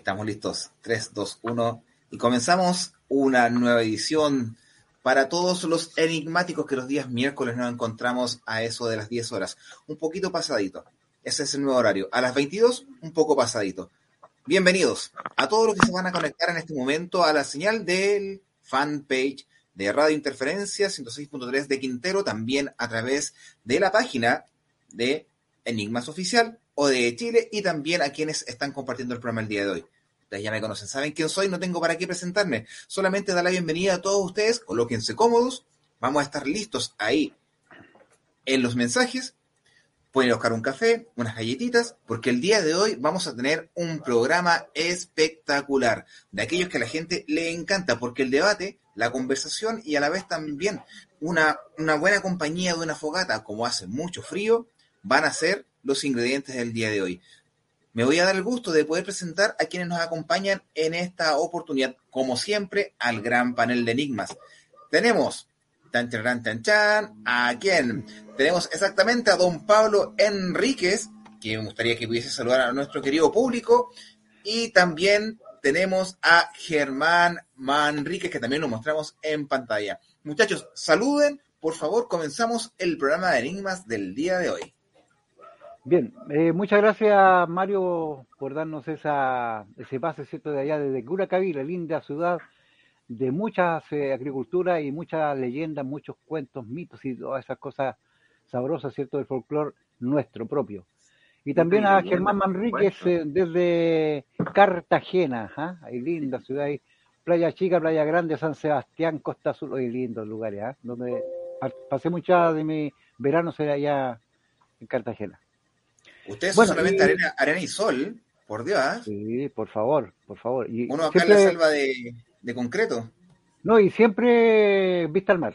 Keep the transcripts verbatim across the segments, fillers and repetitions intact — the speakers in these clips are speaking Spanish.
Estamos listos. tres, dos, uno. Y comenzamos una nueva edición para todos los enigmáticos que los días miércoles nos encontramos a eso de las diez horas. Un poquito pasadito. Ese es el nuevo horario. A las veintidós, un poco pasadito. Bienvenidos a todos los que se van a conectar en este momento a la señal del fanpage de Radio Interferencia ciento seis punto tres de Quintero, también a través de la página de Enigmas Oficial o de Chile, y también a quienes están compartiendo el programa el día de hoy. Ustedes ya me conocen, saben quién soy, no tengo para qué presentarme, solamente dar la bienvenida a todos ustedes, colóquense cómodos, vamos a estar listos ahí en los mensajes, pueden buscar un café, unas galletitas, porque el día de hoy vamos a tener un programa espectacular, de aquellos que a la gente le encanta, porque el debate, la conversación y a la vez también una, una buena compañía de una fogata, como hace mucho frío, van a ser los ingredientes del día de hoy. Me voy a dar el gusto de poder presentar a quienes nos acompañan en esta oportunidad, como siempre, al gran panel de enigmas. Tenemos, tan chan tan chan, ¿a quién? Tenemos exactamente a don Pablo Enríquez, que me gustaría que pudiese saludar a nuestro querido público, y también tenemos a Germán Manríquez, que también lo mostramos en pantalla. Muchachos, saluden, por favor, comenzamos el programa de enigmas del día de hoy. Bien, eh, muchas gracias, Mario, por darnos esa ese pase, ¿cierto?, de allá desde Curacaví, la linda ciudad de muchas eh, agriculturas y muchas leyendas, muchos cuentos, mitos y todas esas cosas sabrosas, ¿cierto?, del folclore nuestro propio. Y también a Germán Manríquez eh, desde Cartagena, ¿ah? Hay linda ciudad ahí, Playa Chica, Playa Grande, San Sebastián, Costa Azul, hay lindos lugares, ¿ah? Donde pasé mucha de mi verano será allá en Cartagena. Ustedes bueno, son solamente y... arena, arena y sol, por Dios. ¿eh? Sí, por favor, por favor. Y uno acá siempre... en la selva de, de concreto. No, y siempre vista al mar.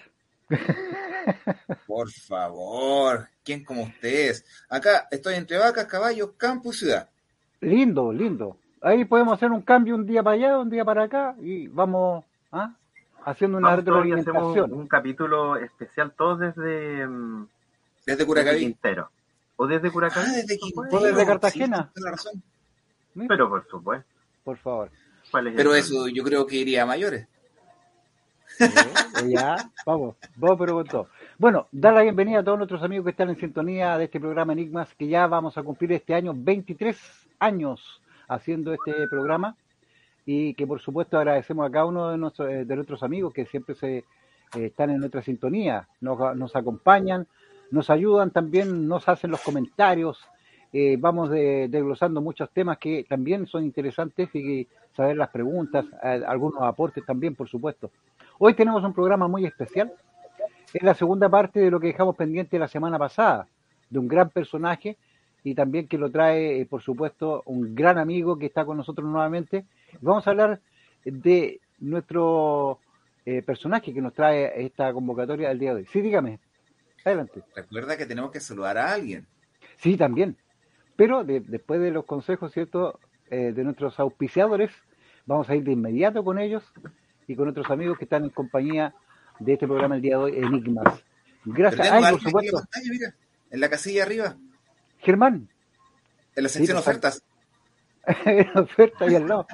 Por favor, ¿quién como ustedes? Acá estoy entre vacas, caballos, campo y ciudad. Lindo, lindo. Ahí podemos hacer un cambio un día para allá, un día para acá y vamos ¿ah? haciendo una retroalimentación. Un capítulo especial todos desde desde Curacaví. Desde Quintero. ¿O desde Curacaví? Ah, desde Quintero. ¿O desde Cartagena? Sí, razón. Pero por supuesto. Por favor. ¿Cuál es pero eso yo creo que iría a mayores. ¿Eh? Ya, vamos, vamos pero con todo. Bueno, dar la bienvenida a todos nuestros amigos que están en sintonía de este programa Enigmas, que ya vamos a cumplir este año veintitrés años haciendo este programa, y que por supuesto agradecemos a cada uno de nuestros, de nuestros amigos que siempre se eh, están en nuestra sintonía, nos, nos acompañan, nos ayudan también, nos hacen los comentarios, eh, vamos de, desglosando muchos temas que también son interesantes y saber las preguntas, eh, algunos aportes también, por supuesto. Hoy tenemos un programa muy especial, es la segunda parte de lo que dejamos pendiente la semana pasada, de un gran personaje y también que lo trae, eh, por supuesto, un gran amigo que está con nosotros nuevamente. Vamos a hablar de nuestro eh, personaje que nos trae esta convocatoria del día de hoy. Sí, dígame. Adelante. Recuerda que tenemos que saludar a alguien. Sí, también. Pero de, después de los consejos, ¿cierto?, eh, de nuestros auspiciadores, vamos a ir de inmediato con ellos y con otros amigos que están en compañía de este programa el día de hoy, Enigmas. Gracias. Ay, por supuesto. En la pantalla, mira, en la casilla arriba. Germán. En la sección sí, ofertas. En la oferta y al lado.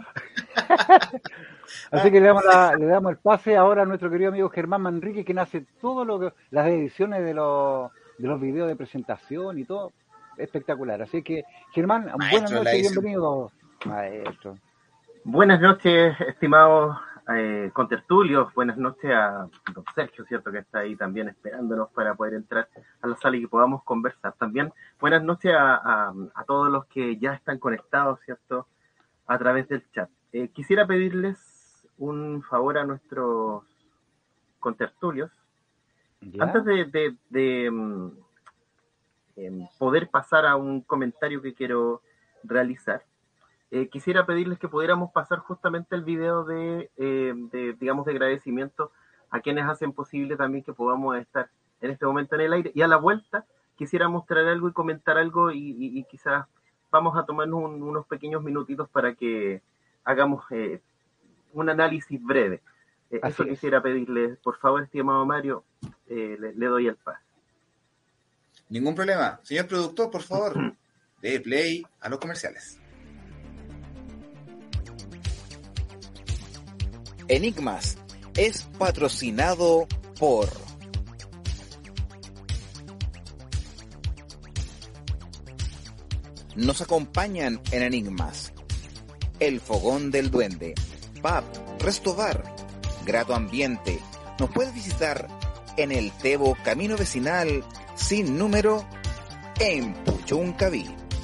Así que le damos, la, le damos el pase ahora a nuestro querido amigo Germán Manrique, quien hace todo lo que, las ediciones de los, de los videos de presentación y todo, espectacular. Así que, Germán, maestro, buenas noches, bienvenido, maestro. Buenas noches, estimados eh, contertulios, buenas noches a don Sergio, ¿cierto?, que está ahí también esperándonos para poder entrar a la sala y que podamos conversar. También buenas noches a, a, a todos los que ya están conectados, ¿cierto?, a través del chat. Eh, quisiera pedirles un favor a nuestros contertulios. ¿Ya? Antes de, de, de um, eh, poder pasar a un comentario que quiero realizar, eh, quisiera pedirles que pudiéramos pasar justamente el video de, eh, de, digamos, de agradecimiento a quienes hacen posible también que podamos estar en este momento en el aire. Y a la vuelta quisiera mostrar algo y comentar algo y, y, y quizás vamos a tomarnos un, unos pequeños minutitos para que hagamos eh, un análisis breve. Eh, eso es. Quisiera pedirle, por favor, estimado Mario, eh, le, le doy el paso. Ningún problema. Señor productor, por favor, dé play a los comerciales. Enigmas es patrocinado por nos acompañan en Enigmas El Fogón del Duende, Pub, Resto Bar, Grato Ambiente. Nos puedes visitar en el Tebo Camino Vecinal sin número en Puchuncaví.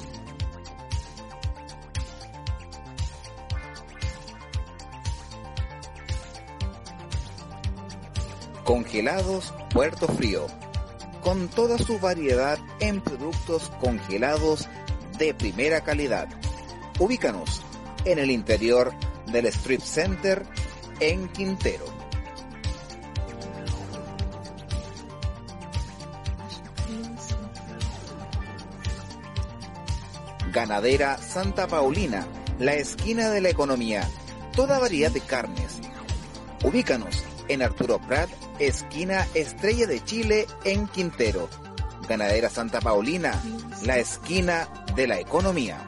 Congelados Puerto Frío, con toda su variedad en productos congelados de primera calidad. Ubícanos en el interior del Strip Center en Quintero. Ganadera Santa Paulina, la esquina de la economía. Toda variedad de carnes. Ubícanos en Arturo Prat, esquina Estrella de Chile en Quintero. Ganadera Santa Paulina, la esquina de la economía.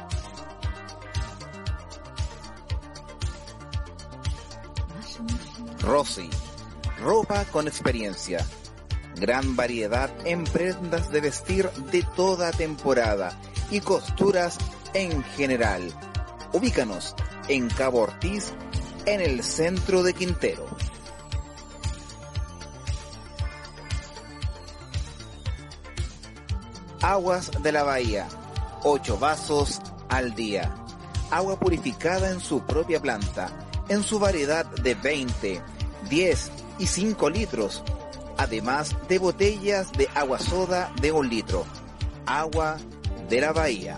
Rossi, ropa con experiencia. Gran variedad en prendas de vestir de toda temporada y costuras en general. Ubícanos en Cabo Ortiz, en el centro de Quintero. Aguas de la Bahía, ocho vasos al día. Agua purificada en su propia planta, en su variedad de veinte, diez y cinco litros, además de botellas de agua soda de un litro. Agua de la Bahía.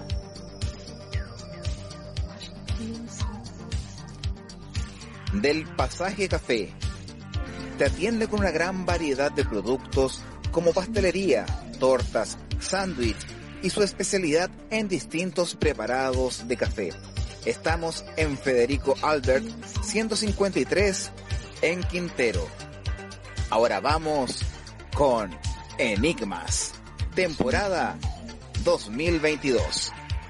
Del Pasaje Café. Te atiende con una gran variedad de productos como pastelería, tortas, sándwich y su especialidad en distintos preparados de café. Estamos en Federico Albert ciento cincuenta y tres en Quintero. Ahora vamos con Enigmas, temporada dos mil veintidós.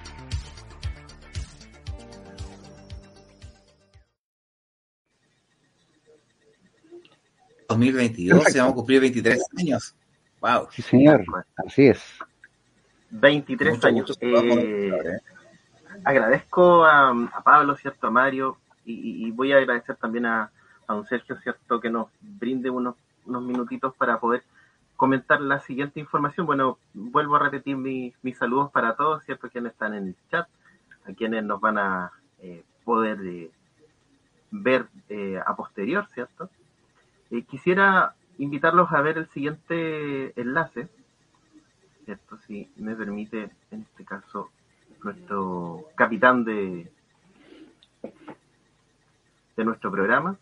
dos mil veintidós, se vamos a cumplir veintitrés años. Wow. Sí, señor, así es. veintitrés Mucho, años. mucho Eh, trabajo, ¿eh? Agradezco a, a Pablo, ¿cierto? A Mario, y, y voy a agradecer también a, a don Sergio, ¿cierto? Que nos brinde unos, unos minutitos para poder comentar la siguiente información. Bueno, vuelvo a repetir mi, mis saludos para todos, ¿cierto? Quienes están en el chat, a quienes nos van a eh, poder eh, ver eh, a posterior, ¿cierto? Eh, quisiera invitarlos a ver el siguiente enlace, ¿cierto? Si me permite, en este caso, nuestro capitán de, de nuestro programa.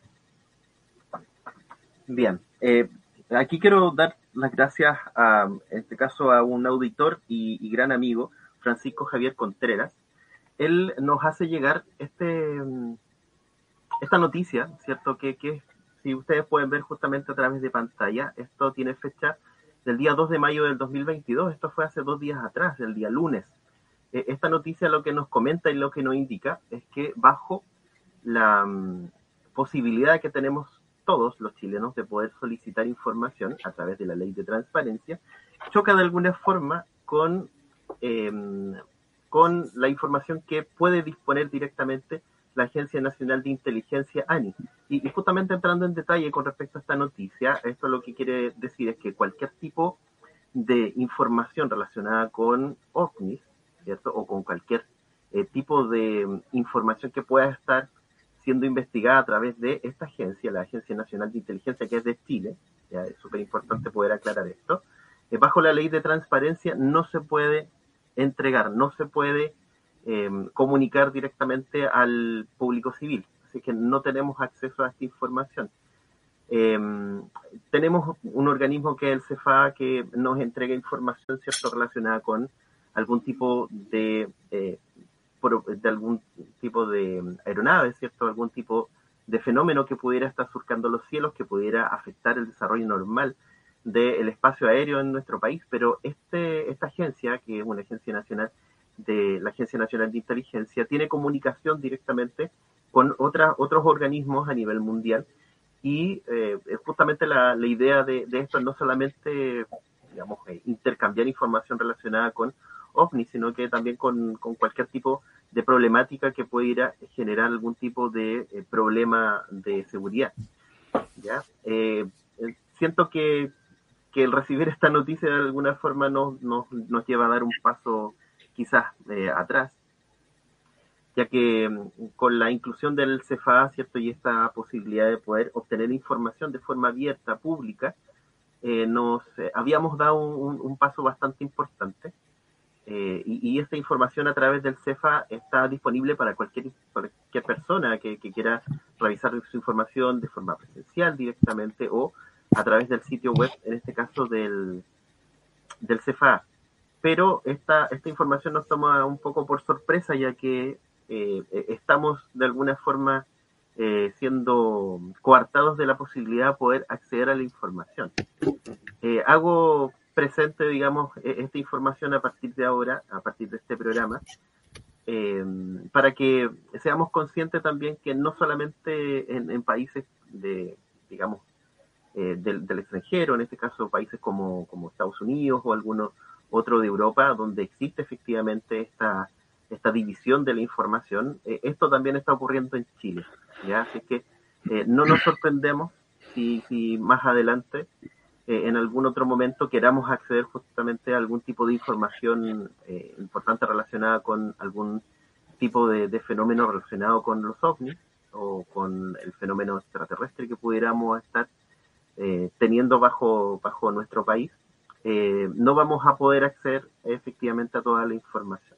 Bien, eh, aquí quiero dar las gracias, a, en este caso, a un auditor y, y gran amigo, Francisco Javier Contreras. Él nos hace llegar este esta noticia, ¿cierto? Que, que si ustedes pueden ver justamente a través de pantalla, esto tiene fecha del día dos de mayo del dos mil veintidós, esto fue hace dos días atrás, el día lunes. Eh, esta noticia lo que nos comenta y lo que nos indica es que bajo la um, posibilidad que tenemos todos los chilenos de poder solicitar información a través de la ley de transparencia, choca de alguna forma con, eh, con la información que puede disponer directamente la Agencia Nacional de Inteligencia, ANI. Y, y justamente entrando en detalle con respecto a esta noticia, esto lo que quiere decir es que cualquier tipo de información relacionada con ovnis, ¿cierto? O con cualquier eh, tipo de um, información que pueda estar siendo investigada a través de esta agencia, la Agencia Nacional de Inteligencia, que es de Chile, ya es súper importante poder aclarar esto, eh, bajo la ley de transparencia no se puede entregar, no se puede eh, comunicar directamente al público civil, así que no tenemos acceso a esta información. Eh, tenemos un organismo que es el CEFA que nos entrega información, ¿cierto?, relacionada con algún tipo de... Eh, de algún tipo de aeronave, ¿cierto? Algún tipo de fenómeno que pudiera estar surcando los cielos, que pudiera afectar el desarrollo normal del espacio aéreo en nuestro país, pero este esta agencia, que es una agencia nacional, de la Agencia Nacional de Inteligencia, tiene comunicación directamente con otras, otros organismos a nivel mundial. Y eh, justamente la, la idea de, de esto es no solamente, digamos, eh, intercambiar información relacionada con OVNI, sino que también con, con cualquier tipo de problemática que pueda ir a generar algún tipo de eh, problema de seguridad. ¿Ya? Eh, eh, siento que, que el recibir esta noticia de alguna forma nos, nos, nos lleva a dar un paso quizás eh, atrás, ya que con la inclusión del C F A, ¿cierto? Y esta posibilidad de poder obtener información de forma abierta, pública, eh, nos eh, habíamos dado un, un paso bastante importante. Eh, y, y esta información a través del C E F A está disponible para cualquier, cualquier persona que, que quiera revisar su información de forma presencial directamente o a través del sitio web, en este caso del, del C E F A. Pero esta, esta información nos toma un poco por sorpresa, ya que eh, estamos de alguna forma eh, siendo coartados de la posibilidad de poder acceder a la información. Eh, hago presente, digamos, esta información a partir de ahora, a partir de este programa, eh, para que seamos conscientes también que no solamente en, en países de, digamos, eh, del, del extranjero, en este caso países como, como Estados Unidos o algunos otros de Europa, donde existe efectivamente esta, esta división de la información, eh, esto también está ocurriendo en Chile, ¿ya? Así que eh, no nos sorprendemos si, si más adelante Eh, en algún otro momento queramos acceder justamente a algún tipo de información eh, importante relacionada con algún tipo de, de fenómeno relacionado con los ovnis o con el fenómeno extraterrestre que pudiéramos estar eh, teniendo bajo, bajo nuestro país, eh, no vamos a poder acceder efectivamente a toda la información.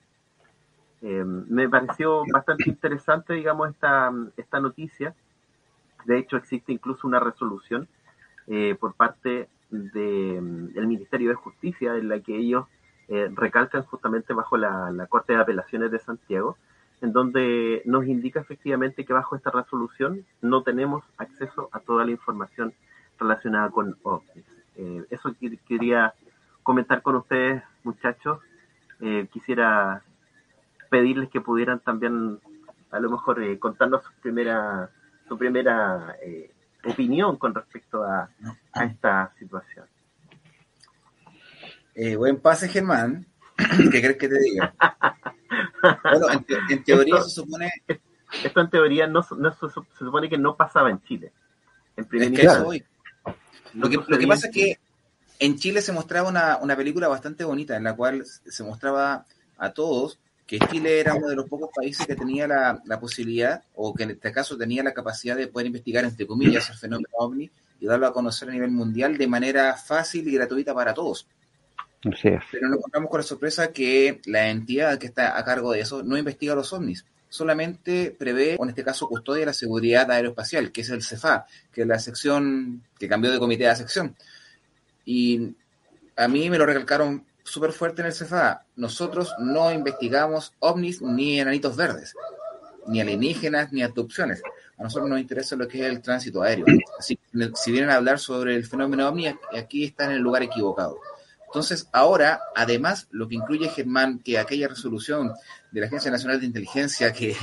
Eh, me pareció bastante interesante, digamos, esta, esta noticia. De hecho, existe incluso una resolución eh, por parte del de, Ministerio de Justicia en la que ellos eh, recalcan justamente bajo la, la Corte de Apelaciones de Santiago, en donde nos indica efectivamente que bajo esta resolución no tenemos acceso a toda la información relacionada con ovnis. Eh, eso que, quería comentar con ustedes, muchachos. Eh, quisiera pedirles que pudieran también a lo mejor eh, contarnos su primera su primera eh, opinión con respecto a, a esta situación. Eh, buen pase, Germán. ¿Qué crees que te diga? Bueno, en, te, en teoría esto, se supone... Esto en teoría no, no se, se supone que no pasaba en Chile. En primer es que eso hoy. No lo, que, lo que pasa es que en Chile se mostraba una, una película bastante bonita en la cual se mostraba a todos que Chile era uno de los pocos países que tenía la, la posibilidad, o que en este caso tenía la capacidad de poder investigar, entre comillas, el fenómeno OVNI y darlo a conocer a nivel mundial de manera fácil y gratuita para todos. Así es. Pero nos encontramos con la sorpresa que la entidad que está a cargo de eso no investiga los OVNIs, solamente prevé, o en este caso custodia la seguridad aeroespacial, que es el C E F A, que es la sección que cambió de comité a sección. Y a mí me lo recalcaron súper fuerte en el C E F A. Nosotros no investigamos ovnis ni enanitos verdes, ni alienígenas, ni abducciones. A nosotros nos interesa lo que es el tránsito aéreo. Así que si vienen a hablar sobre el fenómeno ovni, aquí están en el lugar equivocado. Entonces, ahora, además, lo que incluye, Germán, que aquella resolución de la Agencia Nacional de Inteligencia, que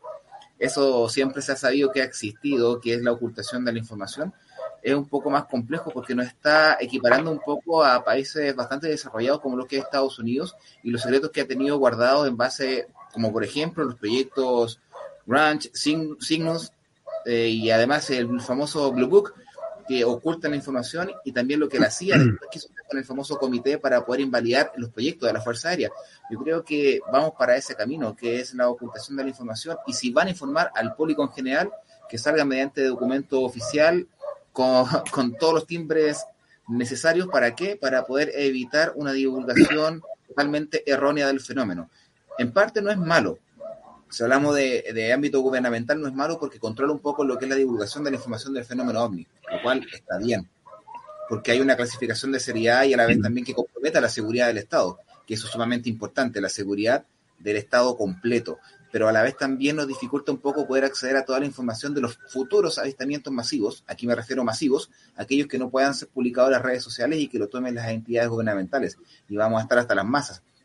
eso siempre se ha sabido que ha existido, que es la ocultación de la información, es un poco más complejo porque nos está equiparando un poco a países bastante desarrollados como los que es Estados Unidos y los secretos que ha tenido guardados en base, como por ejemplo los proyectos Ranch, Signos eh, y además el famoso Blue Book, que ocultan la información, y también lo que la C I A después quiso hacer con el famoso comité para poder invalidar los proyectos de la Fuerza Aérea. Yo creo que vamos para ese camino, que es la ocultación de la información, y si van a informar al público en general, que salga mediante documento oficial con, con todos los timbres necesarios. ¿Para qué? Para poder evitar una divulgación totalmente errónea del fenómeno. En parte no es malo. Si hablamos de, de ámbito gubernamental, no es malo porque controla un poco lo que es la divulgación de la información del fenómeno OVNI, lo cual está bien, porque hay una clasificación de seriedad y a la vez también que comprometa la seguridad del Estado, que eso es sumamente importante, la seguridad del Estado completo, pero a la vez también nos dificulta un poco poder acceder a toda la información de los futuros avistamientos masivos, aquí me refiero masivos, aquellos que no puedan ser publicados en las redes sociales y que lo tomen las entidades gubernamentales, y vamos a estar hasta las masas.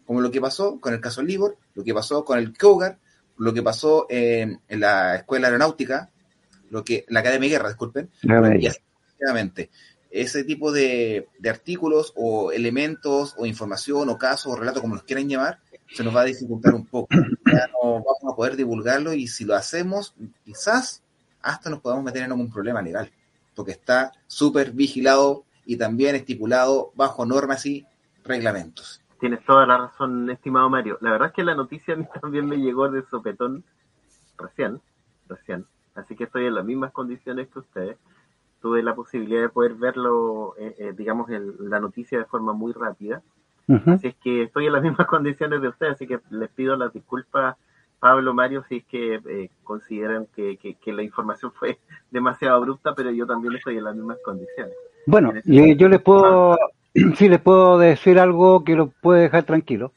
como lo que pasó con el caso Libor, lo que pasó con el Cougar, lo que pasó en, en la Escuela Aeronáutica, lo que la Academia de Guerra, disculpen, lo, y así sucesivamente. Ese tipo de, de artículos o elementos o información o casos o relatos, como los quieran llamar, se nos va a dificultar un poco. Ya no vamos a poder divulgarlo y si lo hacemos, quizás hasta nos podamos meter en algún problema legal, porque está súper vigilado y también estipulado bajo normas y reglamentos. Tienes toda la razón, estimado Mario. La verdad es que la noticia a mí también me llegó de sopetón recién, recién. Así que estoy en las mismas condiciones que ustedes. Tuve la posibilidad de poder verlo, eh, eh, digamos, el, la noticia de forma muy rápida. Uh-huh. Así es que estoy en las mismas condiciones de ustedes, así que les pido las disculpas, Pablo, Mario, si es que eh, consideran que, que, que la información fue demasiado abrupta, pero yo también estoy en las mismas condiciones. Bueno, y yo les puedo, sí les puedo decir algo que lo puede dejar tranquilo.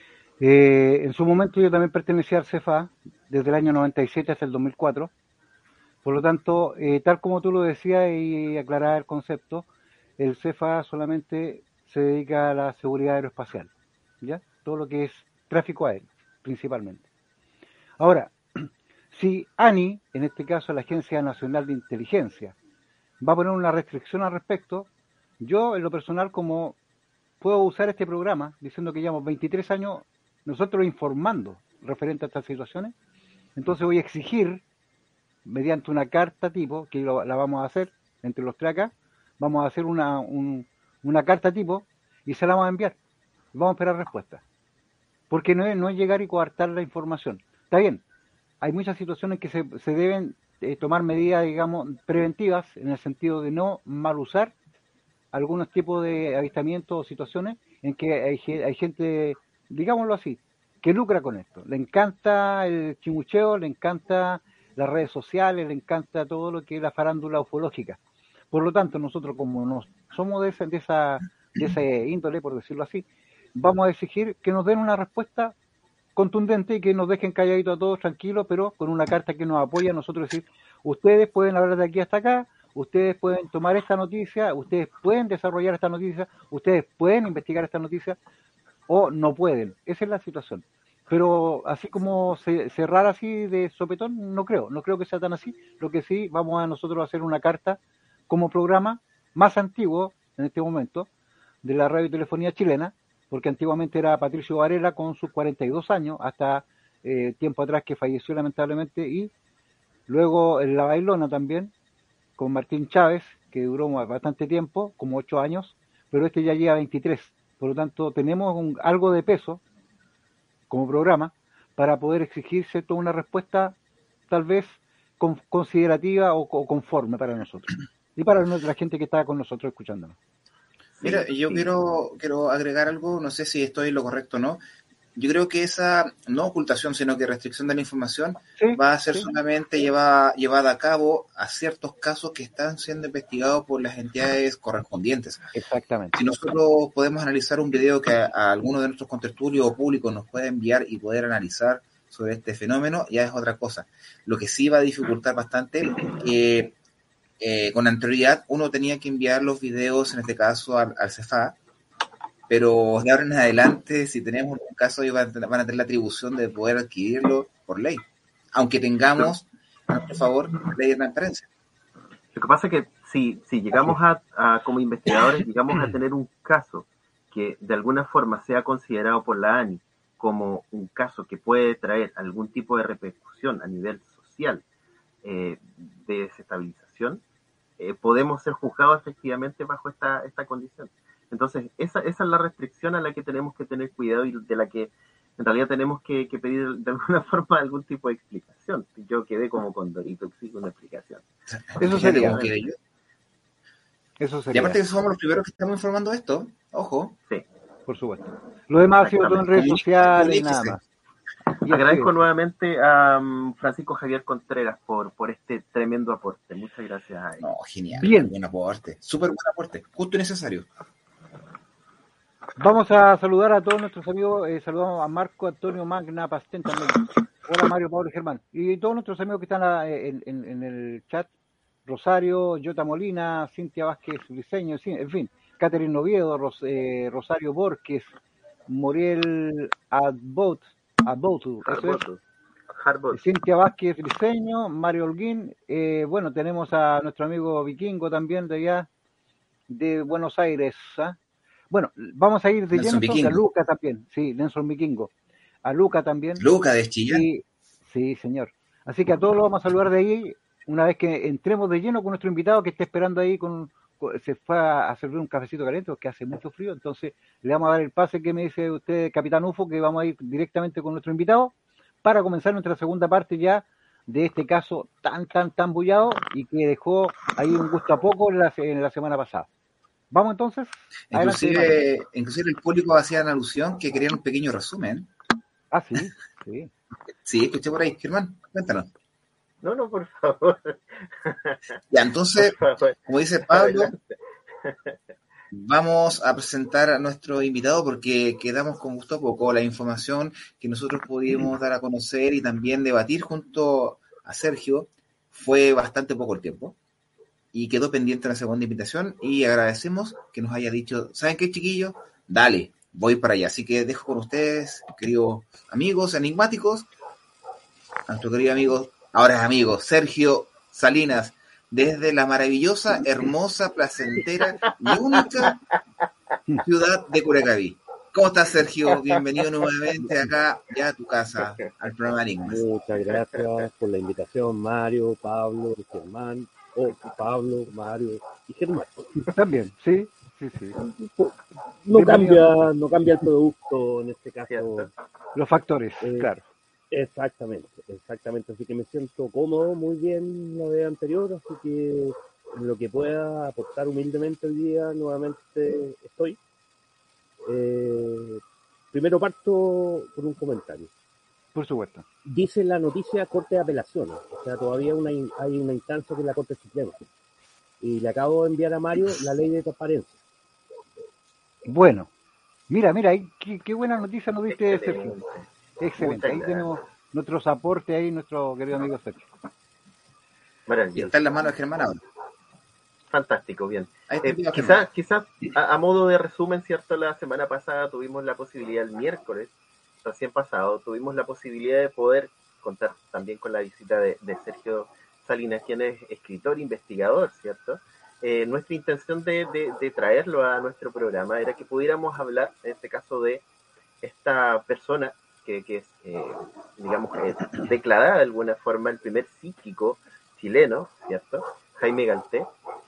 Eh, en su momento yo también pertenecía al C E F A desde el año noventa y siete hasta el dos mil cuatro. Por lo tanto, eh, tal como tú lo decías y aclarar el concepto, el C E F A solamente se dedica a la seguridad aeroespacial, ¿ya? Todo lo que es tráfico aéreo, principalmente. Ahora, si ANI, en este caso la Agencia Nacional de Inteligencia, va a poner una restricción al respecto, yo en lo personal, como puedo usar este programa, diciendo que llevamos veintitrés años nosotros informando referente a estas situaciones, entonces voy a exigir, mediante una carta tipo, que lo, la vamos a hacer entre los tres acá, vamos a hacer una, un, una carta tipo y se la vamos a enviar. Vamos a esperar respuesta. Porque no es, no es llegar y coartar la información. Está bien, hay muchas situaciones que se, se deben eh, tomar medidas, digamos, preventivas, en el sentido de no mal usar algunos tipos de avistamientos o situaciones en que hay, hay gente, digámoslo así, que lucra con esto. Le encanta el chimucheo, le encanta las redes sociales, le encanta todo lo que es la farándula ufológica. Por lo tanto, nosotros como no somos de esa, de esa, de ese índole, por decirlo así, vamos a exigir que nos den una respuesta contundente y que nos dejen calladitos a todos tranquilos, pero con una carta que nos apoya a nosotros decir, ustedes pueden hablar de aquí hasta acá, ustedes pueden tomar esta noticia, ustedes pueden desarrollar esta noticia, ustedes pueden investigar esta noticia, o no pueden. Esa es la situación. Pero así como cerrar así de sopetón, no creo, no creo que sea tan así. Lo que sí, vamos a nosotros a hacer una carta como programa más antiguo en este momento de la radiotelefonía chilena, porque antiguamente era Patricio Varela con sus cuarenta y dos años, hasta eh, tiempo atrás que falleció lamentablemente, y luego en La Bailona también, con Martín Chávez, que duró bastante tiempo, como ocho años, pero este ya lleva veintitrés. Por lo tanto, tenemos un, algo de peso como programa para poder exigirse toda una respuesta tal vez con, considerativa o, o conforme para nosotros y para la gente que está con nosotros escuchándonos. Mira, yo sí. quiero, quiero agregar algo, no sé si estoy en lo correcto o no. Yo creo que esa no ocultación, sino que restricción de la información sí, va a ser sí. solamente llevada, llevada a cabo a ciertos casos que están siendo investigados por las entidades correspondientes. Exactamente. Si nosotros podemos analizar un video que a, a alguno de nuestros contertulios o públicos nos puede enviar y poder analizar sobre este fenómeno, ya es otra cosa. Lo que sí va a dificultar bastante que eh, con anterioridad uno tenía que enviar los videos, en este caso al, al C E F A, pero de ahora en adelante, si tenemos un caso, ellos van a, tener, van a tener la atribución de poder adquirirlo por ley, aunque tengamos, por favor, ley de transparencia. Lo que pasa es que si, si llegamos a, a, como investigadores, llegamos a tener un caso que de alguna forma sea considerado por la ANI como un caso que puede traer algún tipo de repercusión a nivel social, eh, de desestabilización, eh, podemos ser juzgados efectivamente bajo esta, esta condición. Entonces, esa, esa es la restricción a la que tenemos que tener cuidado y de la que en realidad tenemos que, que pedir de alguna forma algún tipo de explicación. Yo quedé como Condorito, exijo una explicación. Eso sería. Como yo. Eso sería. Y aparte que somos los primeros que estamos informando esto, ojo. Sí. Por supuesto. Lo demás ha sido todo en redes sociales y nada más. Y agradezco nuevamente a um, Francisco Javier Contreras por, por este tremendo aporte. Muchas gracias a él. No, genial. Bien. Buen aporte. Súper buen aporte. Justo y necesario. Vamos a saludar a todos nuestros amigos. Eh, saludamos a Marco Antonio Magna Pastén también. Hola Mario, Pablo y Germán. Y todos nuestros amigos que están en, en, en el chat. Rosario, Jota Molina, Cintia Vázquez Briceño, en fin. Catherine Noviedo, Ros, eh, Rosario Borges, Muriel Adbot, Adbotu, eso es. Hardbot. Cintia Vázquez Briceño, Mario Holguín, eh, bueno, tenemos a nuestro amigo Vikingo también de allá, de Buenos Aires. ¿ah? Bueno, vamos a ir de Nelson lleno entonces a Vikingo. Luca también, sí, Nelson Vikingo, a Luca también, Luca de Chillán. y sí, señor. Así que a todos los vamos a saludar de ahí, una vez que entremos de lleno con nuestro invitado que está esperando ahí, con, con- se fue a, a servir un cafecito caliente porque hace mucho frío, entonces le vamos a dar el pase que me dice usted, Capitán Ufo, que vamos a ir directamente con nuestro invitado para comenzar nuestra segunda parte ya de este caso tan, tan, tan bullado y que dejó ahí un gusto a poco en la, en la semana pasada. Vamos entonces, adelante, Mario. Inclusive, inclusive el público hacía una alusión que querían un pequeño resumen. Ah, sí, sí. Sí, escuché por ahí. Germán, cuéntanos. No, no, por favor. Ya, entonces, Por favor. como dice Pablo, Adelante. vamos a presentar a nuestro invitado porque quedamos con gusto a poco la información que nosotros pudimos dar a conocer y también debatir junto a Sergio. Fue bastante poco el tiempo y quedó pendiente la segunda invitación y agradecemos que nos haya dicho, ¿saben qué, chiquillos? Dale, voy para allá. Así que dejo con ustedes, queridos amigos enigmáticos, a nuestro querido amigo, ahora es amigo, Sergio Salinas, desde la maravillosa, hermosa, placentera y única ciudad de Curacaví. ¿Cómo estás, Sergio? Bienvenido nuevamente acá, ya a tu casa, al programa Enigmas. Muchas gracias por la invitación, Mario, Pablo, Germán, o Pablo, Mario y Germán. También, sí, sí, sí. No Bienvenido. cambia, no cambia el producto en este caso. Cierto. Los factores, Eh, claro. Exactamente, exactamente. Así que me siento cómodo, muy bien la vez anterior, así que en lo que pueda aportar humildemente hoy día, nuevamente estoy. Eh, primero parto por un comentario. Por supuesto. Dice la noticia Corte de Apelaciones, o sea, todavía una, in- hay una instancia que es la Corte Suprema. Y le acabo de enviar a Mario la ley de transparencia. Bueno, mira, mira, ahí, qué, qué buena noticia nos diste, Sergio. Excelente. Excelente. Muchas Ahí gracias. tenemos nuestros aportes ahí, nuestro querido amigo Sergio. Y Maravilloso. está en las manos de Germán ahora. Fantástico, bien. Ahí está Eh, enviado, quizás, quizás a, a modo de resumen, ¿cierto? La semana pasada tuvimos la posibilidad, el miércoles, recién pasado, tuvimos la posibilidad de poder contar también con la visita de, de Sergio Salinas, quien es escritor, investigador, ¿cierto? Eh, nuestra intención de, de, de traerlo a nuestro programa era que pudiéramos hablar, en este caso, de esta persona que, que es, eh, digamos, eh, declarada de alguna forma el primer psíquico chileno, ¿cierto? Jaime Galté.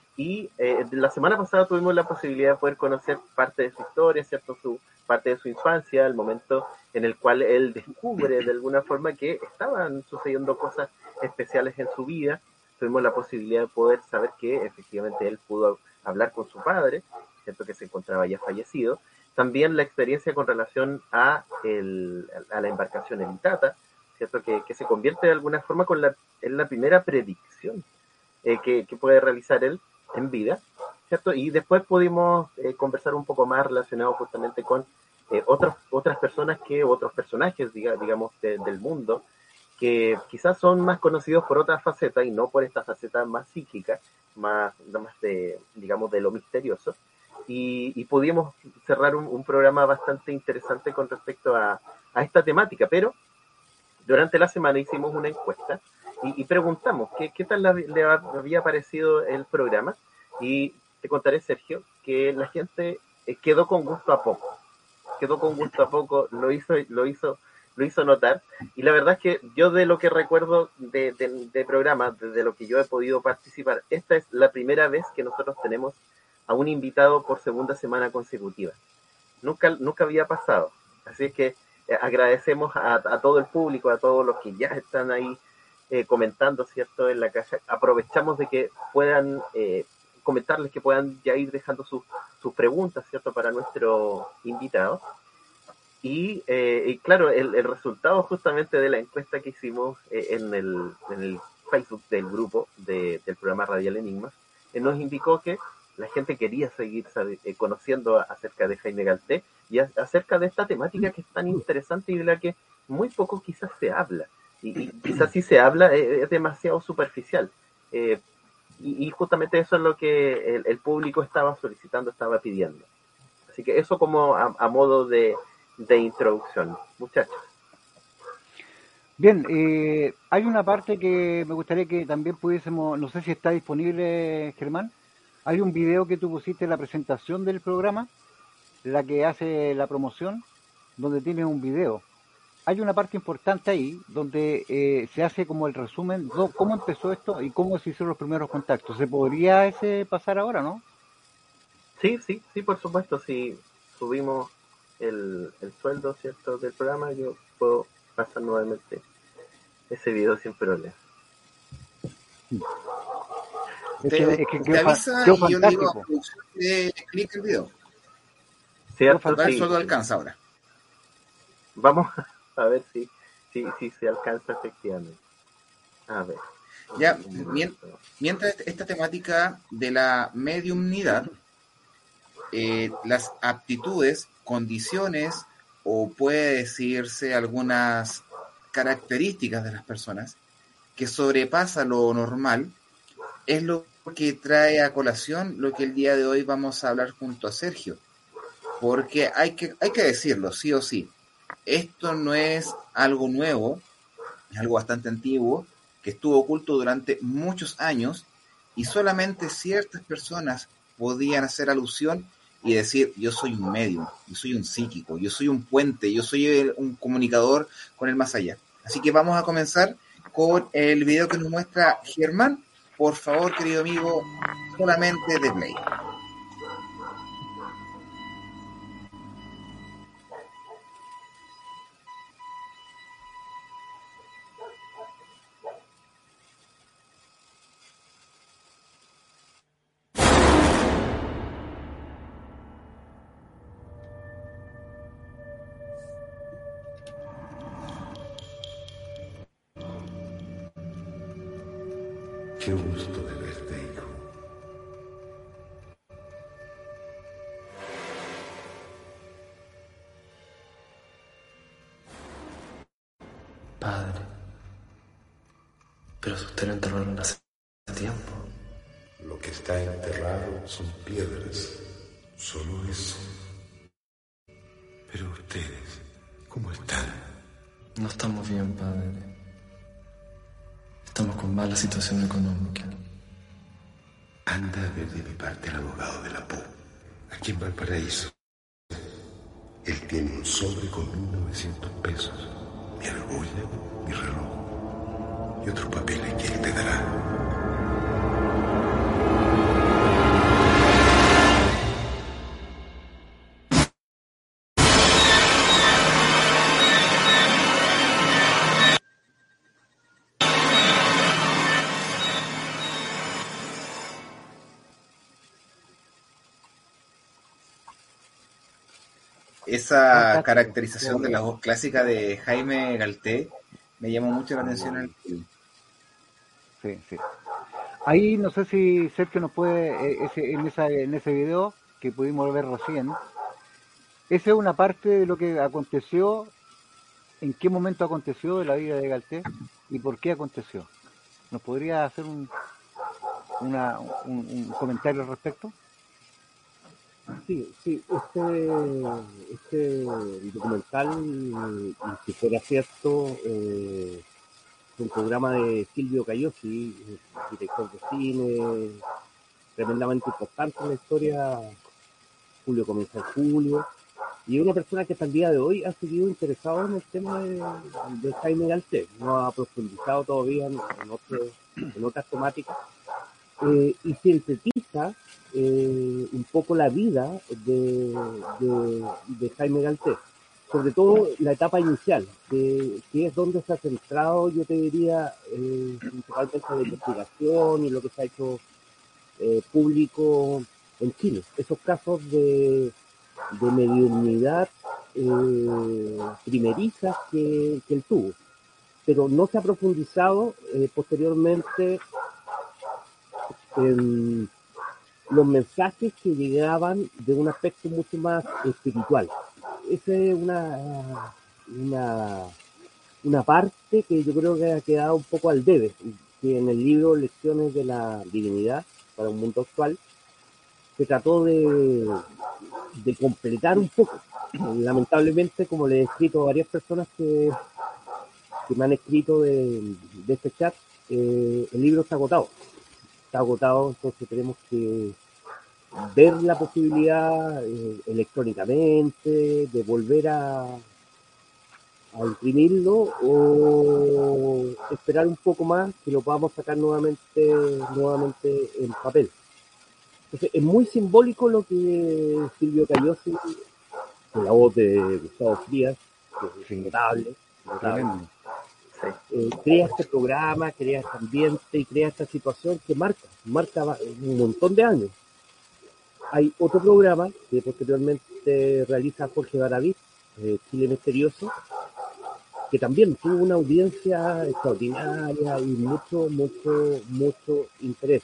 Y eh, la semana pasada tuvimos la posibilidad de poder conocer parte de su historia, ¿cierto? Su, parte de su infancia, el momento en el cual él descubre de alguna forma que estaban sucediendo cosas especiales en su vida. Tuvimos la posibilidad de poder saber que efectivamente él pudo hablar con su padre, ¿cierto? Que se encontraba ya fallecido. También la experiencia con relación a, el, a la embarcación El Itata, ¿cierto? Que, que se convierte de alguna forma con la, en la primera predicción eh, que, que puede realizar él en vida, ¿cierto? Y después pudimos eh, conversar un poco más relacionado justamente con eh, otros, otras personas que, otros personajes, diga, digamos, de, del mundo, que quizás son más conocidos por otras facetas y no por esta faceta más psíquica, más, más de, digamos, de lo misterioso. Y, y pudimos cerrar un, un programa bastante interesante con respecto a, a esta temática, pero durante la semana hicimos una encuesta y, y preguntamos qué, qué tal le, le había parecido el programa, y te contaré, Sergio, que la gente eh, quedó con gusto a poco, quedó con gusto a poco, lo hizo, lo hizo, lo hizo notar, y la verdad es que yo de lo que recuerdo de, de, de programas, de, de lo que yo he podido participar, esta es la primera vez que nosotros tenemos a un invitado por segunda semana consecutiva. Nunca, nunca había pasado, así es que eh, agradecemos a, a todo el público, a todos los que ya están ahí eh, comentando, ¿cierto? En la casa. Aprovechamos de que puedan eh, comentarles, que puedan ya ir dejando sus, sus preguntas, ¿cierto? Para nuestro invitado. Y, eh, y claro, el, el resultado justamente de la encuesta que hicimos eh, en, el, en el Facebook del grupo de, del programa Radial Enigmas, eh, nos indicó que la gente quería seguir sabe, eh, conociendo acerca de Jaime Galté y a, acerca de esta temática que es tan interesante y de la que muy poco quizás se habla. Y, y quizás si se habla eh, es demasiado superficial. Eh, y, y justamente eso es lo que el, el público estaba solicitando, estaba pidiendo. Así que eso como a, a modo de, de introducción, muchachos. Bien, eh, hay una parte que me gustaría que también pudiésemos, no sé si está disponible, Germán. Hay un video que tú pusiste en la presentación del programa, la que hace la promoción, donde tienes un video. Hay una parte importante ahí donde eh, se hace como el resumen, do- cómo empezó esto y cómo se hicieron los primeros contactos. ¿Se podría ese pasar ahora, no? Sí, sí, sí, por supuesto, si subimos el, el sueldo, ¿cierto?, del programa, yo puedo pasar nuevamente ese video sin problema. Es que, Usted, es que usted quedó, fa- avisa quedó y yo le digo a fantástico, producción que clic el video. quedó ¿Cierto? Va, el Sí, fantástico. sueldo alcanza ahora. vamos a ver si, si, si se alcanza efectivamente. A ver, Ya, un mien- momento. mientras esta temática de la mediumnidad, eh, las aptitudes, condiciones o puede decirse algunas características de las personas que sobrepasa lo normal, es lo que trae a colación lo que el día de hoy vamos a hablar junto a Sergio. Porque hay que, hay que decirlo, sí o sí. Esto no es algo nuevo, es algo bastante antiguo, que estuvo oculto durante muchos años y solamente ciertas personas podían hacer alusión y decir, yo soy un medium, yo soy un psíquico, yo soy un puente, yo soy el- un comunicador con el más allá. Así que vamos a comenzar con el video que nos muestra Germán. Por favor, querido amigo, solamente de play. Qué gusto de verte, hijo. Padre, pero usted lo enterraron hace tiempo. Lo que está enterrado son piedras, solo eso. Pero ustedes, ¿cómo están? No estamos bien, padre. Estamos con mala situación económica. Anda a ver de mi parte al abogado de la P U, aquí en Valparaíso. Él tiene un sobre con mil novecientos pesos, mi argolla, mi reloj y otros papeles que él te dará. Esa Fantástico. caracterización de la voz clásica de Jaime Galté me llamó mucho la atención en el film. Sí, sí. Ahí no sé si Sergio nos puede, eh, ese, en, esa, en ese video que pudimos ver recién, esa es una parte de lo que aconteció, en qué momento aconteció de la vida de Galté y por qué aconteció. ¿Nos podría hacer un, una, un, un comentario al respecto? Sí, sí, este, este documental, y si fuera cierto, eh, es un programa de Silvio Cayosi, director de cine, tremendamente importante en la historia. Julio comienza en julio, y una persona que hasta el día de hoy ha seguido interesado en el tema de, de Jaime Galté, no ha profundizado todavía en, en, otro, en otras temáticas, eh, y sintetiza eh, un poco la vida de, de, de Jaime Galté, sobre todo la etapa inicial, que, que es donde se ha centrado, yo te diría, eh, principalmente la investigación y lo que se ha hecho eh, público en Chile. Esos casos de, de mediunidad eh, primerizas que, que él tuvo. Pero no se ha profundizado eh, posteriormente en los mensajes que llegaban de un aspecto mucho más espiritual. Esa es una, una, una parte que yo creo que ha quedado un poco al debe, que en el libro Lecciones de la Divinidad para un Mundo Actual se trató de, de completar un poco. lamentablemente, como le he escrito a varias personas que, que me han escrito de, de este chat, eh, el libro está agotado. Está agotado, entonces tenemos que ver la posibilidad eh, electrónicamente de volver a, a imprimirlo o esperar un poco más que lo podamos sacar nuevamente nuevamente en papel. Entonces, es muy simbólico lo que Silvio Cayosi, con la voz de Gustavo Frías, que es Sí. notable, notable. Tremendo. Eh, crea este programa, crea este ambiente y crea esta situación que marca, marca va- un montón de años. Hay otro programa que posteriormente realiza Jorge Garavit, eh, Chile Misterioso, que también tuvo una audiencia extraordinaria y mucho, mucho, mucho interés.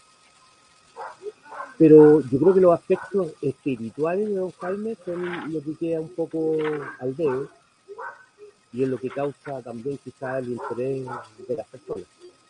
Pero yo creo que los aspectos espirituales de Don Jaime son lo que queda un poco al debe y es lo que causa también quizás el interés de las personas.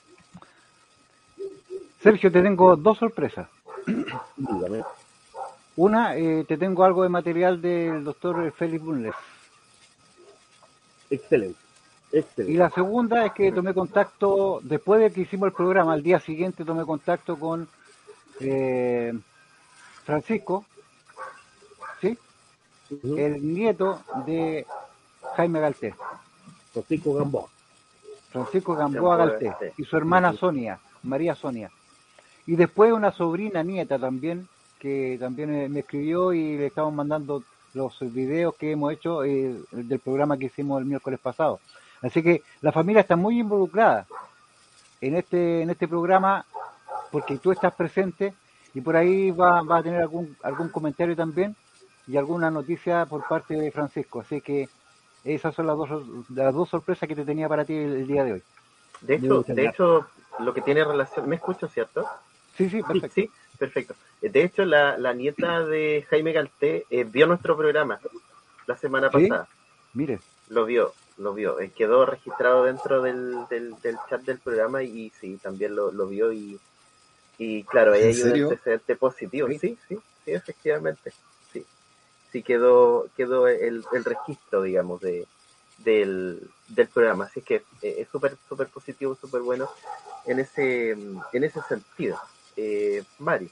Sergio, te tengo dos sorpresas. Dígame. Una, eh, te tengo algo de material del doctor Félix Bunles. Excelente, Y excelente. la segunda es que tomé contacto, después de que hicimos el programa, al día siguiente tomé contacto con eh, Francisco, ¿sí? Uh-huh. El nieto de Jaime Galté, Francisco Gamboa. Francisco Gamboa Gamboa Galté, Galté. y su hermana Ujú. Sonia, María Sonia. Y después una sobrina nieta también, que también eh, me escribió y le estamos mandando los videos que hemos hecho eh, del programa que hicimos el miércoles pasado. Así que la familia está muy involucrada en este en este programa porque tú estás presente y por ahí va, va a tener algún algún comentario también y alguna noticia por parte de Francisco. Así que esas son las dos las dos sorpresas que te tenía para ti el, el día de hoy. De hecho, Muchas de gracias. hecho, lo que tiene relación, ¿me escucho, cierto? Sí, sí, Sí, perfecto. sí, perfecto. De hecho, la, la nieta de Jaime Galté eh, vio nuestro programa la semana ¿Sí? pasada. Mire, Lo vio, lo vio. Eh, quedó registrado dentro del, del, del chat del programa y, y sí, también lo, lo vio y, y claro, ahí ¿En hay un serio? antecedente positivo. sí. Sí, sí, sí, efectivamente. Sí, sí quedó, quedó el, el registro, digamos, de del, del programa. Así que eh, es súper, súper positivo, súper bueno en ese, en ese sentido. Eh, Mari.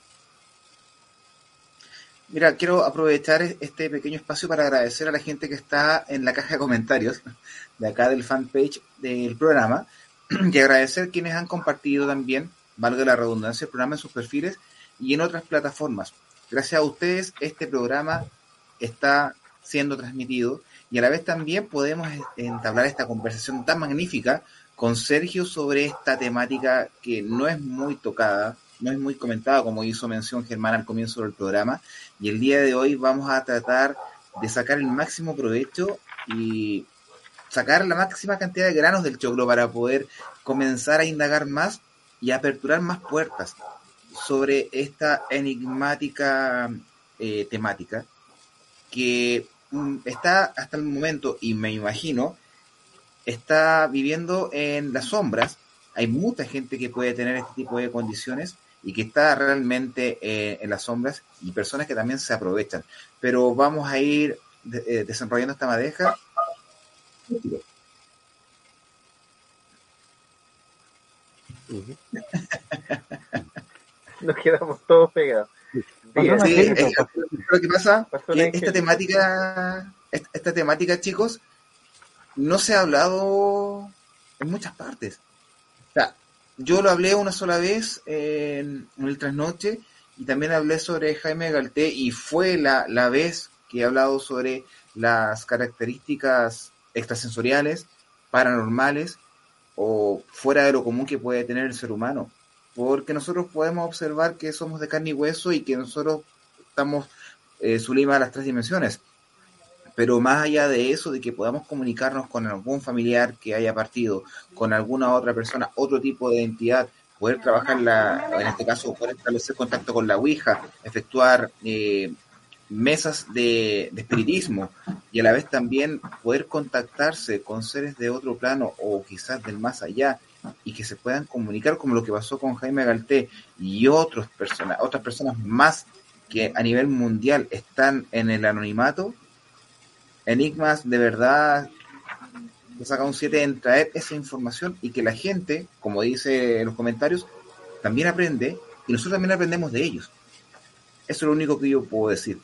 Mira, quiero aprovechar este pequeño espacio para agradecer a la gente que está en la caja de comentarios de acá del fanpage del programa y agradecer quienes han compartido también, valga la redundancia, el programa en sus perfiles y en otras plataformas. Gracias a ustedes este programa está siendo transmitido y a la vez también podemos entablar esta conversación tan magnífica con Sergio sobre esta temática que no es muy tocada, no es muy comentada, como hizo mención Germán al comienzo del programa, y el día de hoy vamos a tratar de sacar el máximo provecho y sacar la máxima cantidad de granos del choclo para poder comenzar a indagar más y aperturar más puertas sobre esta enigmática eh, temática que mm, está hasta el momento, y me imagino, está viviendo en las sombras. Hay mucha gente que puede tener este tipo de condiciones y que está realmente eh, en las sombras y personas que también se aprovechan. Pero vamos a ir de, eh, desarrollando esta madeja. Uh-huh. Nos quedamos todos pegados. Pasó un Sí, angelito. es, lo que pasa Pasó un que angelito. esta temática, esta, esta temática, chicos, no se ha hablado en muchas partes. O sea, yo lo hablé una sola vez en, en el trasnoche y también hablé sobre Jaime Galté y fue la, la vez que he hablado sobre las características extrasensoriales, paranormales o fuera de lo común que puede tener el ser humano. Porque nosotros podemos observar que somos de carne y hueso y que nosotros estamos eh, sublimados a las tres dimensiones. Pero más allá de eso, de que podamos comunicarnos con algún familiar que haya partido, con alguna otra persona, otro tipo de entidad, poder trabajar, la, en este caso, poder establecer contacto con la Ouija, efectuar eh, mesas de, de espiritismo y a la vez también poder contactarse con seres de otro plano o quizás del más allá y que se puedan comunicar como lo que pasó con Jaime Galté y otros persona, otras personas más que a nivel mundial están en el anonimato. Enigmas de verdad le saca un siete en traer esa información y que la gente, como dice en los comentarios, también aprende y nosotros también aprendemos de ellos. Eso es lo único que yo puedo decir.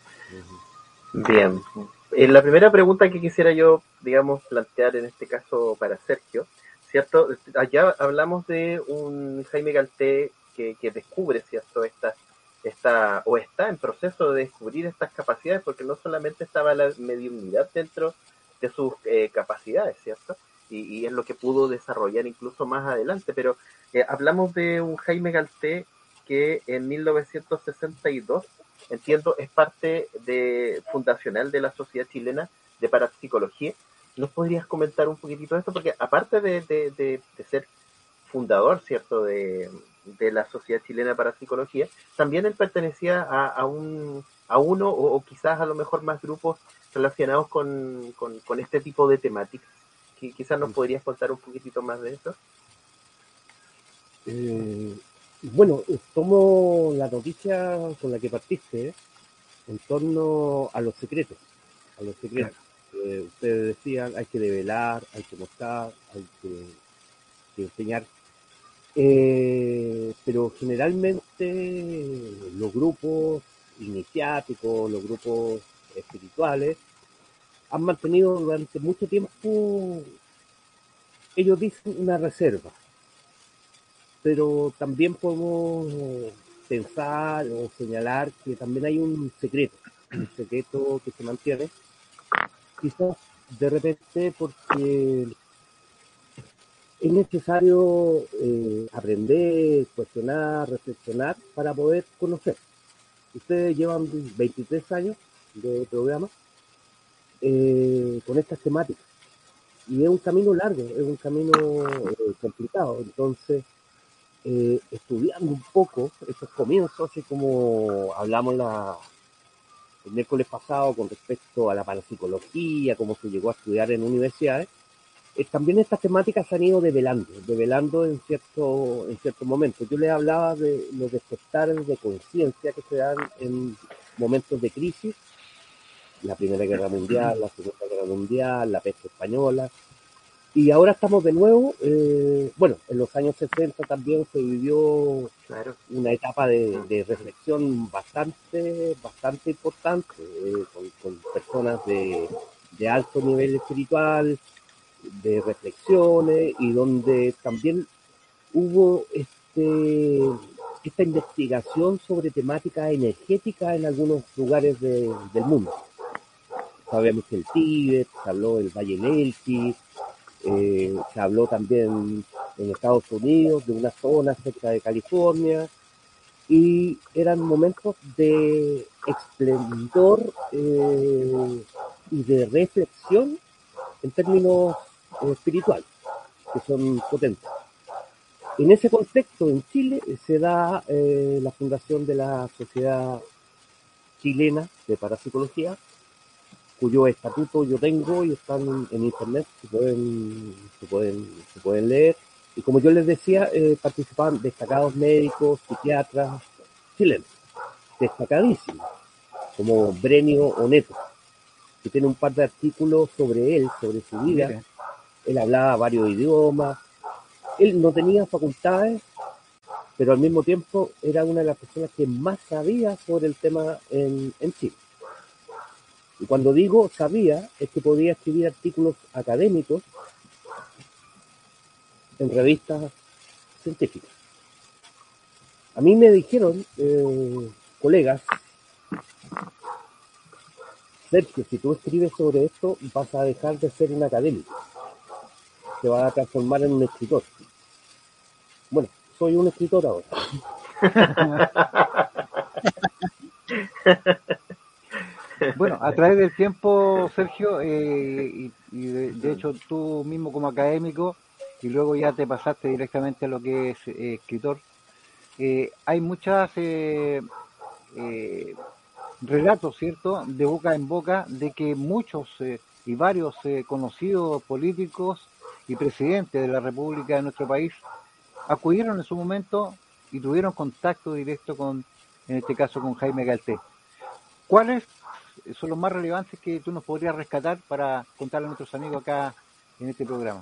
Bien. Eh, la primera pregunta que quisiera yo, digamos, plantear en este caso para Sergio, ¿cierto? Allá hablamos de un Jaime Galté que, que descubre, ¿cierto? Esta, esta, o está en proceso de descubrir estas capacidades, porque no solamente estaba la mediunidad dentro de sus eh, capacidades, ¿cierto? Y, y es lo que pudo desarrollar incluso más adelante, pero eh, hablamos de un Jaime Galté que en mil novecientos sesenta y dos, entiendo, es parte de fundacional de la Sociedad Chilena de Parapsicología. ¿Nos podrías comentar un poquitito de esto? Porque aparte de, de, de, de ser fundador, ¿cierto?, de, de la Sociedad Chilena de Parapsicología, también él pertenecía a, a, un, a uno o, o quizás a lo mejor más grupos relacionados con, con, con este tipo de temáticas. Quizás nos podrías contar un poquitito más de eso. Eh, bueno, tomo la noticia con la que partiste, ¿eh? En torno a los secretos, a los secretos. Eh, ustedes decían, hay que develar, hay que mostrar, hay que, que enseñar. Eh, pero generalmente los grupos iniciáticos, los grupos espirituales, han mantenido durante mucho tiempo, ellos dicen, una reserva. Pero también podemos pensar o señalar que también hay un secreto, un secreto que se mantiene, quizás de repente porque es necesario eh, aprender, cuestionar, reflexionar para poder conocer. Ustedes llevan veintitrés años de programa eh, con estas temáticas y es un camino largo, es un camino eh, complicado, entonces Eh, estudiando un poco estos comienzos, así como hablamos la, el miércoles pasado con respecto a la parapsicología, cómo se llegó a estudiar en universidades, eh, también estas temáticas se han ido develando, develando en cierto, en cierto momento. Yo les hablaba de los despertares de conciencia que se dan en momentos de crisis, la Primera Guerra Mundial, la Segunda Guerra Mundial, la peste española. Y ahora estamos de nuevo, eh, bueno, en los años sesenta también se vivió claro, una etapa de, de reflexión bastante, bastante importante, eh, con, con personas de, de alto nivel espiritual, de reflexiones, y donde también hubo este, esta investigación sobre temáticas energéticas en algunos lugares de, del mundo. Sabemos que el Tíbet, se habló del Valle del Elqui, Eh, se habló también en Estados Unidos de una zona cerca de California y eran momentos de esplendor eh, y de reflexión en términos eh, espirituales que son potentes. En ese contexto en Chile se da eh, la fundación de la Sociedad Chilena de Parapsicología, cuyo estatuto yo tengo y están en, en internet, se pueden, se pueden, se pueden leer. Y como yo les decía, eh, participaban destacados médicos, psiquiatras chilenos, destacadísimos, como Brenio Oneto, que tiene un par de artículos sobre él, sobre su vida. Mira. Él hablaba varios idiomas, él no tenía facultades, pero al mismo tiempo era una de las personas que más sabía sobre el tema en, en Chile. Y cuando digo sabía, es que podía escribir artículos académicos en revistas científicas. A mí me dijeron, eh, colegas, Sergio, si tú escribes sobre esto, vas a dejar de ser un académico. Te vas a transformar en un escritor. Bueno, soy un escritor ahora. Bueno, a través del tiempo, Sergio, eh, y, y de, de hecho tú mismo como académico, y luego ya te pasaste directamente a lo que es eh, escritor, eh, hay muchas eh, eh, relatos, ¿cierto?, de boca en boca, de que muchos eh, y varios eh, conocidos políticos y presidentes de la República de nuestro país acudieron en su momento y tuvieron contacto directo con, en este caso, con Jaime Galté. ¿Cuáles son los más relevantes que tú nos podrías rescatar para contarle a nuestros amigos acá en este programa?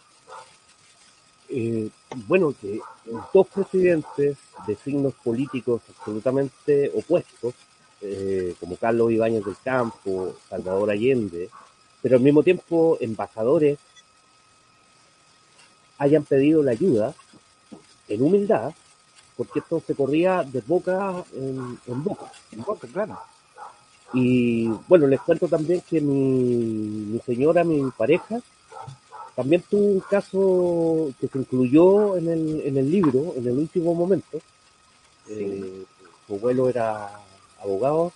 Eh, bueno, que dos presidentes de signos políticos absolutamente opuestos, eh, como Carlos Ibáñez del Campo, Salvador Allende, pero al mismo tiempo embajadores, hayan pedido la ayuda en humildad, porque esto se corría de boca en, en boca. En boca, claro. Y bueno, les cuento también que mi, mi señora, mi pareja, también tuvo un caso que se incluyó en el, en el libro, en el último momento. Eh, su abuelo era abogado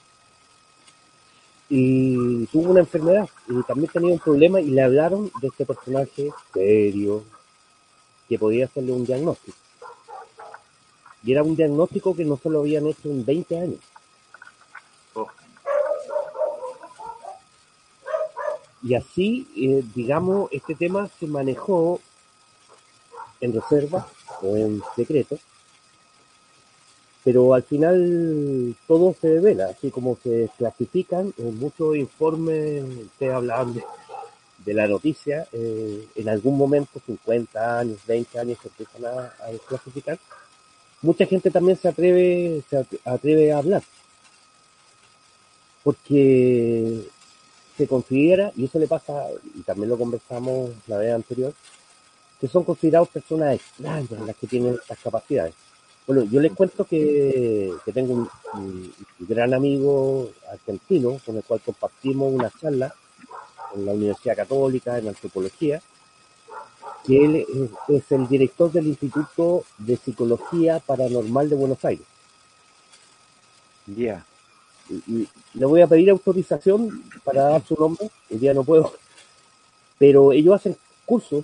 y tuvo una enfermedad y también tenía un problema y le hablaron de este personaje serio que podía hacerle un diagnóstico. Y era un diagnóstico que no se lo habían hecho en veinte años. Oh. Y así, eh, digamos, este tema se manejó en reserva o en secreto, pero al final todo se devela, así como se clasifican en muchos informes, ustedes hablaban de, de la noticia, eh, en algún momento, cincuenta años, veinte años, se empiezan a, a clasificar. Mucha gente también se atreve, se atreve a hablar, porque se considera, y eso le pasa, y también lo conversamos la vez anterior, que son considerados personas extrañas las que tienen estas capacidades. Bueno, yo les cuento que, que tengo un, un, un gran amigo argentino con el cual compartimos una charla en la Universidad Católica en antropología, que él es, es el director del Instituto de Psicología Paranormal de Buenos Aires. Ya. Yeah. Y, y le voy a pedir autorización para dar su nombre, hoy día no puedo, pero ellos hacen cursos,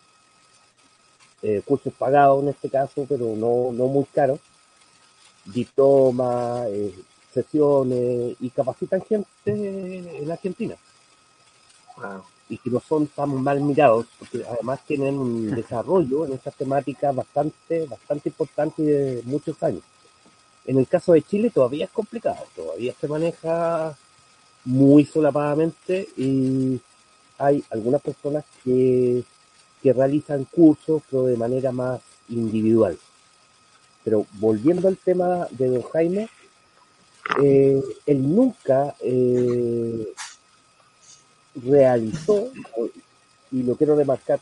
eh, cursos pagados en este caso, pero no, no muy caros, diplomas, eh, sesiones, y capacitan gente en Argentina. Wow. Y que no son tan mal mirados, porque además tienen un desarrollo en estas temáticas bastante, bastante importante y de muchos años. En el caso de Chile todavía es complicado, todavía se maneja muy solapadamente y hay algunas personas que, que realizan cursos, pero de manera más individual. Pero volviendo al tema de don Jaime, eh, él nunca eh, realizó, y lo quiero remarcar,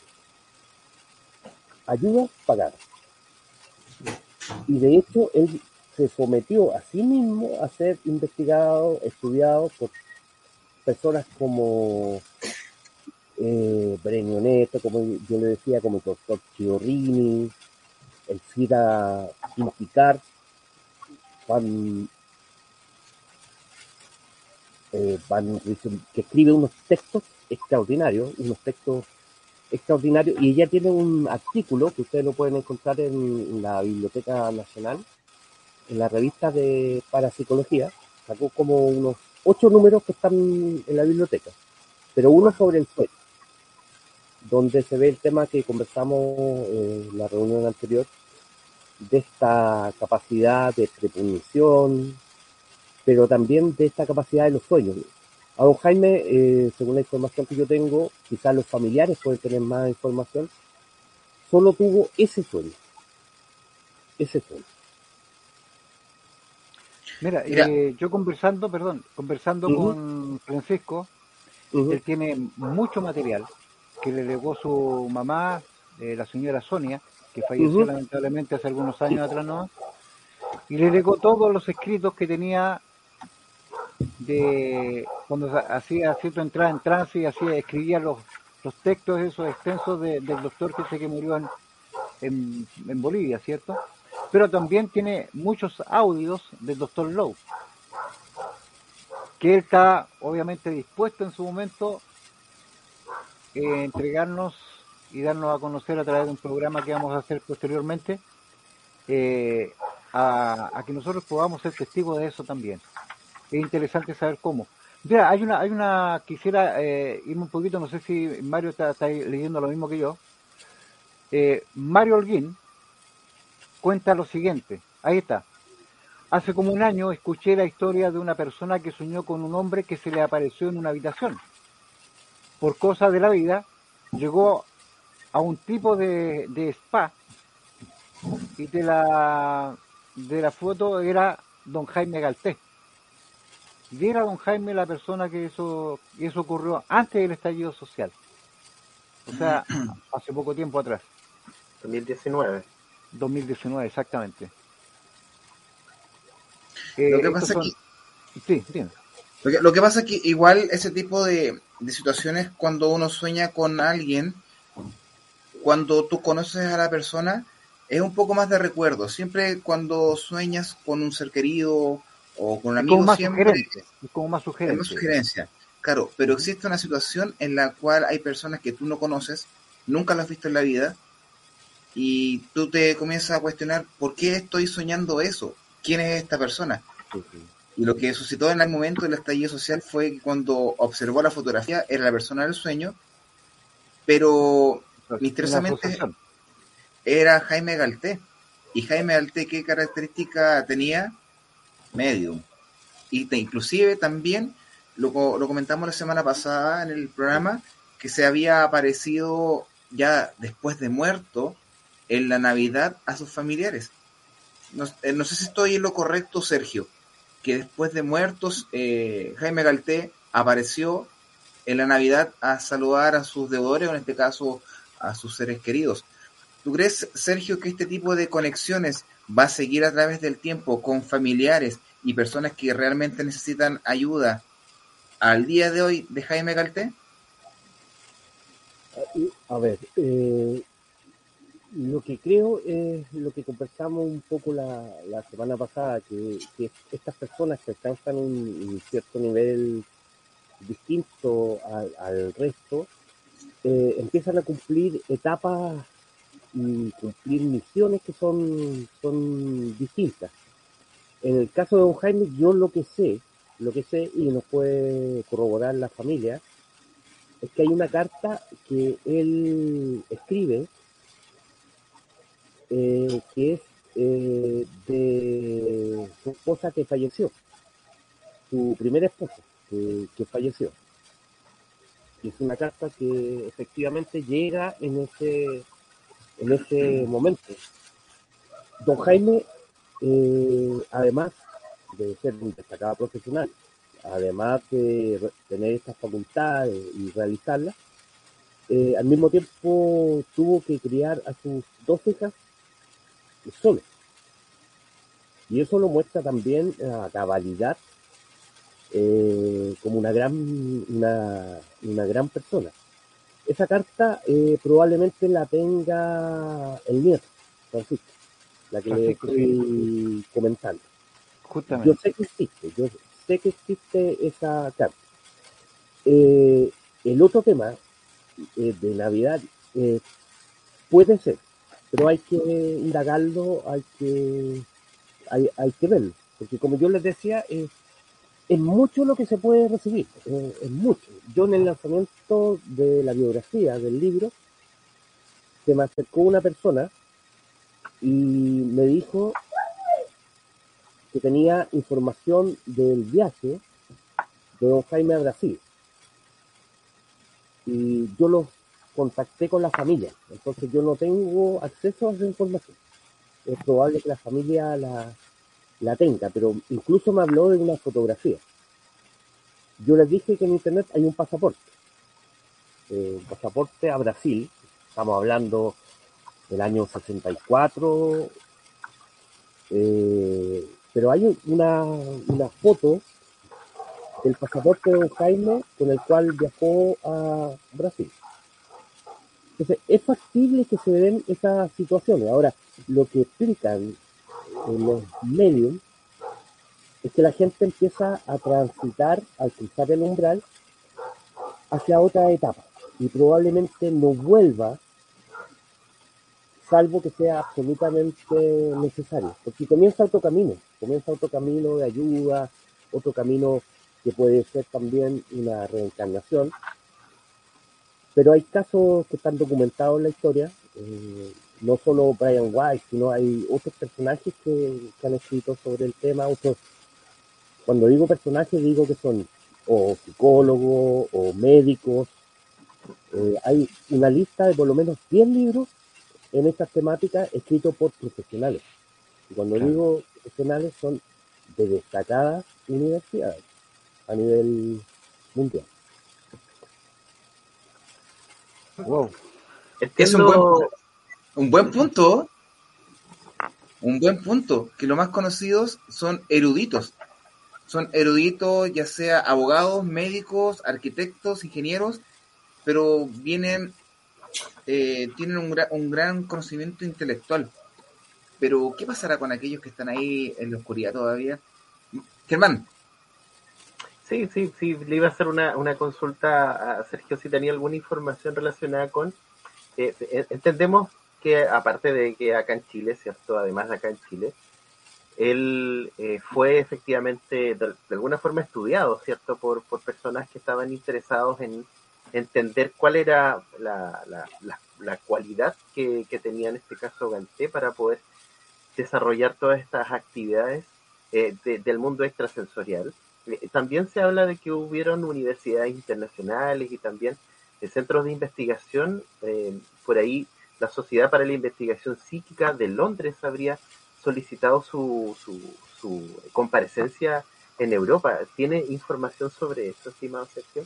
ayudas pagadas. Y de hecho, él se sometió a sí mismo a ser investigado, estudiado por personas como eh, Brenio Neto, como yo le decía, como el doctor Chiorrini, el Fida Inticar, Van, eh, Van, que escribe unos textos extraordinarios, unos textos extraordinarios, y ella tiene un artículo que ustedes lo pueden encontrar en la Biblioteca Nacional, en la revista de Parapsicología, sacó como unos ocho números que están en la biblioteca, pero uno sobre el sueño, donde se ve el tema que conversamos en la reunión anterior, de esta capacidad de premonición, pero también de esta capacidad de los sueños. A don Jaime, eh, según la información que yo tengo, quizás los familiares pueden tener más información, solo tuvo ese sueño. Ese sueño. Mira, Mira. Eh, yo conversando, perdón, conversando uh-huh. con Francisco, uh-huh. él tiene mucho material que le legó su mamá, eh, la señora Sonia, que falleció uh-huh. lamentablemente hace algunos años atrás, ¿no? Y le legó todos los escritos que tenía de cuando hacía cierta entrada en trance y hacía, escribía los, los textos esos extensos de, del doctor que sé que murió en, en, en Bolivia, ¿cierto? Pero también tiene muchos audios del doctor Lowe, que él está obviamente dispuesto en su momento a eh, entregarnos y darnos a conocer a través de un programa que vamos a hacer posteriormente, eh, a, a que nosotros podamos ser testigos de eso también. Es interesante saber cómo. Mira, hay una, hay una, quisiera eh, irme un poquito, no sé si Mario está, está leyendo lo mismo que yo. Eh, Mario Holguín cuenta lo siguiente, ahí está. hace como un año escuché la historia de una persona que soñó con un hombre que se le apareció en una habitación. Por cosas de la vida, llegó a un tipo de, de spa y de la, de la foto era don Jaime Galtés. Y era don Jaime la persona que eso, que eso ocurrió antes del estallido social. O sea, hace poco tiempo atrás. dos mil diecinueve. dos mil diecinueve, exactamente. Lo Eh, que estos pasa son... que, Sí, bien. lo que, lo que pasa es que igual ese tipo de, de situaciones cuando uno sueña con alguien, cuando tú conoces a la persona, es un poco más de recuerdo. Siempre cuando sueñas con un ser querido o con un Es como amigo, más siempre sugerente. Es como más es más sugerente. sugerencia. Claro, pero Ujú. existe una situación en la cual hay personas que tú no conoces, nunca las has visto en la vida, y tú te comienzas a cuestionar por qué estoy soñando eso, quién es esta persona. Sí, sí. Y lo que suscitó en el momento del estallido social fue que cuando observó la fotografía era la persona del sueño, pero Una misteriosamente asociación. era Jaime Galté. Y Jaime Galté, ¿qué característica tenía? Medium. Y te, inclusive también lo, lo comentamos la semana pasada en el programa, que se había aparecido ya después de muerto en la Navidad a sus familiares. No, eh, no sé si estoy en lo correcto, Sergio, que después de muertos eh, Jaime Galté apareció en la Navidad a saludar a sus deudores, o en este caso a sus seres queridos. ¿Tú crees, Sergio, que este tipo de conexiones va a seguir a través del tiempo con familiares y personas que realmente necesitan ayuda al día de hoy de Jaime Galté? A ver, eh, lo que creo es lo que conversamos un poco la, la semana pasada, que, que estas personas que alcanzan un, un cierto nivel distinto al, al resto, eh, empiezan a cumplir etapas y cumplir misiones que son, son distintas. En el caso de don Jaime, yo lo que sé, lo que sé, y nos puede corroborar la familia, es que hay una carta que él escribe, eh, que es eh, de su esposa que falleció, su primera esposa que, que falleció. Y es una carta que efectivamente llega en ese, en ese momento. Don Jaime, eh, además de ser un destacado profesional, además de tener estas facultades y realizarlas, eh, al mismo tiempo tuvo que criar a sus dos hijas solo. Y eso lo muestra también a cabalidad eh, como una gran, una, una gran persona. Esa carta eh, probablemente la tenga el nieto, Francisco, la que le Francisco, sí, estoy comentando. Yo justamente. sé que existe, yo sé que existe esa carta. Eh, el otro tema eh, de Navidad eh, puede ser, pero hay que indagarlo, hay que, hay, hay que verlo, porque como yo les decía, eh, es mucho lo que se puede recibir, eh, es mucho. Yo en el lanzamiento de la biografía del libro, se me acercó una persona y me dijo que tenía información del viaje de don Jaime a Brasil. Y yo los contacté con la familia, entonces yo no tengo acceso a esa información. Es probable que la familia la, la tenga, pero incluso me habló de una fotografía. Yo les dije que en internet hay un pasaporte, eh, un pasaporte a Brasil, estamos hablando del año sesenta y cuatro, eh, pero hay una, una foto del pasaporte de don Jaime con el cual viajó a Brasil. Entonces, es factible que se den esas situaciones. Ahora, lo que explican en los medios es que la gente empieza a transitar, al cruzar el umbral, hacia otra etapa y probablemente no vuelva, salvo que sea absolutamente necesario, porque comienza otro camino, comienza otro camino de ayuda, otro camino que puede ser también una reencarnación, pero hay casos que están documentados en la historia, eh, no solo Brian White, sino hay otros personajes que, que han escrito sobre el tema. Otros, cuando digo personajes, digo que son o psicólogos o médicos. Eh, hay una lista de por lo menos diez libros en estas temáticas escritos por profesionales. Y cuando Claro. digo profesionales, son de destacadas universidades a nivel mundial. Wow. Es un buen, Entiendo, un buen punto, un buen punto, que los más conocidos son eruditos. Son eruditos, ya sea abogados, médicos, arquitectos, ingenieros, pero vienen, eh, tienen un, gra- un gran conocimiento intelectual. Pero, ¿qué pasará con aquellos que están ahí en la oscuridad todavía? Germán, sí, sí, sí, le iba a hacer una, una consulta a Sergio si tenía alguna información relacionada con, eh, eh, entendemos que aparte de que acá en Chile, ¿cierto? Además de acá en Chile, él eh, fue efectivamente de, de alguna forma estudiado, ¿cierto? Por, por personas que estaban interesados en entender cuál era la, la, la, la cualidad que, que tenía en este caso Ganté para poder desarrollar todas estas actividades eh, de, del mundo extrasensorial. Eh, también se habla de que hubieron universidades internacionales y también eh, centros de investigación. Eh, por ahí la Sociedad para la Investigación Psíquica de Londres habría solicitado su, su, su comparecencia en Europa. ¿Tiene información sobre esto, estimado Sergio?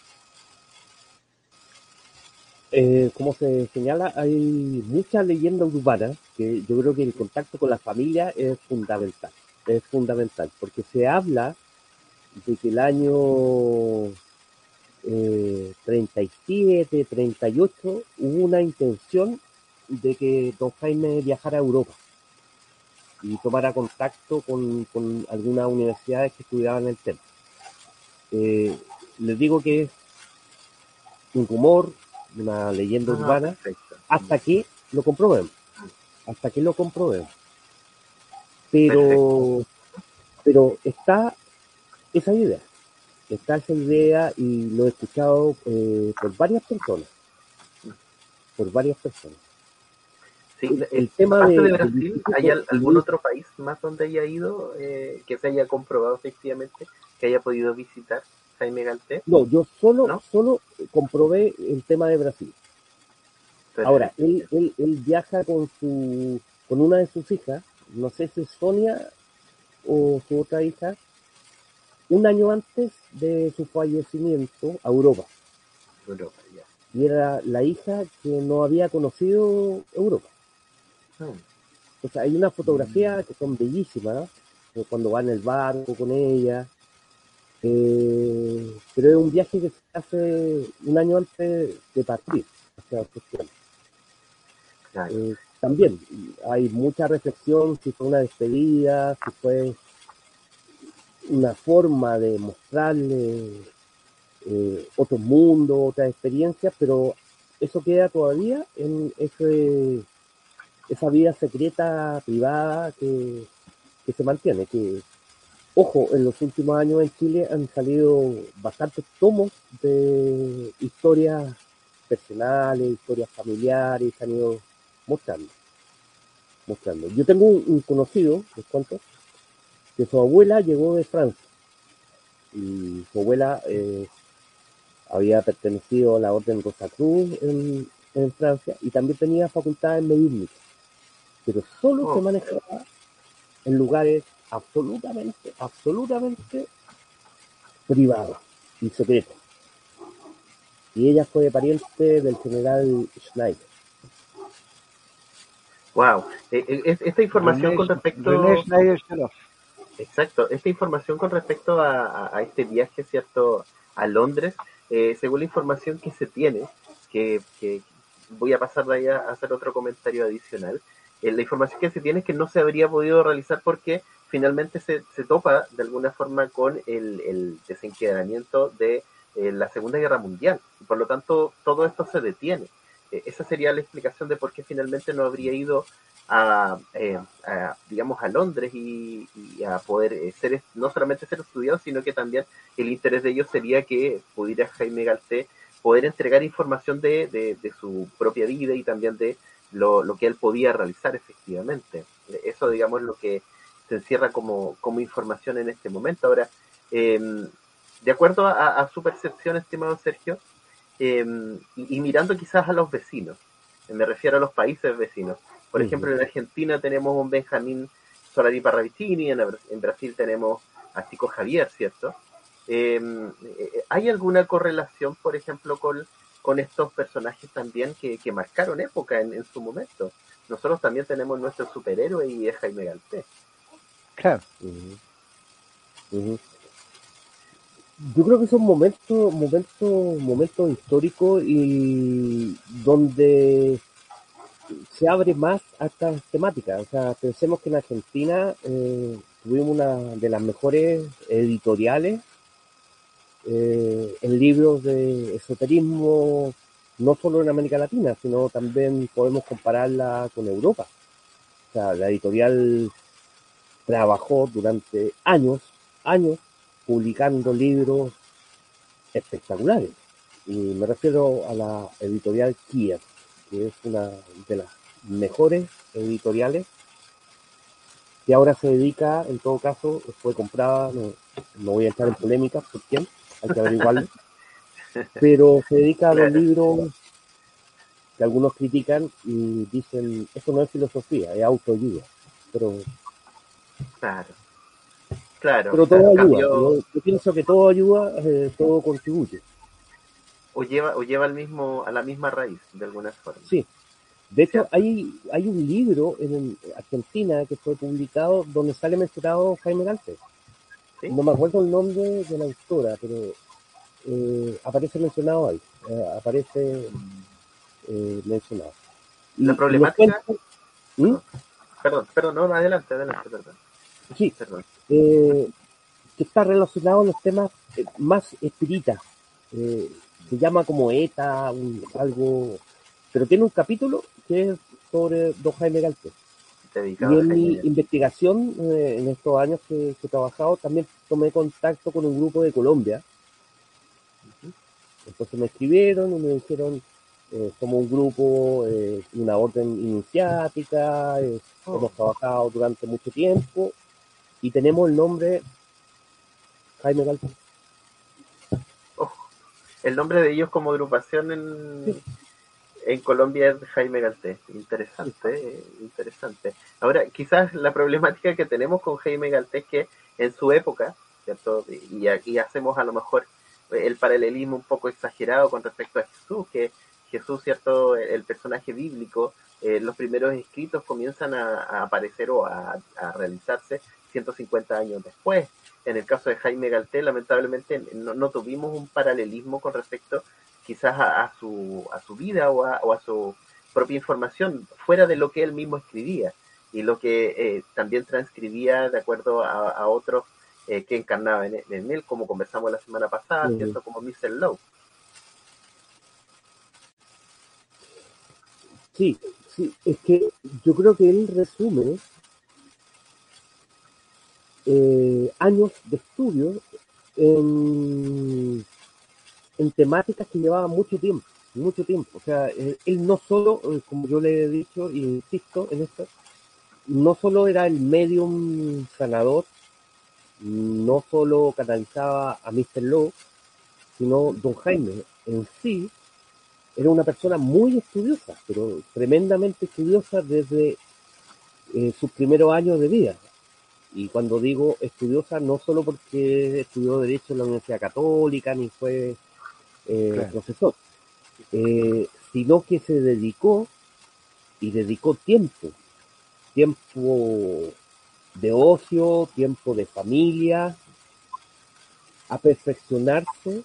Eh, como se señala, hay muchas leyendas urbanas que yo creo que el contacto con la familia es fundamental. Es fundamental, porque se habla de que el año eh, treinta y siete, treinta y ocho hubo una intención de que don Jaime viajara a Europa y tomara contacto con, con algunas universidades que estudiaban el tema. Eh, les digo que es un rumor, una leyenda Ah, urbana, perfecto. hasta que lo comprobemos, hasta que lo comprobemos. Perfecto. Pero, pero está esa idea, está esa idea y lo he escuchado eh, por varias personas, por varias personas. Sí, El, eh, el tema aparte de, de del Brasil, ¿hay instituto, al- algún Luis, otro país más donde haya ido eh, que se haya comprobado efectivamente que haya podido visitar Jaime Galté? no, yo solo, ¿No? solo comprobé el tema de Brasil. Ahora, Perfecto. él, él, él viaja con su, con una de sus hijas, no sé si es Sonia o su otra hija, un año antes de su fallecimiento a Europa. Europa, ya. Y era la hija que no había conocido Europa. Hmm. O sea, hay unas fotografías que son bellísimas, ¿no? Cuando va en el barco con ella. Eh, pero es un viaje que se hace un año antes de partir. O sea, Claro. eh, también hay mucha reflexión si fue una despedida, si fue una forma de mostrarle eh, otro mundo, otras experiencias, pero eso queda todavía en ese, esa vida secreta, privada que, que se mantiene. Que, ojo, en los últimos años en Chile han salido bastantes tomos de historias personales, historias familiares, se han ido mostrando. mostrando. Yo tengo un, un conocido, les cuento, que su abuela llegó de Francia y su abuela eh, había pertenecido a la Orden Rosacruz en, en Francia y también tenía facultades mediúnicas, pero solo se Oh, manejaba en lugares absolutamente, absolutamente privados y secretos. Y ella fue pariente del general Schneider. wow. Eh, eh, es- esta información René, con René respecto, Schneider Sherlock. exacto, esta información con respecto a, a- a este viaje, ¿cierto? A Londres, eh, según la información que se tiene, que, que voy a pasar de ahí a hacer otro comentario adicional, eh, la información que se tiene es que no se habría podido realizar porque finalmente se, se topa de alguna forma con el, el desencadenamiento de eh, la Segunda Guerra Mundial. Y por lo tanto, todo esto se detiene. Eh, esa sería la explicación de por qué finalmente no habría ido a, eh, a, digamos, a Londres y, y a poder eh, ser, no solamente ser estudiado, sino que también el interés de ellos sería que pudiera Jaime Galté poder entregar información de, de, de su propia vida y también de, lo, lo que él podía realizar efectivamente. Eso, digamos, es lo que se encierra como, como información en este momento. Ahora, eh, de acuerdo a, a su percepción, estimado Sergio, eh, y, y mirando quizás a los vecinos, me refiero a los países vecinos. Por uh-huh. ejemplo, en Argentina tenemos un Benjamín Solari Parravicini, en, en Brasil tenemos a Chico Javier, ¿cierto? Eh, ¿Hay alguna correlación, por ejemplo, con, con estos personajes también que, que marcaron época en, en su momento? Nosotros también tenemos nuestro superhéroe y es Jaime Galté. Claro. Uh-huh. Uh-huh. Yo creo que son momentos, momentos, momentos históricos y donde se abre más a estas temáticas. O sea, pensemos que en Argentina eh, tuvimos una de las mejores editoriales eh, en libros de esoterismo, no solo en América Latina, sino también podemos compararla con Europa. O sea, la editorial trabajó durante años, años, publicando libros espectaculares. Y me refiero a la editorial Kiev, que es una de las mejores editoriales, que ahora se dedica, en todo caso, fue comprada, no, no voy a entrar en polémicas por quién, hay que averiguarlo, pero se dedica a los libros que algunos critican y dicen, esto no es filosofía, es autoayuda, pero... Claro. Claro, pero todo ayuda. cambio, Yo, yo pienso que todo ayuda, eh, todo contribuye. O lleva, o lleva al mismo, a la misma raíz, de alguna forma. Sí. De hecho, hay, hay un libro en Argentina que fue publicado donde sale mencionado Jaime Galté. ¿Sí? No me acuerdo el nombre de la autora, pero eh, aparece mencionado ahí. Eh, aparece eh, mencionado. Y, la problemática... Cuento, ¿Mm? Perdón, perdón, no, adelante, adelante, perdón. Sí, eh, que está relacionado a los temas eh, más espíritas. Eh, se llama como ETA, un, algo, pero tiene un capítulo que es sobre don Jaime Galté. Y en mi investigación, eh, en estos años que, que he trabajado, también tomé contacto con un grupo de Colombia. Uh-huh. Entonces me escribieron y me dijeron, eh, somos un grupo, eh, una orden iniciática, eh, oh. hemos trabajado durante mucho tiempo, y tenemos el nombre Jaime Galté. Oh, el nombre de ellos como agrupación en, sí. en Colombia es Jaime Galté. Interesante, sí. eh, interesante. Ahora, quizás la problemática que tenemos con Jaime Galté es que en su época, ¿cierto? Y, y hacemos a lo mejor el paralelismo un poco exagerado con respecto a Jesús, que Jesús, ¿cierto? El personaje bíblico, eh, los primeros escritos comienzan a, a aparecer o a, a realizarse ciento cincuenta años después. En el caso de Jaime Galté, lamentablemente no, no tuvimos un paralelismo con respecto quizás a, a, su, a su vida o a, o a su propia información, fuera de lo que él mismo escribía y lo que eh, también transcribía de acuerdo a, a otros eh, que encarnaban en, en él, como conversamos la semana pasada, uh-huh. ¿cierto? Como mister Lowe. Sí, sí, es que yo creo que él resume Eh, años de estudio en, en temáticas que llevaban mucho tiempo, mucho tiempo. O sea, él, él no solo, como yo le he dicho y insisto en esto, no solo era el medium sanador, no solo canalizaba a mister Lowe, sino don Jaime en sí era una persona muy estudiosa, pero tremendamente estudiosa desde eh, sus primeros años de vida. Y cuando digo estudiosa, no solo porque estudió Derecho en la Universidad Católica, ni fue eh, claro. profesor, eh, sino que se dedicó y dedicó tiempo, tiempo de ocio, tiempo de familia, a perfeccionarse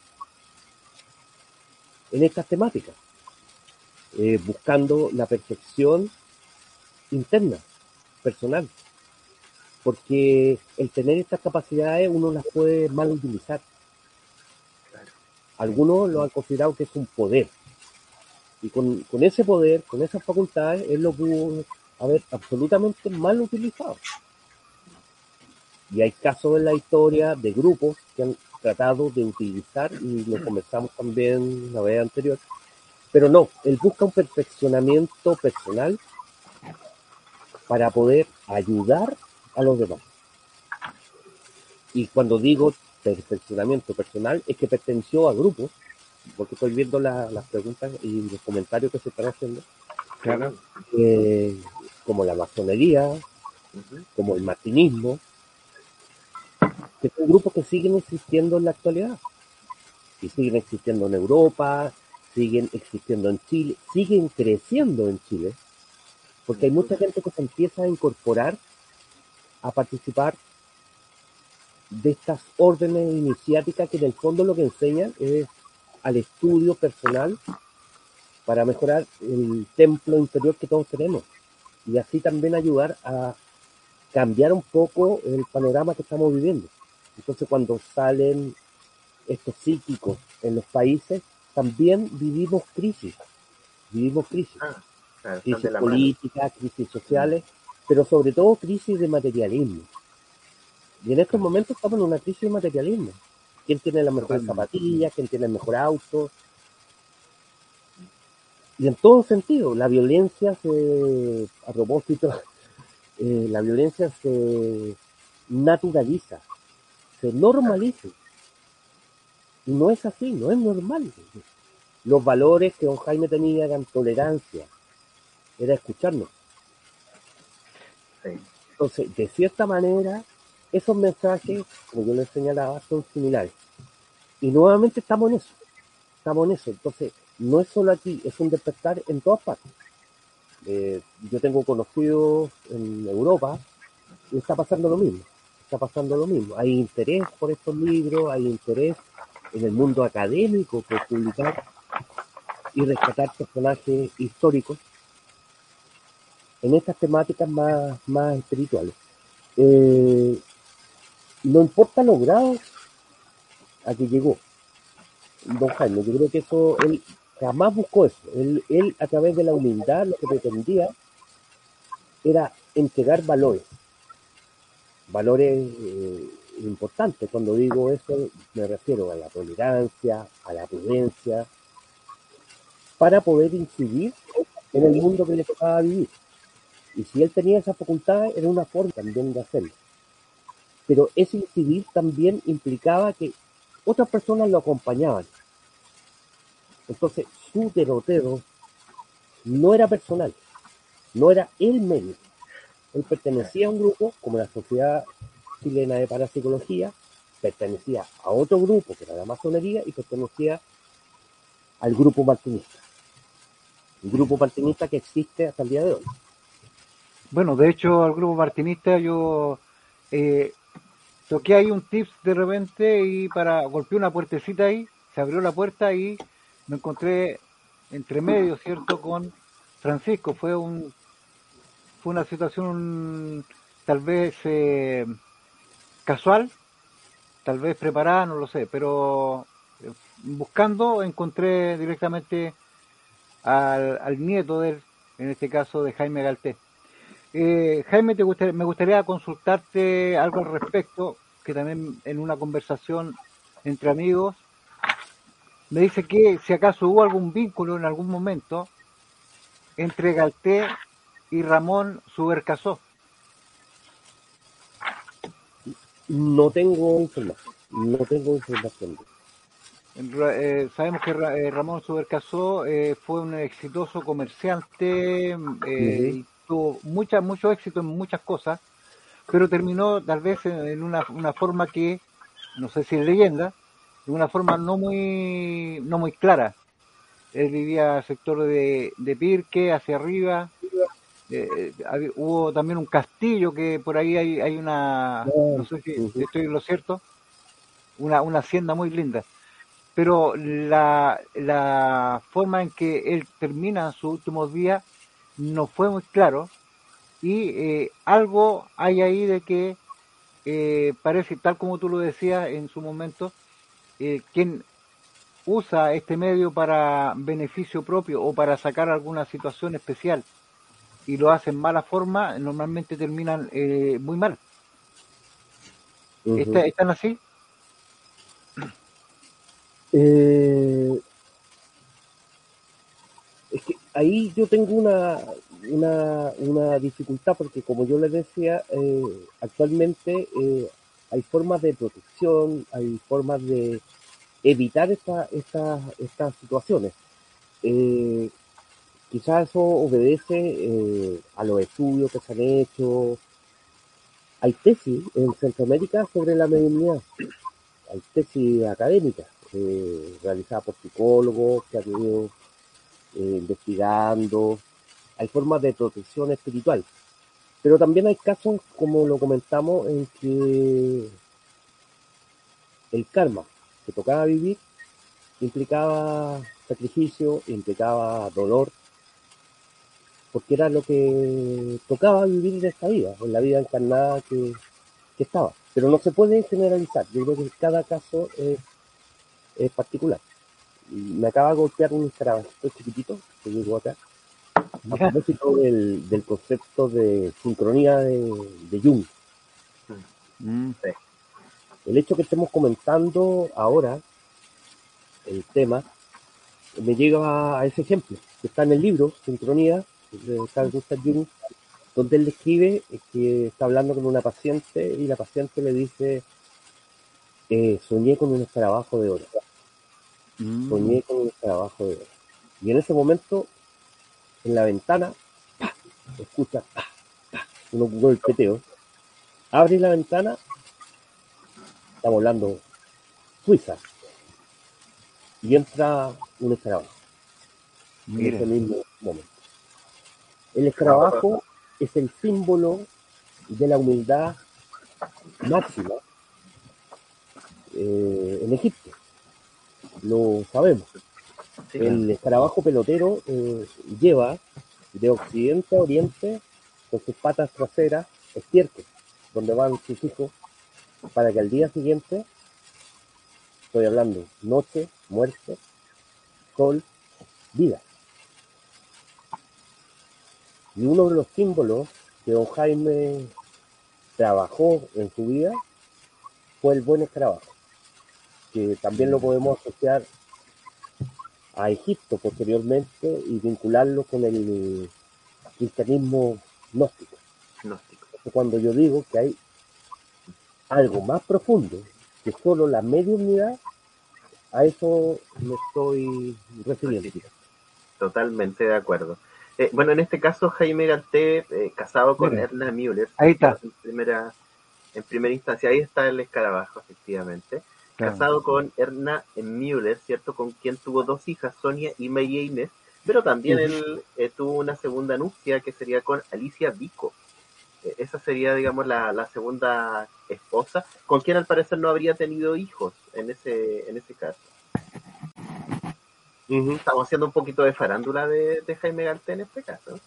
en estas temáticas, eh, buscando la perfección interna, personal. Porque el tener estas capacidades uno las puede mal utilizar. Claro. Algunos lo han considerado que es un poder. Y con, con ese poder, con esas facultades, él lo pudo haber absolutamente mal utilizado. Y hay casos en la historia de grupos que han tratado de utilizar, y lo conversamos también la vez anterior, pero no, él busca un perfeccionamiento personal para poder ayudar a los demás. Y cuando digo perfeccionamiento personal, es que perteneció a grupos, porque estoy viendo la, las preguntas y los comentarios que se están haciendo, Claro. eh, como la masonería, Ujú. como el martinismo, que son grupos que siguen existiendo en la actualidad, y siguen existiendo en Europa, siguen existiendo en Chile, siguen creciendo en Chile, porque hay mucha gente que se empieza a incorporar, a participar de estas órdenes iniciáticas que en el fondo lo que enseñan es al estudio personal para mejorar el templo interior que todos tenemos y así también ayudar a cambiar un poco el panorama que estamos viviendo. Entonces cuando salen estos psíquicos en los países, también vivimos crisis, vivimos crisis, Ah, claro, están de crisis la mano. políticas, crisis sociales, pero sobre todo crisis de materialismo. Y en estos momentos estamos en una crisis de materialismo. ¿Quién tiene las mejores Totalmente. zapatillas? ¿Quién tiene el mejor auto? Y en todo sentido, la violencia se, a propósito, eh, la violencia se naturaliza, se normaliza. Y no es así, no es normal. Los valores que don Jaime tenía eran tolerancia, era escucharnos. Sí. Entonces, de cierta manera, esos mensajes, como yo les señalaba, son similares. Y nuevamente estamos en eso, estamos en eso. Entonces, no es solo aquí, es un despertar en todas partes. Eh, yo tengo conocidos en Europa y está pasando lo mismo, está pasando lo mismo. Hay interés por estos libros, hay interés en el mundo académico por publicar y rescatar personajes históricos en estas temáticas más, más espirituales. Eh, no importa los grados a que llegó don Jaime, yo creo que eso, él jamás buscó eso. Él, él a través de la humildad lo que pretendía era entregar valores, valores eh, importantes. Cuando digo eso me refiero a la tolerancia, a la prudencia, para poder incidir en el mundo que le tocaba vivir. Y si él tenía esa facultad, era una forma también de hacerlo. Pero ese incidir también implicaba que otras personas lo acompañaban. Entonces, su derrotero no era personal, no era él medio. Él pertenecía a un grupo, como la Sociedad Chilena de Parapsicología, pertenecía a otro grupo, que era la masonería, y pertenecía al grupo martinista. Un grupo martinista que existe hasta el día de hoy. Bueno, de hecho, al grupo martinista yo eh, toqué ahí un tips de repente y para golpeé una puertecita ahí, se abrió la puerta y me encontré entre medio, ¿cierto? Con Francisco. Fue un fue una situación tal vez eh, casual, tal vez preparada, no lo sé, pero eh, buscando encontré directamente al, al nieto de él, en este caso de Jaime Galté. Eh, Jaime, te gustaría, me gustaría consultarte algo al respecto, que también en una conversación entre amigos me dice que si acaso hubo algún vínculo en algún momento entre Galté y Ramón Subercasó. No tengo información, no tengo información. Eh, sabemos que Ra- eh, Ramón Subercasó eh, fue un exitoso comerciante eh, Uh-huh. y tuvo mucha, mucho éxito en muchas cosas, pero terminó tal vez en, en una, una forma que, no sé si es leyenda, de una forma no muy, no muy clara. Él vivía al sector de, de Pirque, hacia arriba. Eh, había- hubo también un castillo que por ahí hay, hay una, no sé si Uh-huh. estoy en lo cierto, una, una hacienda muy linda. Pero la, la forma en que él termina sus últimos días no fue muy claro y eh, algo hay ahí de que eh, parece, tal como tú lo decías en su momento, eh, quien usa este medio para beneficio propio o para sacar alguna situación especial y lo hace en mala forma, normalmente terminan eh, muy mal. Uh-huh. ¿Está- ¿Están así? Eh, ahí yo tengo una, una, una dificultad porque, como yo les decía, eh, actualmente eh, hay formas de protección, hay formas de evitar esta, esta, estas situaciones. Eh, quizás eso obedece eh, a los estudios que se han hecho. Hay tesis en Centroamérica sobre la mediunidad, hay tesis académicas eh, realizadas por psicólogos que han ido eh, investigando. Hay formas de protección espiritual, pero también hay casos, como lo comentamos, en que el karma que tocaba vivir implicaba sacrificio, implicaba dolor, porque era lo que tocaba vivir en esta vida, en la vida encarnada que, que estaba. Pero no se puede generalizar, yo creo que cada caso es, es particular. Y me acaba de golpear un escarabajito chiquitito que llegó acá, a propósito del, del concepto de sincronía de, de Jung. Mm. El hecho que estemos comentando ahora el tema me llega a ese ejemplo que está en el libro Sincronía de Carl Gustav Jung, donde él describe que está hablando con una paciente y la paciente le dice eh, soñé con un escarabajo de oro, Mm. soñé con un escarabajo de oro, y en ese momento en la ventana ¡pah! Escucha ¡pah! ¡pah! Unos golpeteos, abre la ventana, está volando Suiza y entra un escarabajo en Mira. ese mismo momento. El escarabajo es el símbolo de la humildad máxima eh, en Egipto, lo sabemos. Sí, El escarabajo pelotero eh, lleva de occidente a oriente con sus patas traseras estiércol, donde van sus hijos, para que al día siguiente, estoy hablando noche, muerte, sol, vida. Y uno de los símbolos que don Jaime trabajó en su vida fue el buen escarabajo, que también lo podemos asociar a Egipto posteriormente y vincularlo con el cristianismo gnóstico. gnóstico. Cuando yo digo que hay algo más profundo que solo la mediunidad, a eso me estoy refiriendo. Totalmente de acuerdo. Eh, bueno, en este caso, Jaime Galté, eh, casado con Mira. Erna Müller. Ahí está. En primera, en primera instancia, ahí está el escarabajo, efectivamente. Claro. Casado con Erna Müller, ¿cierto? Con quien tuvo dos hijas, Sonia y María Inés. Pero también Uh-huh. él eh, tuvo una segunda nupcia que sería con Alicia Vico. Eh, esa sería, digamos, la, la segunda esposa, con quien al parecer no habría tenido hijos en ese, en ese caso. Uh-huh. Estamos haciendo un poquito de farándula de, de Jaime Galté en este caso.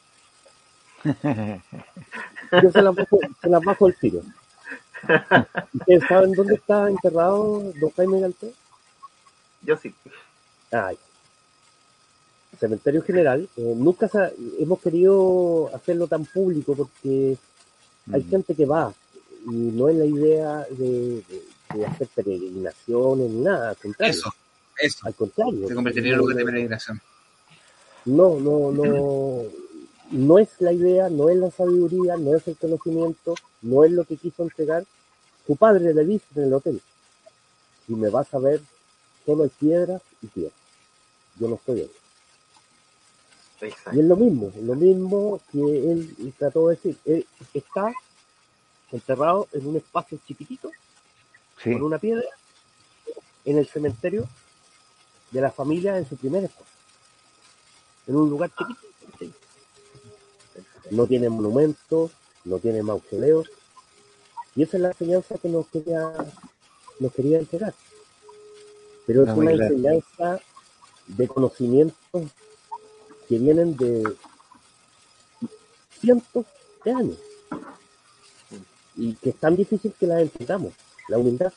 Yo se las bajo, se las bajo el tiro. ¿Ustedes saben dónde está enterrado don Jaime Galté? Yo sí. Ay. Cementerio General. Eh, nunca se, hemos querido hacerlo tan público porque hay Mm. gente que va y no es la idea de, de, de hacer peregrinaciones ni nada, al contrario. Eso, eso. Al contrario. Se convertiría en no, lugar de no, peregrinación. no, no, no, no es la idea, no es la sabiduría, no es el conocimiento, no es lo que quiso entregar. Su padre le dice en el hotel, si me vas a ver, solo hay piedras y piedras. Yo no estoy ahí. Exacto. Y es lo mismo, lo mismo que él trató de decir. Él está enterrado en un espacio chiquitito, Sí. con una piedra, en el cementerio de la familia de su primer esposa. En un lugar chiquitito. Sí. No tiene monumentos, no tiene mausoleos. Y esa es la enseñanza que nos quería, nos quería entregar. Pero es No, una muy claro. enseñanza de conocimientos que vienen de cientos de años y que es tan difícil que la entendamos, la humildad.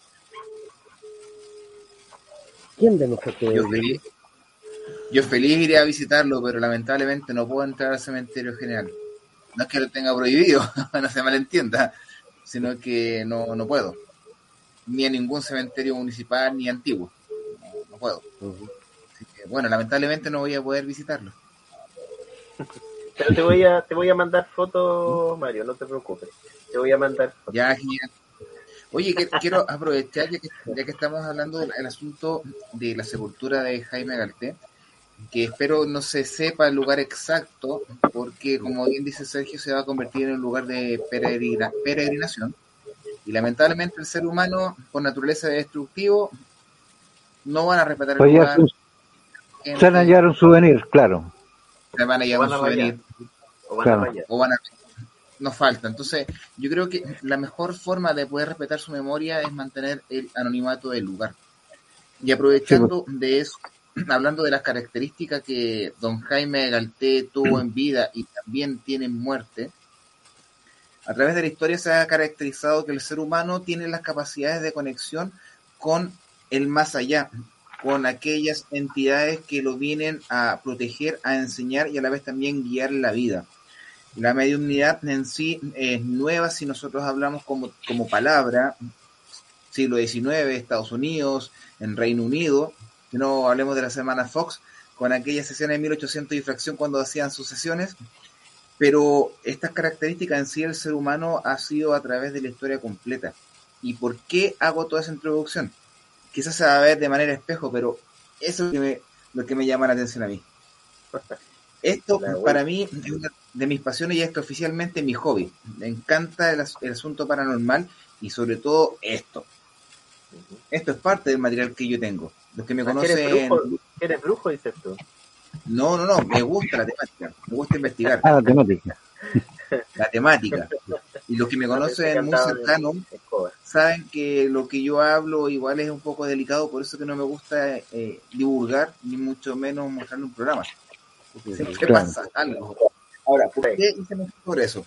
¿Quién de nosotros Yo es feliz, yo feliz iré a visitarlo, pero lamentablemente no puedo entrar al cementerio general. No es que lo tenga prohibido, no se malentienda, sino que no, no puedo. Ni a ningún cementerio municipal ni antiguo. No, no puedo. Uh-huh. Así que, bueno, lamentablemente no voy a poder visitarlo. Pero te voy a, te voy a mandar fotos, Mario, no te preocupes. Te voy a mandar fotos. Ya, genial. Oye, que, quiero aprovechar, ya que, ya que estamos hablando del el asunto de la sepultura de Jaime Galté, que espero no se sepa el lugar exacto, porque como bien dice Sergio, se va a convertir en un lugar de peregrina, peregrinación, y lamentablemente el ser humano, por naturaleza destructivo, no van a respetar el Oye, lugar, se van a gente, llevar un souvenir, claro. se van a O llevar van un a rayar. souvenir, O van Claro. a rayar. o van a nos falta. Entonces, yo creo que la mejor forma de poder respetar su memoria es mantener el anonimato del lugar. Y aprovechando de eso, hablando de las características que don Jaime Galté tuvo en vida y también tiene en muerte, a través de la historia se ha caracterizado que el ser humano tiene las capacidades de conexión con el más allá, con aquellas entidades que lo vienen a proteger, a enseñar y a la vez también guiar la vida. La mediunidad en sí es nueva si nosotros hablamos como, como palabra, siglo diecinueve, Estados Unidos, en Reino Unido, que no hablemos de la semana Fox, con aquellas sesiones de mil ochocientos y fracción cuando hacían sus sesiones, pero estas características en sí del ser humano ha sido a través de la historia completa. ¿Y por qué hago toda esa introducción? Quizás se va a ver de manera espejo, pero eso es lo que me, lo que me llama la atención a mí. Esto para mí es una de mis pasiones y esto oficialmente es mi hobby. Me encanta el, el asunto paranormal y sobre todo esto. Esto es parte del material que yo tengo. Los que me Ah, conocen... ¿Eres brujo? ¿Eres brujo, dices tú? No, no, no, me gusta la temática, me gusta investigar. Ah, la temática. La temática. Y los que me conocen muy cercano saben que lo que yo hablo igual es un poco delicado, por eso que no me gusta eh, divulgar, ni mucho menos mostrar un programa. Porque siempre Claro. pasa algo. Ahora, ¿por qué hice por eso?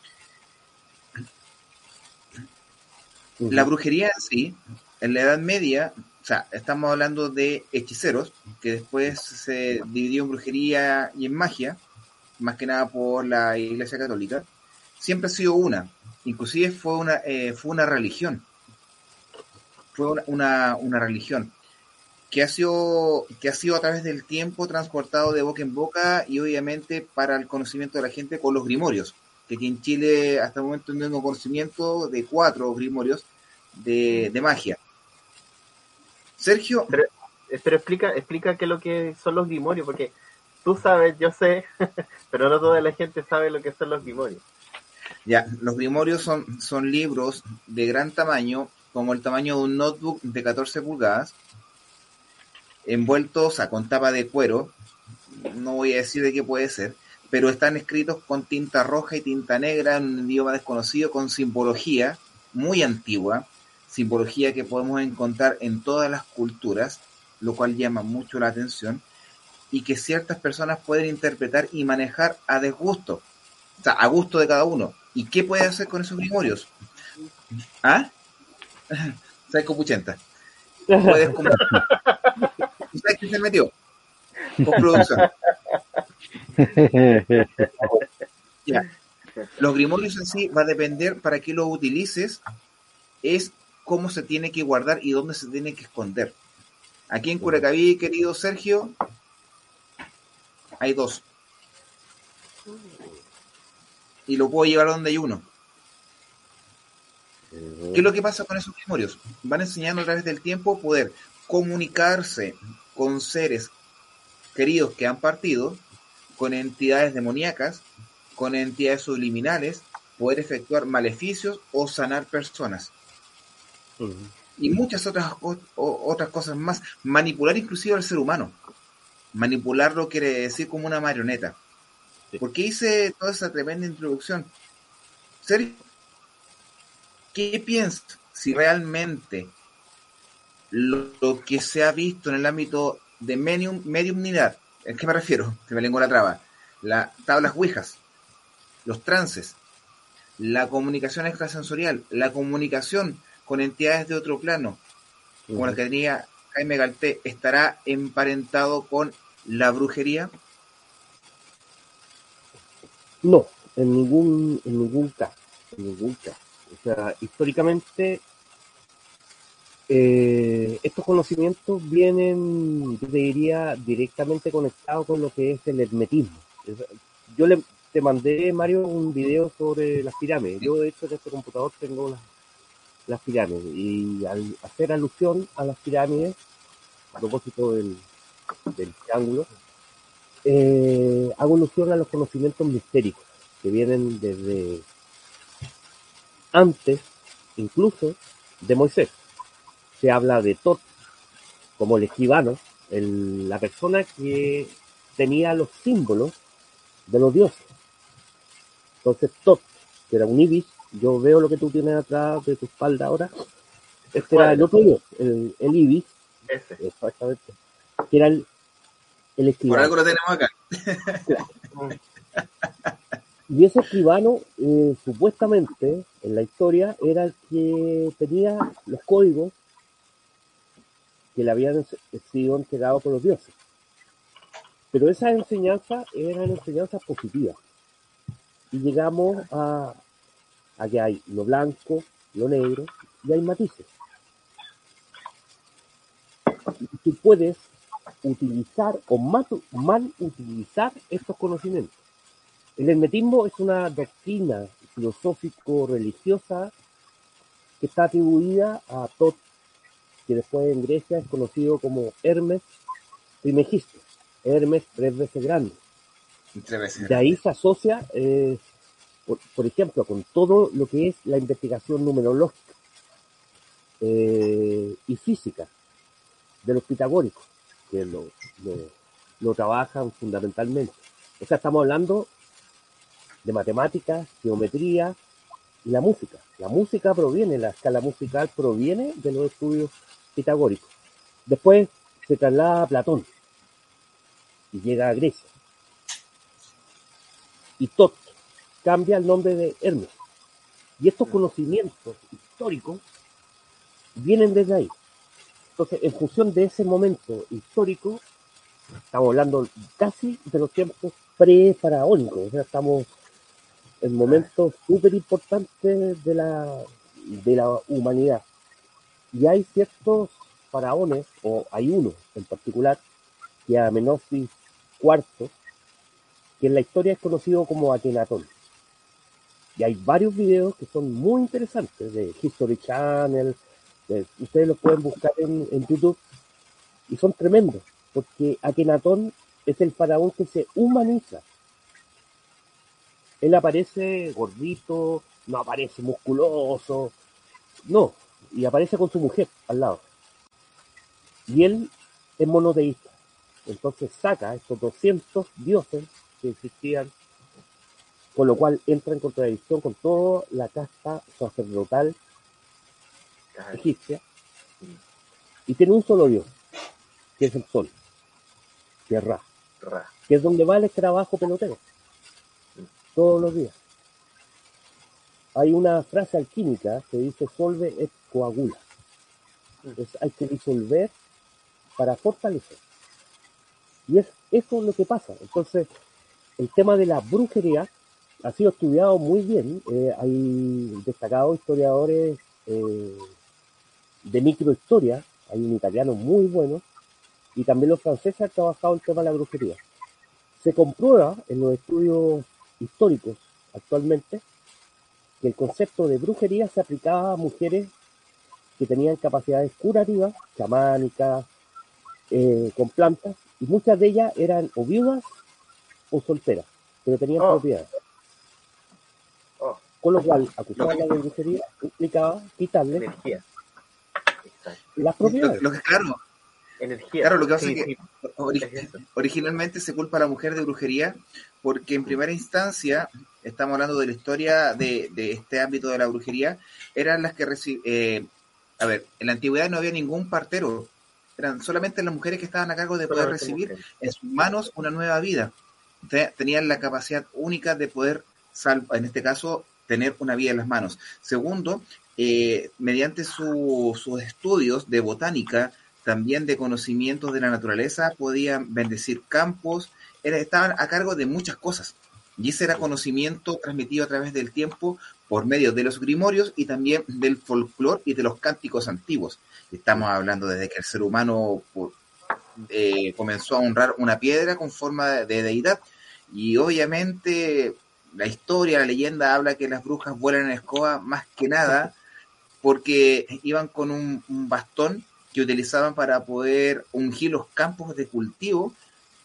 La brujería en sí, en la Edad Media, o sea, estamos hablando de hechiceros, que después se dividió en brujería y en magia, más que nada por la Iglesia Católica, siempre ha sido una, inclusive fue una, eh, fue una religión, fue una, una, una religión que ha sido que ha sido a través del tiempo transportado de boca en boca y obviamente para el conocimiento de la gente con los grimorios, que aquí en Chile hasta el momento no tengo conocimiento de cuatro grimorios de, de magia. Sergio, pero, pero explica explica qué es lo que son los grimorios, porque tú sabes, yo sé, pero no toda la gente sabe lo que son los grimorios. Ya, los grimorios son, son libros de gran tamaño, como el tamaño de un notebook de catorce pulgadas, envueltos a con tapa de cuero, no voy a decir de qué puede ser, pero están escritos con tinta roja y tinta negra en un idioma desconocido con simbología muy antigua, simbología que podemos encontrar en todas las culturas, lo cual llama mucho la atención, y que ciertas personas pueden interpretar y manejar a desgusto, o sea, a gusto de cada uno. ¿Y qué puede hacer con esos grimorios? ¿Ah? ¿Sabes, copuchenta? Puedes comer. ¿Sabes quién se metió? Postproducción. Ya. Los grimorios en sí va a depender para qué los utilices, es cómo se tiene que guardar y dónde se tiene que esconder. Aquí en Curacaví, querido Sergio, hay dos. Y lo puedo llevar donde hay uno. ¿Qué es lo que pasa con esos grimorios? Van enseñando a través del tiempo poder comunicarse con seres queridos que han partido, con entidades demoníacas, con entidades subliminales, poder efectuar maleficios o sanar personas. Uh-huh. Y muchas otras, o, otras cosas más. Manipular inclusive al ser humano. Manipularlo quiere decir como una marioneta. Sí. ¿Por qué hice toda esa tremenda introducción? Sergio, ¿qué piensas si realmente lo, lo que se ha visto en el ámbito de medium, mediumnidad, ¿a qué me refiero? Que me lengua la traba. Las tablas ouijas, los trances, la comunicación extrasensorial, la comunicación con entidades de otro plano, uh-huh. como la que tenía Jaime Galté, ¿estará emparentado con la brujería? No, en ningún, en ningún caso, en ningún caso. O sea, históricamente eh, estos conocimientos vienen, yo te diría, directamente conectados con lo que es el hermetismo. yo le, te mandé, Mario, un video sobre las pirámides. Yo, de hecho, en este computador tengo las, las pirámides. Y al hacer alusión a las pirámides, a propósito del, del triángulo, eh, hago alusión a los conocimientos mistéricos que vienen desde antes, incluso, de Moisés. Se habla de Tot como el escribano, el, la persona que tenía los símbolos de los dioses. Entonces Tot, que era un ibis, yo veo lo que tú tienes atrás de tu espalda ahora, este era el otro dios, el, el ibis, Ese. exactamente, que era el, el escribano. Por algo lo tenemos acá. Y ese escribano, eh, supuestamente, en la historia, era el que tenía los códigos que le habían sido entregados por los dioses. Pero esas enseñanzas eran enseñanzas positivas. Y llegamos a, a que hay lo blanco, lo negro, y hay matices. Y tú puedes utilizar o mal, mal utilizar estos conocimientos. El hermetismo es una doctrina filosófico-religiosa que está atribuida a Tot, que después en Grecia es conocido como Hermes Trismegisto, Hermes tres veces grande. Tres veces De ahí se asocia, eh, por, por ejemplo, con todo lo que es la investigación numerológica eh, y física de los pitagóricos, que lo, lo, lo trabajan fundamentalmente. O sea, estamos hablando de matemáticas, geometría y la música. La música proviene, la escala musical proviene de los estudios pitagóricos. Después se traslada a Platón y llega a Grecia. Y Tot cambia el nombre de Hermes. Y estos conocimientos históricos vienen desde ahí. Entonces, en función de ese momento histórico, estamos hablando casi de los tiempos pre-faraónicos, o sea, estamos en momentos súper importantes de la, de la humanidad. Y hay ciertos faraones, o hay uno en particular, que es Amenofis cuarto, que en la historia es conocido como Akenatón. Y hay varios videos que son muy interesantes, de History Channel, de, ustedes los pueden buscar en, en YouTube, y son tremendos, porque Akenatón es el faraón que se humaniza. Él aparece gordito, no aparece musculoso, no, y aparece con su mujer al lado. Y él es monoteísta. Entonces saca estos doscientos dioses que existían, con lo cual entra en contradicción con toda la casta sacerdotal egipcia, y tiene un solo dios, que es el sol, que es Ra, Ra. que es donde va el escarabajo pelotero, todos los días. Hay una frase alquímica que dice solve et coagula. Es, hay que disolver para fortalecer. Y es eso es lo que pasa. Entonces, el tema de la brujería ha sido estudiado muy bien. Eh, hay destacados historiadores eh, de microhistoria. Hay un italiano muy bueno. Y también los franceses han trabajado el tema de la brujería. Se comprueba en los estudios históricos actualmente que el concepto de brujería se aplicaba a mujeres que tenían capacidades curativas, chamánicas, eh, con plantas, y muchas de ellas eran o viudas o solteras, pero tenían Oh. propiedades. Oh, Con lo cual, acusarla de brujería implicaba quitarle energía. Exacto. las Lo, propiedades. lo que, claro, Energía. claro, lo que pasa Sí, es que sí, ori- es eso. originalmente se culpa a la mujer de brujería porque en primera instancia, estamos hablando de la historia de, de este ámbito de la brujería, eran las que recibían, eh, a ver, en la antigüedad no había ningún partero, eran solamente las mujeres que estaban a cargo de poder Solamente recibir mujeres. en sus manos una nueva vida. Te- Tenían la capacidad única de poder, sal- en este caso, tener una vida en las manos. Segundo, eh, mediante su- sus estudios de botánica, también de conocimientos de la naturaleza, podían bendecir campos, era, estaban a cargo de muchas cosas. Y ese era conocimiento transmitido a través del tiempo por medio de los grimorios y también del folclore y de los cánticos antiguos. Estamos hablando desde que el ser humano por- eh, comenzó a honrar una piedra con forma de, de deidad. Y obviamente la historia, la leyenda habla que las brujas vuelan en escoba más que nada porque iban con un, un bastón que utilizaban para poder ungir los campos de cultivo,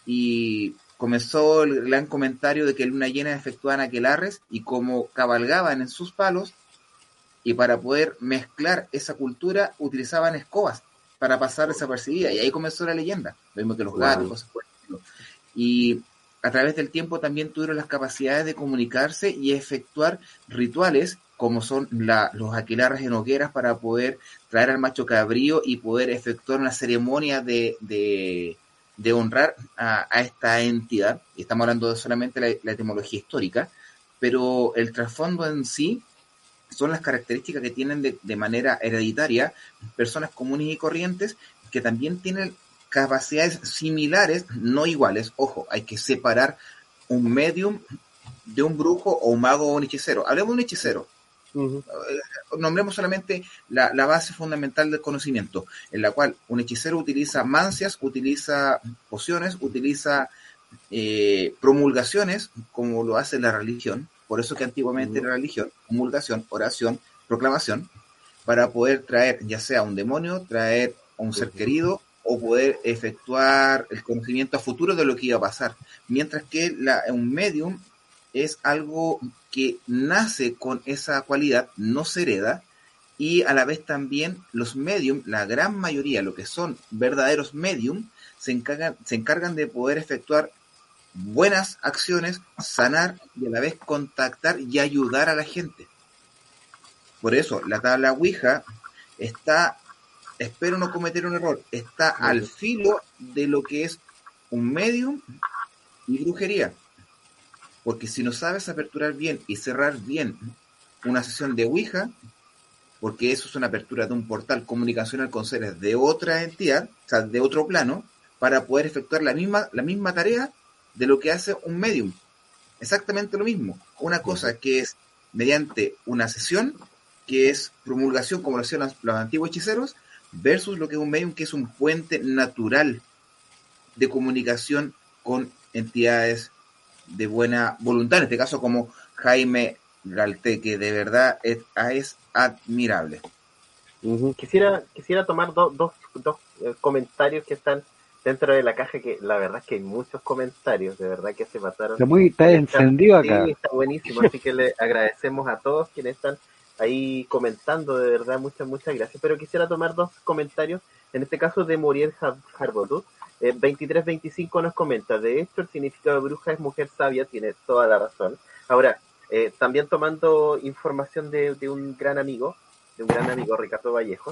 y comenzó el gran comentario de que en luna llena efectuaban aquelarres, y como cabalgaban en sus palos, y para poder mezclar esa cultura utilizaban escobas para pasar desapercibida, y ahí comenzó la leyenda, lo mismo que los gatos, Wow. cosas por el estilo. Y a través del tiempo también tuvieron las capacidades de comunicarse y efectuar rituales como son la, los aquelarres en hogueras para poder traer al macho cabrío y poder efectuar una ceremonia de, de, de honrar a, a esta entidad. Y estamos hablando de solamente la, la etimología histórica, pero el trasfondo en sí son las características que tienen de, de manera hereditaria personas comunes y corrientes que también tienen capacidades similares, no iguales. Ojo, hay que separar un medium de un brujo o un mago o un hechicero. Hablemos de un hechicero. Ujú. Eh, nombremos solamente la, la base fundamental del conocimiento, en la cual un hechicero utiliza mancias, utiliza pociones, utiliza eh, promulgaciones, como lo hace la religión. Por eso que antiguamente Ujú. era religión, promulgación, oración, proclamación, para poder traer ya sea un demonio, traer a un ser Ujú. querido, o poder efectuar el conocimiento a futuro de lo que iba a pasar. Mientras que la, un medium es algo que nace con esa cualidad, no se hereda, y a la vez también los medium, la gran mayoría, lo que son verdaderos medium, se encargan, se encargan de poder efectuar buenas acciones, sanar y a la vez contactar y ayudar a la gente. Por eso, la tabla Ouija está, espero no cometer un error, está al Ujú. filo de lo que es un medium y brujería. Porque si no sabes aperturar bien y cerrar bien una sesión de Ouija, porque eso es una apertura de un portal comunicacional con seres de otra entidad, o sea, de otro plano, para poder efectuar la misma, la misma tarea de lo que hace un medium. Exactamente lo mismo. Una Ujú. cosa que es mediante una sesión, que es promulgación, como lo hacían los, los antiguos hechiceros, versus lo que es un medium, que es un puente natural de comunicación con entidades de buena voluntad, en este caso como Jaime Galte, que de verdad es, es admirable. Ujú. Quisiera, quisiera tomar do- dos, dos eh, comentarios que están dentro de la caja, que la verdad es que hay muchos comentarios, de verdad que se pasaron Está muy, está en el chat. encendido Sí, acá. está buenísimo, así que le agradecemos a todos quienes están ahí comentando, de verdad, muchas, muchas gracias. Pero quisiera tomar dos comentarios, en este caso de Muriel Har- Harbotú. Eh, veintitrés veinticinco nos comenta, de hecho el significado de bruja es mujer sabia, tiene toda la razón. Ahora, eh, también tomando información de, de un gran amigo, de un gran amigo, Ricardo Vallejos,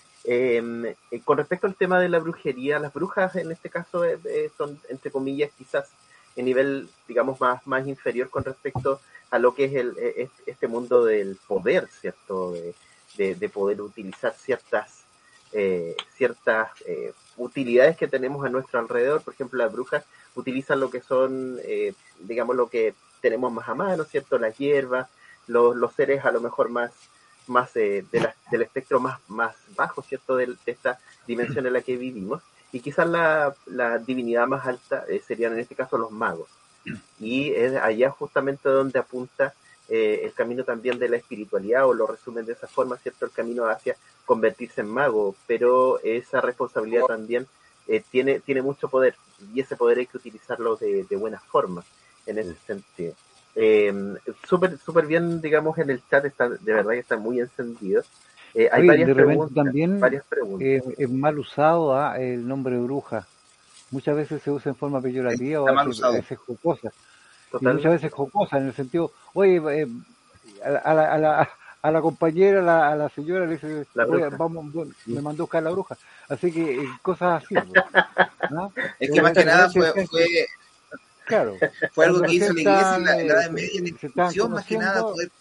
eh, eh, con respecto al tema de la brujería, las brujas en este caso eh, eh, son, entre comillas, quizás en nivel, digamos, más, más inferior con respecto a lo que es el, eh, este mundo del poder, ¿cierto? De, de, de poder utilizar ciertas, eh, ciertas eh, utilidades que tenemos a nuestro alrededor. Por ejemplo, las brujas utilizan lo que son, eh, digamos, lo que tenemos más a mano, ¿cierto? Las hierbas, los, los seres a lo mejor más más eh, de la, del espectro más, más bajo, ¿cierto? De, de esta dimensión en la que vivimos. Y quizás la, la divinidad más alta eh, serían en este caso los magos. Y es allá justamente donde apunta eh, el camino también de la espiritualidad, o lo resumen de esa forma, ¿cierto? El camino hacia convertirse en mago, pero esa responsabilidad también eh, tiene, tiene mucho poder, y ese poder hay que utilizarlo de, de buena forma, en ese sentido. Eh, súper súper bien, digamos, en el chat está, de verdad que está muy encendido. Eh, hay Oye, varias de repente preguntas, también varias preguntas. eh, es mal usado ¿ah? El nombre bruja. Muchas veces se usa en forma peyorativa o Está a mal veces, a usado. veces jocosa. Y muchas Totalmente. veces jocosa en el sentido, oye, eh, a, la, a, la, a, la, a la compañera, a la, a la señora le dice, La oye, bruja. vamos, me mandó a buscar la bruja. Así que eh, cosas así, pues, ¿no? Es De que más que repente, de nada repente fue, decían fue, que, claro, fue algo cuando que hizo recién la iglesia en estaban, la, en la eh, Edad Media, en la se estaban Inquisición, más que nada, conociendo, poder.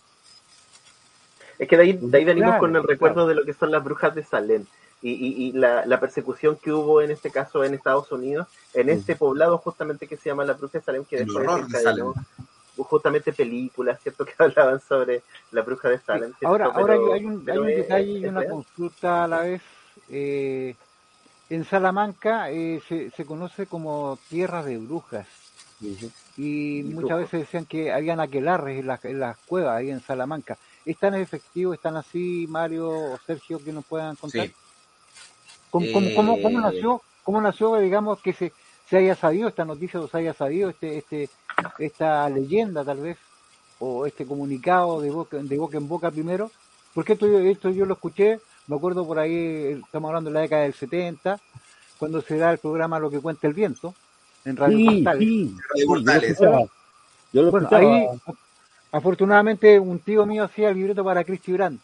Es que de ahí, de ahí venimos con claro, el claro. recuerdo de lo que son las brujas de Salem, y, y, y la, la persecución que hubo en este caso en Estados Unidos, en este poblado justamente que se llama la bruja de Salem, que El después horror de Salem. desencadenó justamente películas, ¿cierto? Que hablaban sobre la bruja de Sí. Salem, Ahora, ¿cierto? ahora hay, Pero, hay un, hay pero un es, es, detalle y es una real. consulta a la vez. Eh, en Salamanca eh, se, se conoce como tierra de brujas. Ujú. y Y muchas brujos. veces decían que habían aquelarres en las, en las cuevas ahí en Salamanca. ¿Es tan efectivo, es tan así, Mario o Sergio, que nos puedan contar? Sí. ¿Cómo, cómo, cómo, cómo Eh, nació, cómo nació, digamos, que se, se haya sabido esta noticia o se haya sabido este, este, esta leyenda tal vez, o este comunicado de boca, de boca en boca primero? Porque esto, yo- esto yo lo escuché, me acuerdo por ahí, estamos hablando de la década del setenta, cuando se da el programa Lo que cuenta el viento, en Radio Sí, Portales. sí, Radio sí, yo lo ¿Se Portales. escuchaba, acuerdan? yo lo Bueno, escuchaba. ahí afortunadamente un tío mío hacía el libreto para Cristi Brand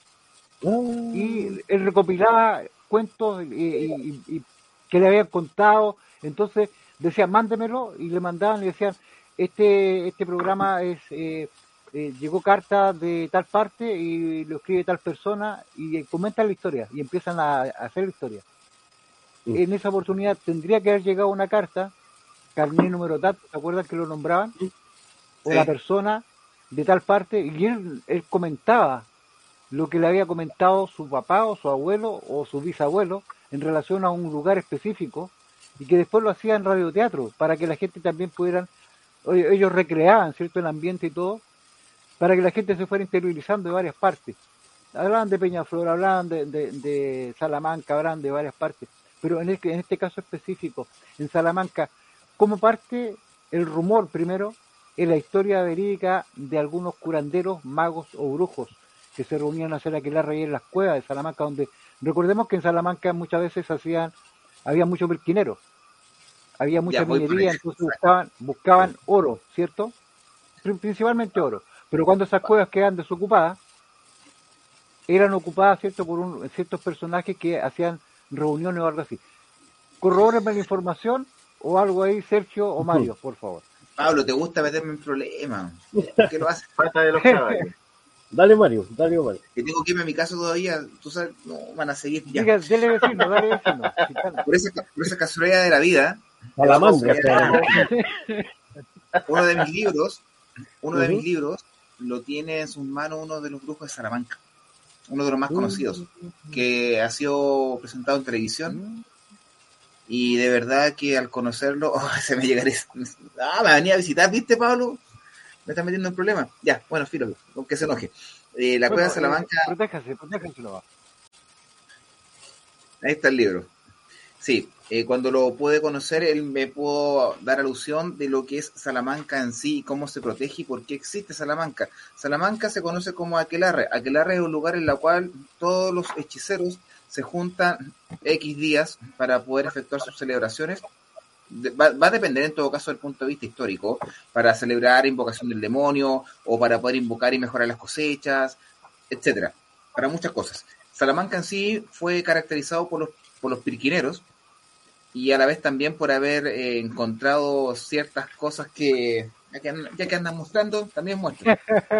y Ah, él recopilaba cuentos y, y- y- y que le habían contado, entonces decía mándemelo y le mandaban y decían este este programa es eh, eh, llegó carta de tal parte y lo escribe tal persona y eh, comentan la historia y empiezan a, a hacer la historia. mm, En esa oportunidad tendría que haber llegado una carta, carné número tal, ¿se acuerdan que lo nombraban? O la Sí. persona de tal parte y él, él comentaba lo que le había comentado su papá o su abuelo o su bisabuelo en relación a un lugar específico y que después lo hacía en radioteatro para que la gente también pudieran, oye, ellos recreaban, ¿cierto?, el ambiente y todo, para que la gente se fuera interiorizando de varias partes. Hablaban de Peñaflor, hablaban de, de, de Salamanca, hablaban de varias partes, pero en, el, en este caso específico, en Salamanca, como parte el rumor primero en la historia verídica de algunos curanderos, magos o brujos que se reunían a hacer aquelarre ahí en las cuevas de Salamanca, donde recordemos que en Salamanca muchas veces hacían, había muchos virquineros, había Ya, mucha voy por minería, allá. entonces buscaban, buscaban oro, ¿cierto? Pri- Principalmente oro. Pero cuando esas cuevas quedan desocupadas, eran ocupadas, ¿cierto?, por un, ciertos personajes que hacían reuniones o algo así. Corrobórenme la información o algo ahí, Sergio o ujú. Mario, por favor. Pablo, ¿te gusta meterme en problemas? ¿Por qué lo haces? Pata de los caballos. Dale, Mario, dale, Mario. Que tengo que irme a mi casa todavía, tú sabes, no van a seguir ya. Diga, dele vecino, dale vecino. Si están- Por esa, por esa casualidad de la vida, de la Salamandra, casualidad de la Salamandra. vida, uno de mis libros, uno de mis Ujú. libros lo tiene en sus manos uno de los brujos de Salamanca, uno de los más conocidos, que ha sido presentado en televisión y de verdad que al conocerlo, oh, se me llegaría, ah, me venía a visitar, ¿viste, Pablo? Me está metiendo en problemas. Ya, bueno, filo, aunque se enoje. Eh, la cueva de Bueno, eh, Salamanca, protéjase, protéjase nomás. ahí está el libro. Sí, eh, cuando lo pude conocer, él me pudo dar alusión de lo que es Salamanca en sí y cómo se protege y por qué existe Salamanca. Salamanca se conoce como Aquelarre. Aquelarre es un lugar en el cual todos los hechiceros se juntan X días para poder efectuar sus celebraciones. De, va, va a depender en todo caso del punto de vista histórico, para celebrar invocación del demonio o para poder invocar y mejorar las cosechas, etcétera, para muchas cosas. Salamanca en sí fue caracterizado por los, por los pirquineros y a la vez también por haber eh, encontrado ciertas cosas que, ya que, andan, ya que andan mostrando, también muestran.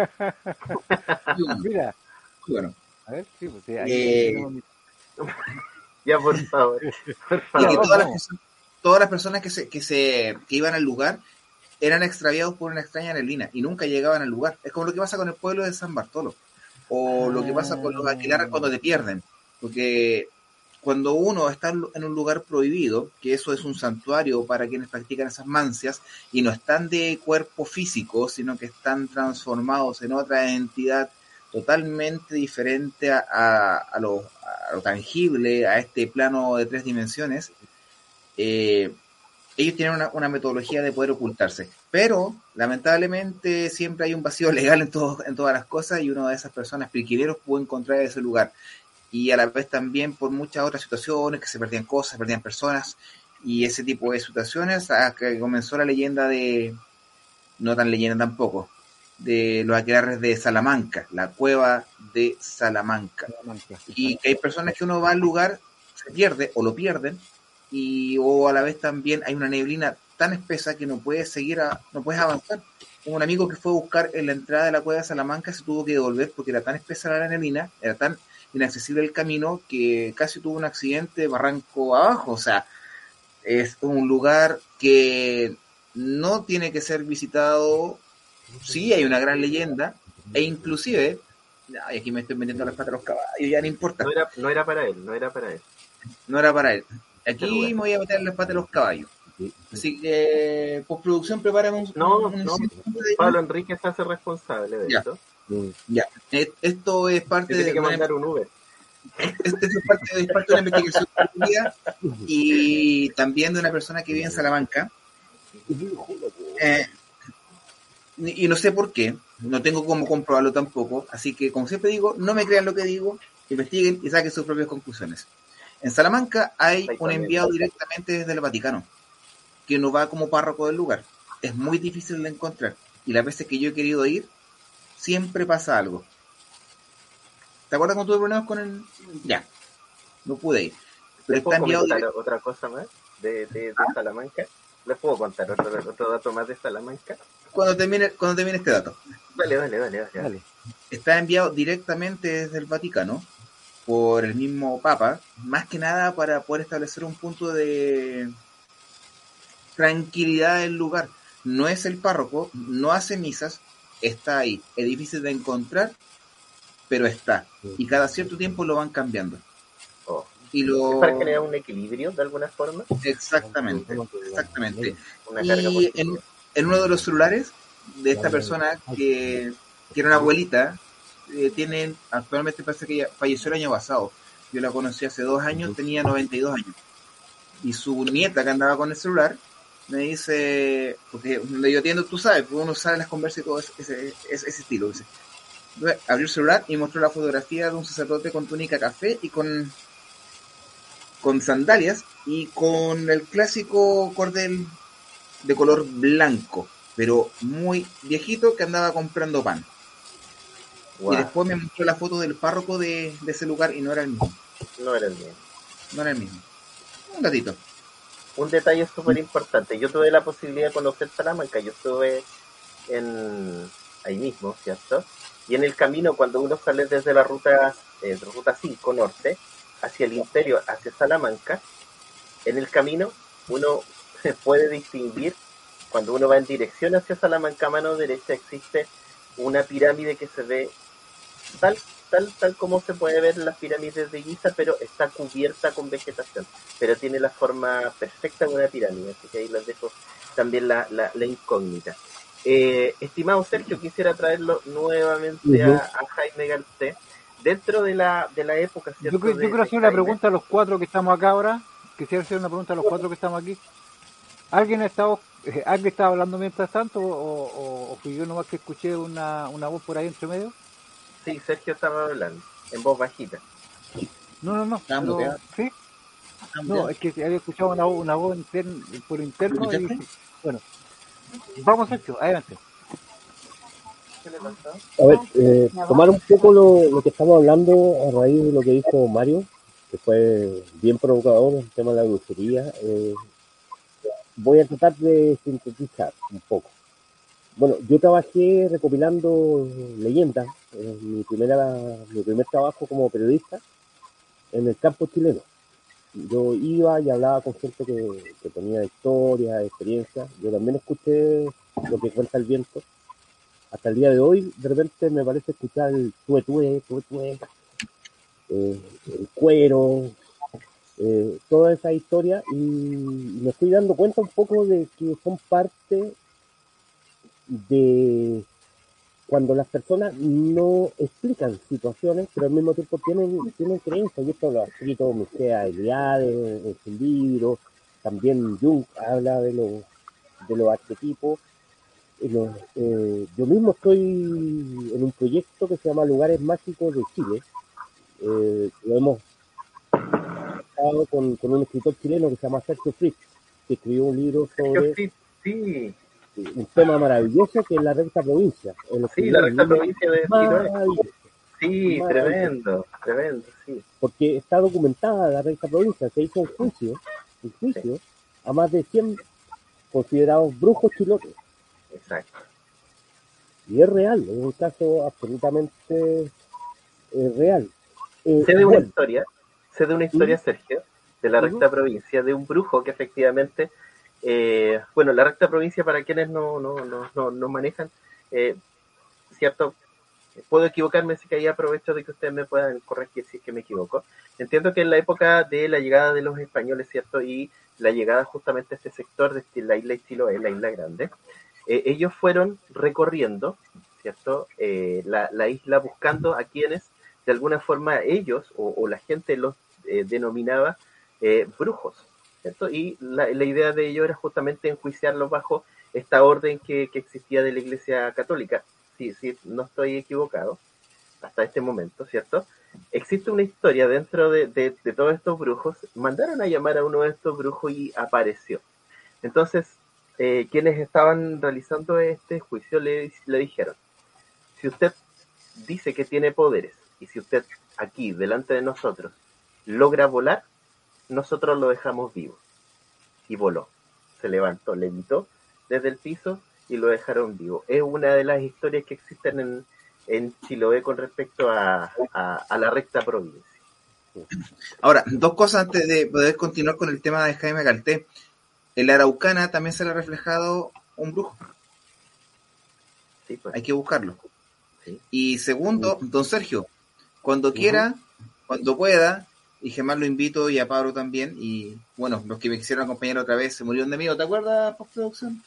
Y bueno, Mira, y bueno. a ver, sí, pues, sí, ahí, ahí Eh, tenemos mi... Ya, por favor. Por y que Vamos, favor. todas las, vamos. personas, todas las personas que se, que se que iban al lugar eran extraviados por una extraña neblina y nunca llegaban al lugar. Es como lo que pasa con el pueblo de San Bartolo o lo que pasa con los aquelarres cuando te pierden, porque cuando uno está en un lugar prohibido, que eso es un santuario para quienes practican esas mancias y no están de cuerpo físico, sino que están transformados en otra entidad totalmente diferente a, a, a, lo, a lo tangible, a este plano de tres dimensiones, eh, ellos tienen una, una metodología de poder ocultarse, pero lamentablemente siempre hay un vacío legal en, todo, en todas las cosas y una de esas personas, pirquineros, pudo encontrar ese lugar y a la vez también por muchas otras situaciones, que se perdían cosas, se perdían personas y ese tipo de situaciones, a que comenzó la leyenda de, no tan leyenda tampoco, de los aquelarres de Salamanca, la cueva de Salamanca. Salamanca, Y que hay personas que uno va al lugar, se pierde o lo pierden, y o a la vez también hay una neblina tan espesa que no puedes seguir, a, no puedes avanzar. Un amigo que fue a buscar en la entrada de la cueva de Salamanca se tuvo que devolver porque era tan espesa la neblina, era tan inaccesible el camino que casi tuvo un accidente barranco abajo. O sea, es un lugar que no tiene que ser visitado. Sí, hay una gran leyenda e inclusive, ay, aquí me estoy metiendo las patas a los caballos, ya no importa, No era, no era para él, no era para él. no era para él. Este Aquí lugar. me voy a meter las patas a los caballos. Sí. Así que, postproducción, preparamos un... No, un- no, un- Pablo Enrique se hace responsable de Ya. esto. Mm. Ya, Eh, esto es Se parte tiene de que una, mandar un Uber. esto es parte, es parte de una investigación tuya y también de una persona que vive en Salamanca. Eh, y y no sé por qué, no tengo cómo comprobarlo tampoco, así que como siempre digo, no me crean lo que digo, investiguen y saquen sus propias conclusiones. En Salamanca hay un Exactamente. enviado directamente desde el Vaticano, que no va como párroco del lugar. Es muy difícil de encontrar, y las veces que yo he querido ir, siempre pasa algo. ¿Te acuerdas cuando tuve problemas con el...? Ya, no pude ir. Pero ¿Les está puedo enviado comentar directo. otra cosa más de, de, de Salamanca? ¿Les puedo contar otro, otro dato más de Salamanca? Cuando termine, cuando termine este dato. Dale, dale, dale, dale. Dale. Está enviado directamente desde el Vaticano por el mismo Papa, más que nada para poder establecer un punto de tranquilidad del lugar. No es el párroco, no hace misas, está ahí. Es difícil de encontrar, pero está. Y cada cierto tiempo lo van cambiando. Oh. Y lo... ¿Es para generar un equilibrio de alguna forma? Exactamente, exactamente. Una carga Y positiva. en, en uno de los celulares de esta persona que, que era una abuelita, eh, tienen, actualmente parece que ella falleció el año pasado. Yo la conocí hace dos años, tenía noventa y dos años. Y su nieta que andaba con el celular me dice, porque donde yo atiendo, tú sabes, pues uno sale las conversas y todo ese, ese, ese, ese estilo. Dice. Abrió el celular y mostró la fotografía de un sacerdote con túnica café y con con sandalias y con el clásico cordel de color blanco, pero muy viejito, que andaba comprando pan. Wow. Y después me mostró la foto del párroco de, de ese lugar y no era el mismo. No era el mismo. No era el mismo. Un gatito. Un detalle súper importante. Yo tuve la posibilidad de conocer Salamanca. Yo estuve en ahí mismo, ¿cierto? Y en el camino, cuando uno sale desde la ruta, eh, ruta cinco norte, hacia el interior, hacia Salamanca, en el camino uno puede distinguir, cuando uno va en dirección hacia Salamanca, a mano derecha existe una pirámide que se ve tal, tal, tal como se puede ver en las pirámides de Giza, pero está cubierta con vegetación, pero tiene la forma perfecta de una pirámide, así que ahí les dejo también la, la, la incógnita. Eh, estimado Sergio, quisiera traerlo nuevamente uh-huh. a, a Jaime Garcés. Dentro de la de la época, ¿cierto? Yo, yo de, quiero hacer una pregunta a los cuatro que estamos acá ahora. Quisiera hacer una pregunta a los cuatro que estamos aquí. ¿Alguien ha estado, eh, ¿alguien estaba hablando mientras tanto o, o, o fui yo nomás que escuché una, una voz por ahí entre medio? Sí, Sergio estaba hablando, en voz bajita. No, no, no. Pero, ¿sí? No, es que había escuchado una, una voz intern, por interno y, bueno. Vamos, Sergio, adelante. A ver, eh, tomar un poco lo, lo que estamos hablando a raíz de lo que dijo Mario, que fue bien provocador, el tema de la brujería. Eh, voy a tratar de sintetizar un poco. Bueno, yo trabajé recopilando leyendas, eh, mi, primera, mi primer trabajo como periodista en el campo chileno. Yo iba y hablaba con gente que, que tenía historias, experiencias. Yo también escuché lo que cuenta el viento. Hasta el día de hoy, de repente me parece escuchar el tue tue, tue tue, eh, el cuero, eh, toda esa historia, y me estoy dando cuenta un poco de que son parte de cuando las personas no explican situaciones, pero al mismo tiempo tienen, tienen creencias, y esto lo ha escrito Mircea Eliade en, en su libro, también Jung habla de los, de los arquetipos. Eh, yo mismo estoy en un proyecto que se llama Lugares Mágicos de Chile. Eh, lo hemos estado con, con un escritor chileno que se llama Sergio Fritz, que escribió un libro sobre sí, sí. un tema maravilloso que es la recta provincia. Sí, la recta provincia de Chile. Sí, tremendo, tremendo, sí. Porque está documentada la recta provincia, se hizo un juicio, un juicio sí. a más de cien considerados brujos chilotes. Exacto. Y es real, es un caso absolutamente eh, real. Eh, sé de una bueno. historia, sé de una historia, ¿Mm? Sergio, de la recta uh-huh. provincia, de un brujo que efectivamente, eh, bueno, la recta provincia, para quienes no, no, no, no, no manejan, eh, cierto, puedo equivocarme, así que ahí aprovecho de que ustedes me puedan corregir si es que me equivoco. Entiendo que en la época de la llegada de los españoles, cierto, y la llegada justamente a este sector de la isla de Chiloé, la isla grande, eh, ellos fueron recorriendo, ¿cierto? Eh, la, la isla buscando a quienes, de alguna forma, ellos o, o la gente los eh, denominaba eh, brujos, ¿cierto? Y la, la idea de ellos era justamente enjuiciarlos bajo esta orden que, que existía de la Iglesia Católica, si, si no estoy equivocado, hasta este momento, ¿cierto? Existe una historia dentro de, de, de todos estos brujos. Mandaron a llamar a uno de estos brujos y apareció. Entonces, eh, quienes estaban realizando este juicio le, le dijeron, si usted dice que tiene poderes y si usted aquí, delante de nosotros, logra volar, nosotros lo dejamos vivo. Y voló. Se levantó, levitó desde el piso y lo dejaron vivo. Es una de las historias que existen en, en Chiloé con respecto a, a, a la recta provincia. Ahora, dos cosas antes de poder continuar con el tema de Jaime Galté. En la Araucana también se le ha reflejado un brujo. Sí, pues. Hay que buscarlo. Sí. Y segundo, don Sergio, cuando uh-huh. quiera, cuando pueda, y jamás lo invito, y a Pablo también, y bueno, los que me quisieron acompañar otra vez se murieron de miedo, ¿te acuerdas, postproducción?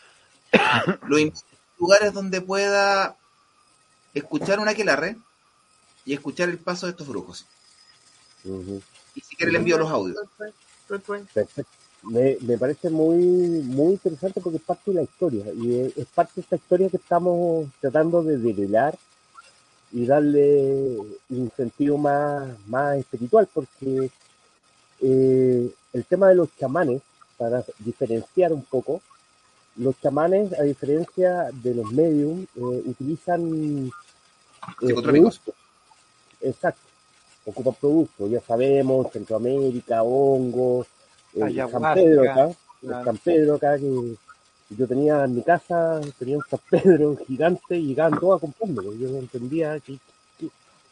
Lo invito a lugares donde pueda escuchar un aquelarre y escuchar el paso de estos brujos. Uh-huh. Y si quiere le envío los audios. Perfecto. Me, me parece muy muy interesante porque es parte de la historia, y es, es parte de esta historia que estamos tratando de develar y darle un sentido más, más espiritual, porque eh, el tema de los chamanes, para diferenciar un poco, los chamanes, a diferencia de los medium, eh, utilizan eh, productos. Exacto, ocupan productos, ya sabemos, Centroamérica, hongos, eh, San Pedro acá, claro. San Pedro acá, que yo tenía en mi casa, tenía un San Pedro gigante y llegaban todos a comprarlo, yo no entendía que, que...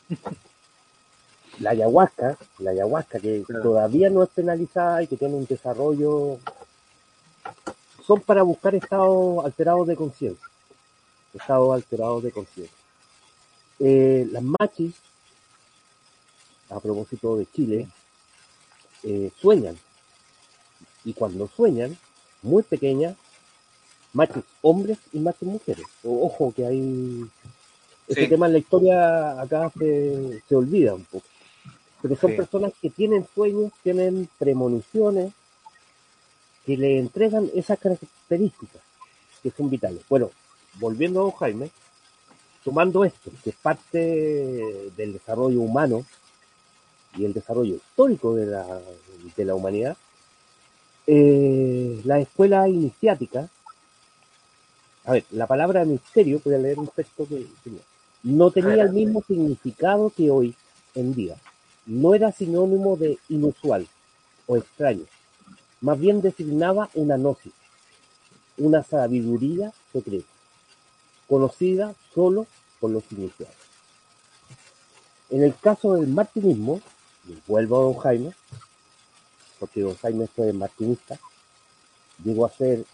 la ayahuasca, la ayahuasca que claro. todavía no es penalizada y que tiene un desarrollo, son para buscar estados alterados de conciencia, estados alterados de conciencia. Eh, las machis, a propósito de Chile, eh, sueñan, y cuando sueñan, muy pequeñas, machos hombres y machos mujeres. O, ojo que hay ese sí. tema en la historia acá se, se olvida un poco, pero son sí. personas que tienen sueños, tienen premoniciones que le entregan esas características que son vitales. Bueno, volviendo a don Jaime, tomando esto, que es parte del desarrollo humano y el desarrollo histórico de la, de la humanidad, eh, la escuela iniciática, a ver, la palabra misterio, voy a leer un texto que tenía, no tenía el mismo significado que hoy en día. No era sinónimo de inusual o extraño. Más bien designaba una gnosis, una sabiduría secreta, conocida solo por los iniciados. En el caso del martinismo, y vuelvo a don Jaime, porque don Jaime fue martinista, llegó a ser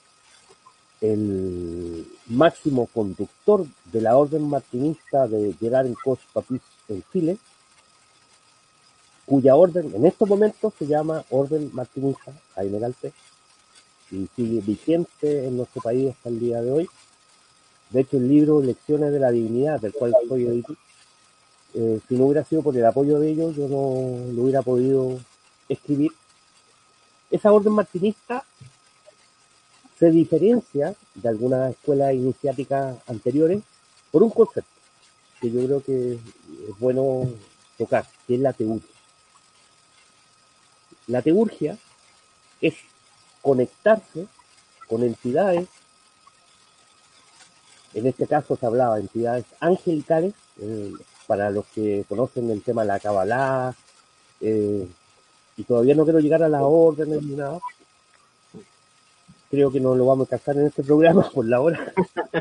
el máximo conductor de la orden martinista de Gerard en Cos Papis en Chile, cuya orden en estos momentos se llama Orden Martinista Jaime Galté, y sigue vigente en nuestro país hasta el día de hoy. De hecho, el libro Lecciones de la Divinidad, del cual soy editor, eh, si no hubiera sido por el apoyo de ellos, yo no lo hubiera podido escribir. Esa orden martinista se diferencia de algunas escuelas iniciáticas anteriores por un concepto que yo creo que es bueno tocar, que es la teurgia. La teurgia es conectarse con entidades, en este caso se hablaba de entidades angelicales, eh, para los que conocen el tema de la Kabbalah, eh, y todavía no quiero llegar a las órdenes ni nada, creo que no lo vamos a alcanzar en este programa por la hora,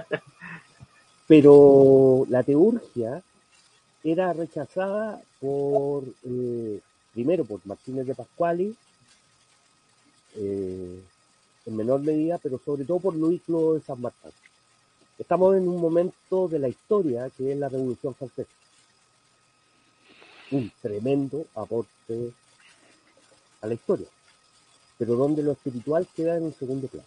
pero la teurgia era rechazada por, eh, primero por Martínez de Pascuali, eh, en menor medida, pero sobre todo por Luis Clos de San Martín. Estamos en un momento de la historia que es la Revolución Francesa. Un tremendo aporte a la historia. pero donde lo espiritual queda en un segundo plano.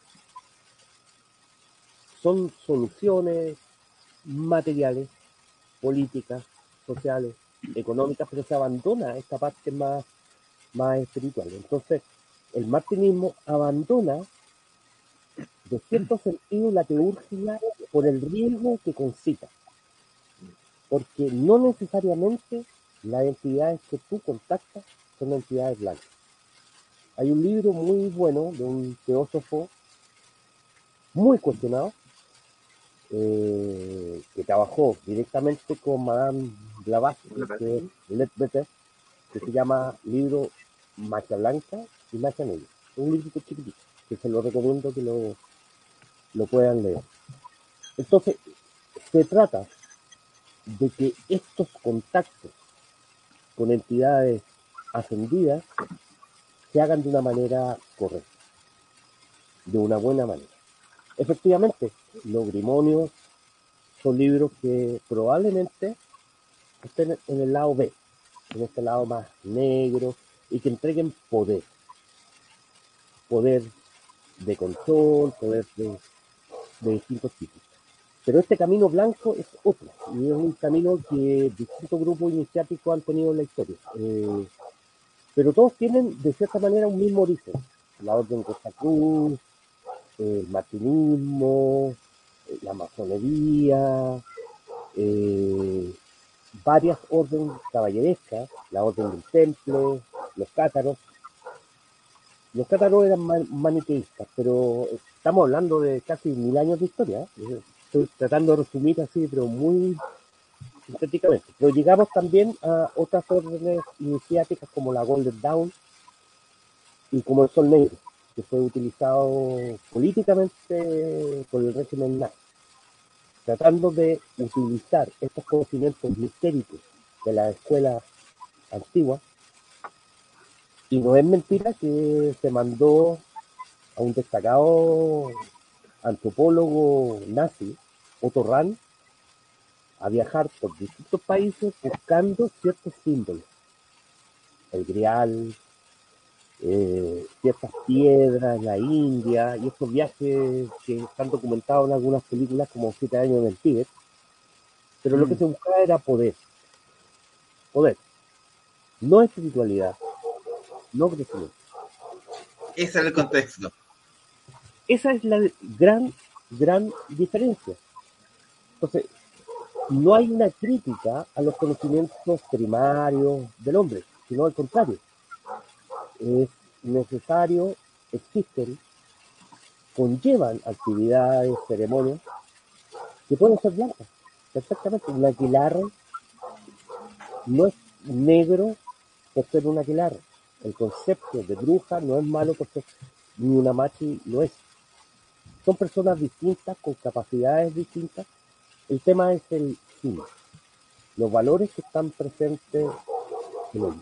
Son soluciones materiales, políticas, sociales, económicas, pero se abandona esta parte más, más espiritual. Entonces, el martinismo abandona, de cierto sentido, la teurgia por el riesgo que concita. Porque no necesariamente las entidades que tú contactas son entidades blancas. Hay un libro muy bueno de un teósofo muy cuestionado, eh, que trabajó directamente con Madame Blavatsky, que es Ledbetter, que se llama libro Magia Blanca y Magia Negra. Un libro chiquitito, que se lo recomiendo que lo, lo puedan leer. Entonces, se trata de que estos contactos con entidades ascendidas se hagan de una manera correcta, de una buena manera. Efectivamente, los grimonios son libros que probablemente estén en el lado B, en este lado más negro, y que entreguen poder. Poder de control, poder de, de distintos tipos. Pero este camino blanco es otro, y es un camino que distintos grupos iniciáticos han tenido en la historia. Eh, pero todos tienen, de cierta manera, un mismo origen. La Orden Costa Cruz, el martinismo, la masonería, eh, varias órdenes caballerescas, la Orden del Temple, los cátaros. Los cátaros eran man- maniqueístas, pero estamos hablando de casi mil años de historia. ¿eh? Estoy tratando de resumir así, pero muy sintéticamente. Pero llegamos también a otras órdenes iniciáticas como la Golden Dawn y como el Sol Negro, que fue utilizado políticamente por el régimen nazi, tratando de utilizar estos conocimientos mistéricos de la escuela antigua. Y no es mentira que se mandó a un destacado antropólogo nazi, Otto Rahn, a viajar por distintos países buscando ciertos símbolos. El Grial, eh, ciertas piedras en la India, y estos viajes que están documentados en algunas películas como Siete años en el Tíbet. Pero mm. lo que se buscaba era poder. Poder. No espiritualidad. No crecimiento. Ese era el contexto. Esa es la gran, gran diferencia. Entonces, no hay una crítica a los conocimientos primarios del hombre, sino al contrario. Es necesario, existen, conllevan actividades, ceremonias, que pueden ser blancas. Perfectamente. Un aquelarre no es negro por ser un aquelarre. El concepto de bruja no es malo por ser, ni una machi lo es. Son personas distintas, con capacidades distintas. El tema es el fin, los valores que están presentes en ellos.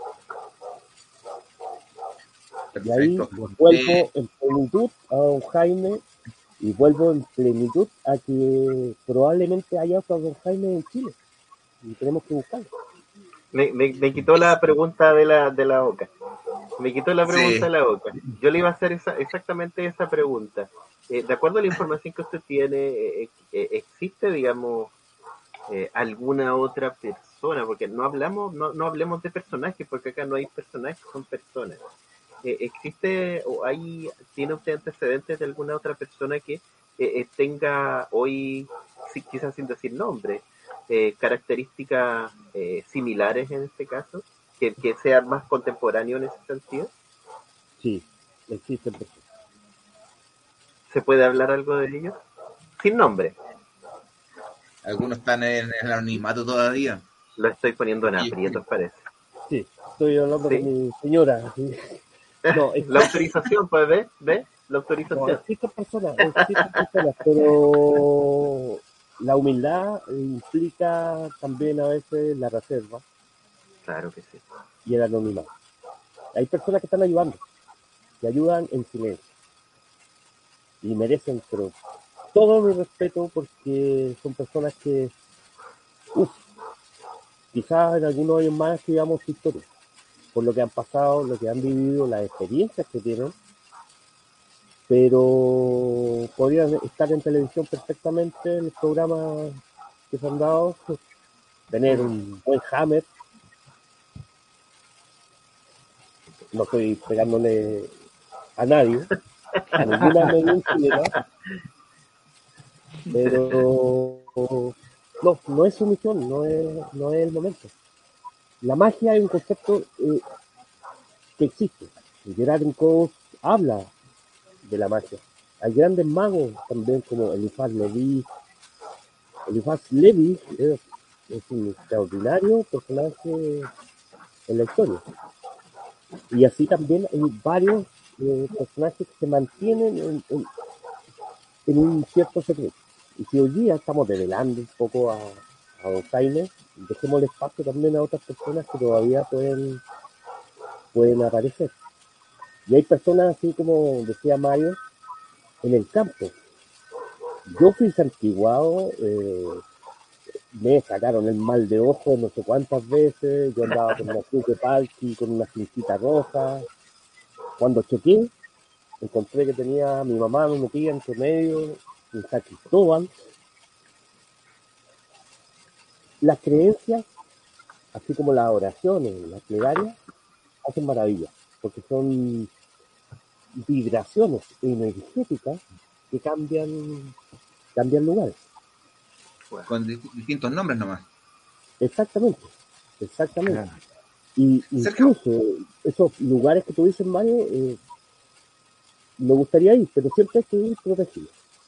Perfecto. Y ahí vuelvo eh... en plenitud a don Jaime, y vuelvo en plenitud a que probablemente haya otro don Jaime en Chile, y tenemos que buscarlo. Me, me, me quitó la pregunta de la de la boca. Me quitó la pregunta sí. de la boca. Yo le iba a hacer esa, exactamente esa pregunta. Eh, de acuerdo a la información que usted tiene, eh, eh, ¿existe, digamos, eh, alguna otra persona? Porque no hablamos, no, no hablemos de personajes, porque acá no hay personajes, son personas. Eh, ¿Existe o hay, tiene usted antecedentes de alguna otra persona que eh, eh, tenga hoy, si, quizás sin decir nombre, eh, características eh, similares en este caso, que, que sea más contemporáneo en ese sentido? Sí, existen personas. ¿Se puede hablar algo de ellos? Sin nombre. Algunos están en el anonimato todavía. Lo estoy poniendo en aprietos, parece. Sí, estoy hablando ¿Sí? con mi señora. ¿Sí? No, es... La autorización, pues, ¿ve? ¿Ve? La autorización. No, existen personas, existen personas, pero la humildad implica también a veces la reserva. Claro que sí. Y el anonimato. Hay personas que están ayudando, que ayudan en silencio. Y merecen, pero todo mi respeto, porque son personas que, uff, quizás en algunos años más escribamos su historia, por lo que han pasado, lo que han vivido, las experiencias que tienen, pero podrían estar en televisión perfectamente en los programas que se han dado, tener un buen Hammer. No estoy pegándole a nadie, a ninguna media chilena, pero no, no es su misión, no es, no es el momento. La magia es un concepto eh, que existe. Gerard Encos habla de la magia. Hay grandes magos también como Eliphas Levi. Eliphas Levi es, es un extraordinario personaje en la historia. Y así también hay varios eh, personajes que se mantienen en, en, en un cierto secreto. Y si hoy día estamos develando un poco a, a Don Jaime, dejemos espacio también a otras personas que todavía pueden, pueden aparecer. Y hay personas así como decía Mario, en el campo. Yo fui santiguado, eh, me sacaron el mal de ojo no sé cuántas veces, yo andaba con una cruz de palki, con una cinquita roja. Cuando choqué, encontré que tenía a mi mamá, mi tía entre medio, en San Cristóbal. Las creencias, así como las oraciones, las plegarias, hacen maravillas, porque son vibraciones energéticas que cambian, cambian lugares. Con distintos nombres nomás. Exactamente, exactamente. Claro. Y Sergio. incluso esos lugares que tú dices, Mario, eh, me gustaría ir, pero siempre hay que ir protegido.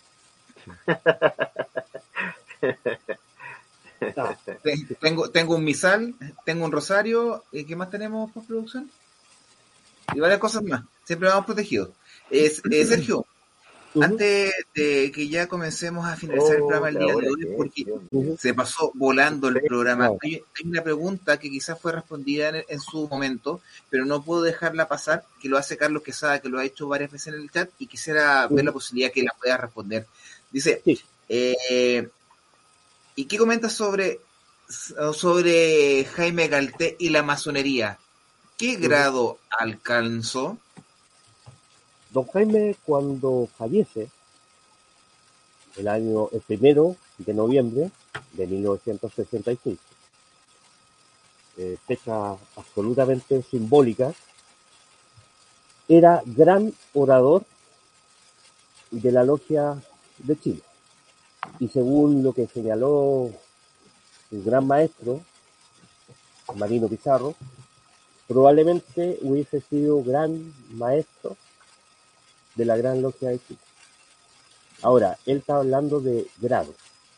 No. Tengo, tengo un misal, tengo un rosario, ¿y qué más tenemos por producción? Y varias cosas más. Siempre vamos protegidos. Eh, eh, Sergio, Uh-huh. antes de que ya comencemos a finalizar el programa el día de hoy, porque Uh-huh. se pasó volando el programa, Wow. hay, hay una pregunta que quizás fue respondida en, en su momento, pero no puedo dejarla pasar, que lo hace Carlos Quesada, que lo ha hecho varias veces en el chat, y quisiera Uh-huh. ver la posibilidad que la pueda responder. Dice, Sí. eh, ¿y qué comentas sobre, sobre Jaime Galté y la masonería? ¿Qué grado alcanzó? Don Jaime, cuando fallece, el año, el primero de noviembre de mil novecientos sesenta y seis, eh, fecha absolutamente simbólica, era gran orador de la logia de Chile. Y según lo que señaló su gran maestro, Marino Pizarro, probablemente hubiese sido gran maestro de la gran logia de Chile. Ahora, él está hablando de grado.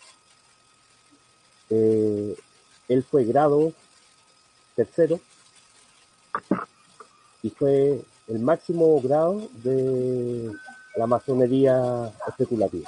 Eh, él fue grado tercero y fue el máximo grado de la masonería especulativa,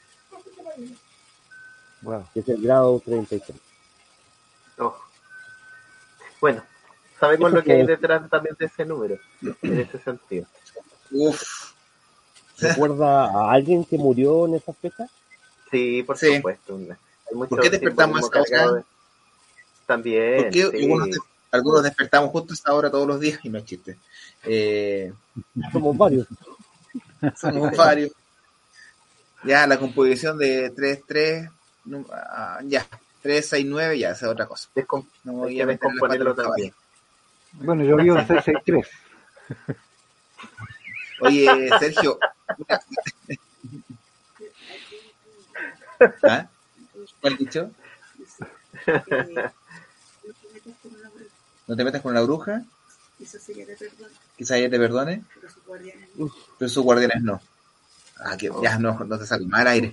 Wow. que es el grado treinta y tres. Oh. Bueno, sabemos Eso lo que hay que- detrás también de ese número, en ese sentido. Uf, ¿Recuerda a alguien que murió en esa fecha? Sí, por Sí. supuesto. Hay mucho ¿Por qué despertamos simbolismo a esa hora? cargado de- También, ¿Por qué sí. algunos, algunos despertamos justo a esa hora todos los días? Y no es chiste. Eh, Somos varios. somos varios. Ya, la composición de tres tres, no, ah, ya, tres seis nueve, ya, esa es otra cosa. Descom- No me hay voy que a meter en la pata de descomponerlo los también. caballos. Bueno, yo vivo en seiscientos sesenta y tres. Oye, Sergio. mira. ¿Ah? ¿Cuál dicho? No te metas con la bruja. Quizás ella te perdone. Quizás ella te perdone. Pero sus guardianes no. Pero sus guardianes no. Ah, que ya no, no te sale mal aire.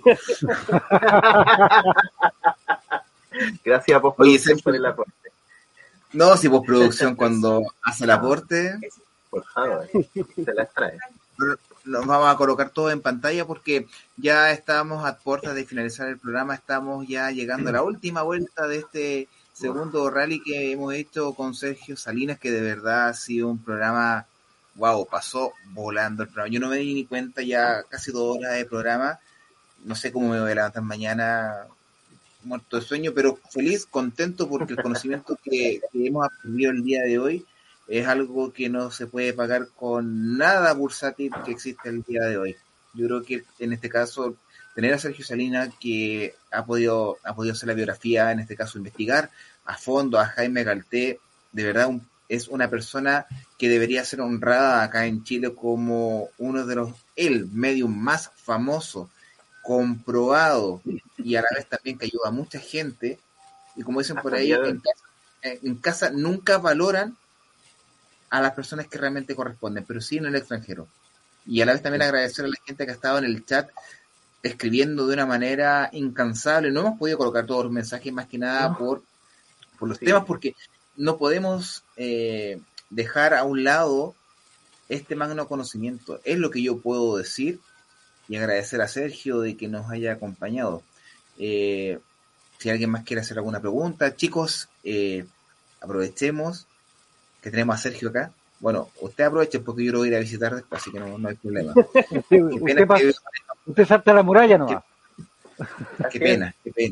Gracias por, Oye, producción, Sergio. por el aporte. No, si postproducción cuando hace el aporte, Por favor, se las trae. nos vamos a colocar todo en pantalla porque ya estamos a puertas de finalizar el programa, estamos ya llegando a la última vuelta de este segundo rally que hemos hecho con Sergio Salinas, que de verdad ha sido un programa, wow, pasó volando el programa. Yo no me di ni cuenta, ya casi dos horas de programa, no sé cómo me voy a levantar mañana, muerto de sueño, pero feliz, contento porque el conocimiento que, que hemos aprendido el día de hoy es algo que no se puede pagar con nada bursátil que existe el día de hoy. Yo creo que en este caso, tener a Sergio Salinas, que ha podido, ha podido hacer la biografía, en este caso investigar a fondo a Jaime Galté, de verdad un, es una persona que debería ser honrada acá en Chile como uno de los, el medium más famoso, comprobado, y a la vez también que ayuda a mucha gente, y como dicen por ahí, en casa, en casa nunca valoran a las personas que realmente corresponden, pero sí en el extranjero. Y a la vez también agradecer a la gente que ha estado en el chat escribiendo de una manera incansable. No hemos podido colocar todos los mensajes, más que nada no. por, por los sí. temas, porque no podemos eh, dejar a un lado este magno conocimiento. Es lo que yo puedo decir, y agradecer a Sergio de que nos haya acompañado. Eh, si alguien más quiere hacer alguna pregunta, chicos, eh, aprovechemos que tenemos a Sergio acá. Bueno, usted aproveche porque yo lo voy a ir a visitar después, así que no, no hay problema. Usted, usted, pasa, que... usted salta la muralla nomás. Qué, qué pena, qué pena.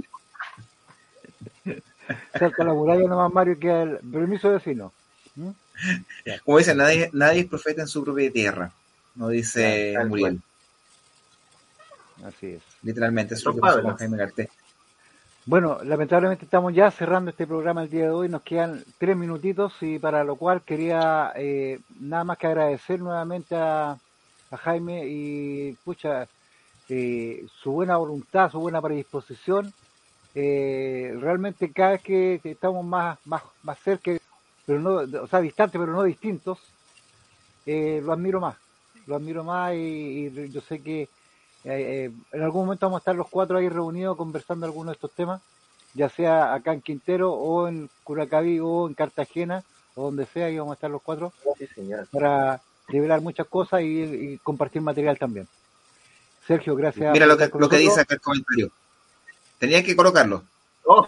Salta la muralla nomás, Mario, que el permiso de vecino. ¿Mm? Como dicen, nadie, nadie es profeta en su propia tierra, no dice claro, Muriel. Así es. Literalmente, eso es lo que pasó con Jaime Galté. Bueno, lamentablemente estamos ya cerrando este programa el día de hoy, nos quedan tres minutitos y para lo cual quería eh, nada más que agradecer nuevamente a, a Jaime y pucha, eh, su buena voluntad, su buena predisposición. Eh, realmente cada vez que, que estamos más, más, más cerca, pero no, o sea, distantes pero no distintos, eh, lo admiro más, lo admiro más y, y yo sé que Eh, eh, en algún momento vamos a estar los cuatro ahí reunidos conversando algunos de estos temas, ya sea acá en Quintero o en Curacaví o en Cartagena o donde sea, y vamos a estar los cuatro sí, señor. para revelar muchas cosas y, y compartir material también. Sergio, gracias. Mira lo que, lo que dice acá el comentario. Tenía que colocarlo. Oh.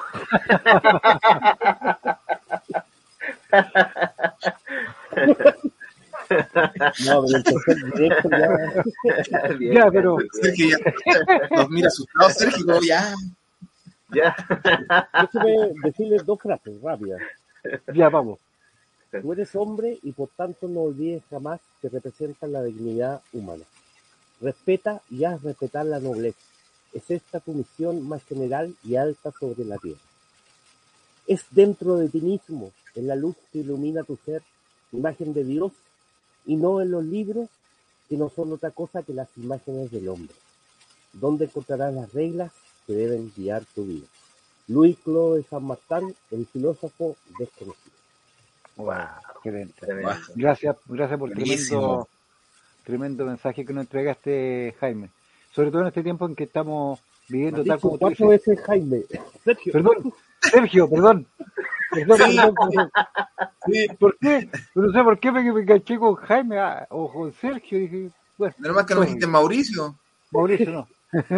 No, pero el tercer directo ya. Bien, ya, pero. Sergio ya. Nos mira asustado, Sergio, ya. Ya. Déjame decirles dos frases rápidas. Ya, vamos. Tú eres hombre y por tanto no olvides jamás que representas la dignidad humana. Respeta y haz respetar la nobleza. Es esta tu misión más general y alta sobre la tierra. Es dentro de ti mismo, en la luz que ilumina tu ser, imagen de Dios, y no en los libros, que no son otra cosa que las imágenes del hombre, donde encontrarás las reglas que deben guiar tu vida. Luis Clos de San Martín, el filósofo desconocido. Wow, excelente. Wow. Gracias, gracias por tremendo, tremendo mensaje que nos entregaste, Jaime. Sobre todo en este tiempo en que estamos viviendo tal como tú dices. Cuatro veces Jaime. Sergio. Perdón, Sergio, perdón. Perdón, perdón, perdón. Sí. ¿Por qué? No sé por qué me, me caché con Jaime ah, o con Sergio. Dije, bueno, menos mal que no dijiste Mauricio. Mauricio, no.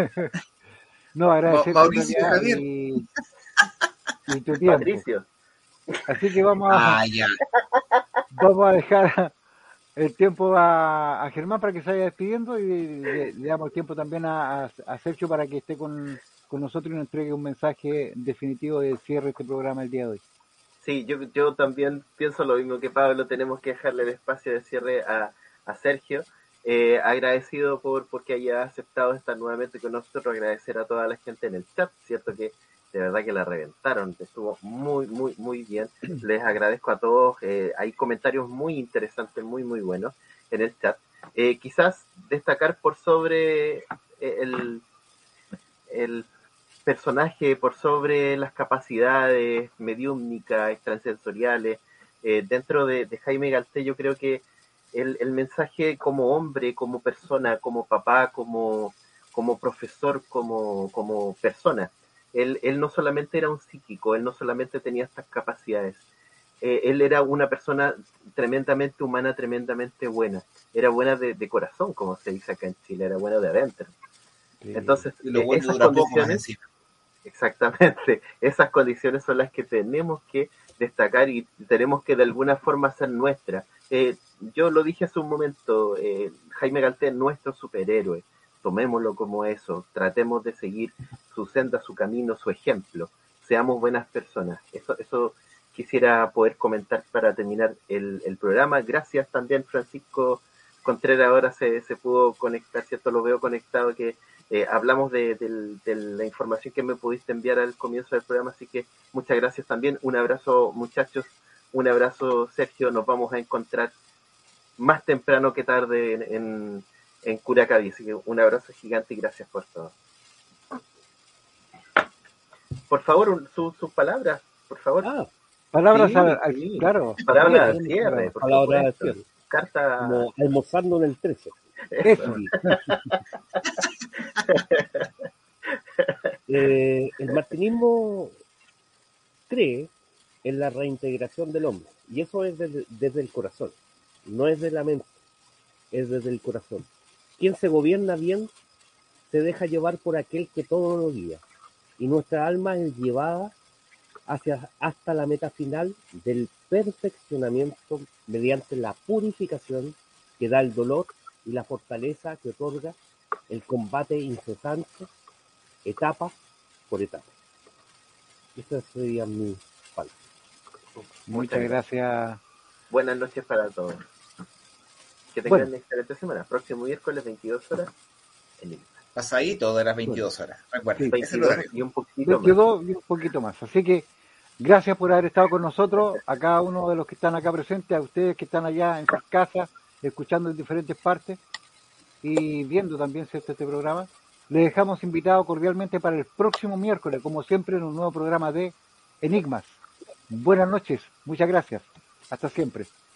No, agradecer. Ma- Mauricio Javier. Y, y tu tiempo. Patricio. Así que vamos a, ah, ya. vamos a dejar el tiempo a, a Germán para que se vaya despidiendo y le, le damos el tiempo también a, a, a Sergio para que esté con, con nosotros y nos entregue un mensaje definitivo de cierre de este programa el día de hoy. Sí, yo, yo también pienso lo mismo que Pablo, tenemos que dejarle el espacio de cierre a, a Sergio. Eh, agradecido por porque haya aceptado estar nuevamente con nosotros, agradecer a toda la gente en el chat, cierto que de verdad que la reventaron, estuvo muy, muy, muy bien. Les agradezco a todos, eh, hay comentarios muy interesantes, muy, muy buenos en el chat. Eh, quizás destacar por sobre el, el personaje, por sobre las capacidades mediúmnicas, extrasensoriales, eh, dentro de, de Jaime Galté, yo creo que el, el mensaje como hombre, como persona, como papá, como, como profesor, como, como persona, Él, él no solamente era un psíquico, él no solamente tenía estas capacidades, eh, él era una persona tremendamente humana, tremendamente buena, era buena de, de corazón, como se dice acá en Chile, era buena de adentro. Sí. Entonces, lo bueno esas dura condiciones, poco, exactamente, esas condiciones son las que tenemos que destacar y tenemos que de alguna forma hacer nuestra. Eh, yo lo dije hace un momento, eh, Jaime Galté es nuestro superhéroe. Tomémoslo como eso, tratemos de seguir su senda, su camino, su ejemplo, seamos buenas personas. Eso, eso quisiera poder comentar para terminar el, el programa. Gracias también, Francisco Contreras ahora se, se pudo conectar, ¿cierto? Lo veo conectado, que eh, hablamos de, de, de la información que me pudiste enviar al comienzo del programa, así que muchas gracias también. Un abrazo, muchachos, un abrazo, Sergio. Nos vamos a encontrar más temprano que tarde en, en, en Curacaví, así que un abrazo gigante y gracias por todo. Por favor, un, su, sus palabras, por favor. Ah, Palabras Sí, al, al- sí. claro. Palabras Bien, al cierre, por palabras al supuesto. cierre. Carta. como almorzando en el trece. Eso. Eh, el martinismo cree en la reintegración del hombre, y eso es desde, desde el corazón, no es de la mente, es desde el corazón. Quien se gobierna bien se deja llevar por aquel que todo lo guía, y nuestra alma es llevada hacia hasta la meta final del perfeccionamiento mediante la purificación que da el dolor y la fortaleza que otorga el combate incesante, etapa por etapa. Esas serían mis palabras. Muchas gracias. Buenas noches para todos. Que tengan Bueno. una excelente semana. Próximo miércoles, veintidós horas, en Igna. Pasadito de las veintidós horas. Recuerden, Sí. ese es el veintidós horario. y un poquito más. veintidós y un poquito más. Así que gracias por haber estado con nosotros, a cada uno de los que están acá presentes, a ustedes que están allá en sus casas, escuchando en diferentes partes y viendo también, ¿cierto?, este programa. Les dejamos invitados cordialmente para el próximo miércoles, como siempre, en un nuevo programa de Enigmas. Buenas noches, muchas gracias. Hasta siempre.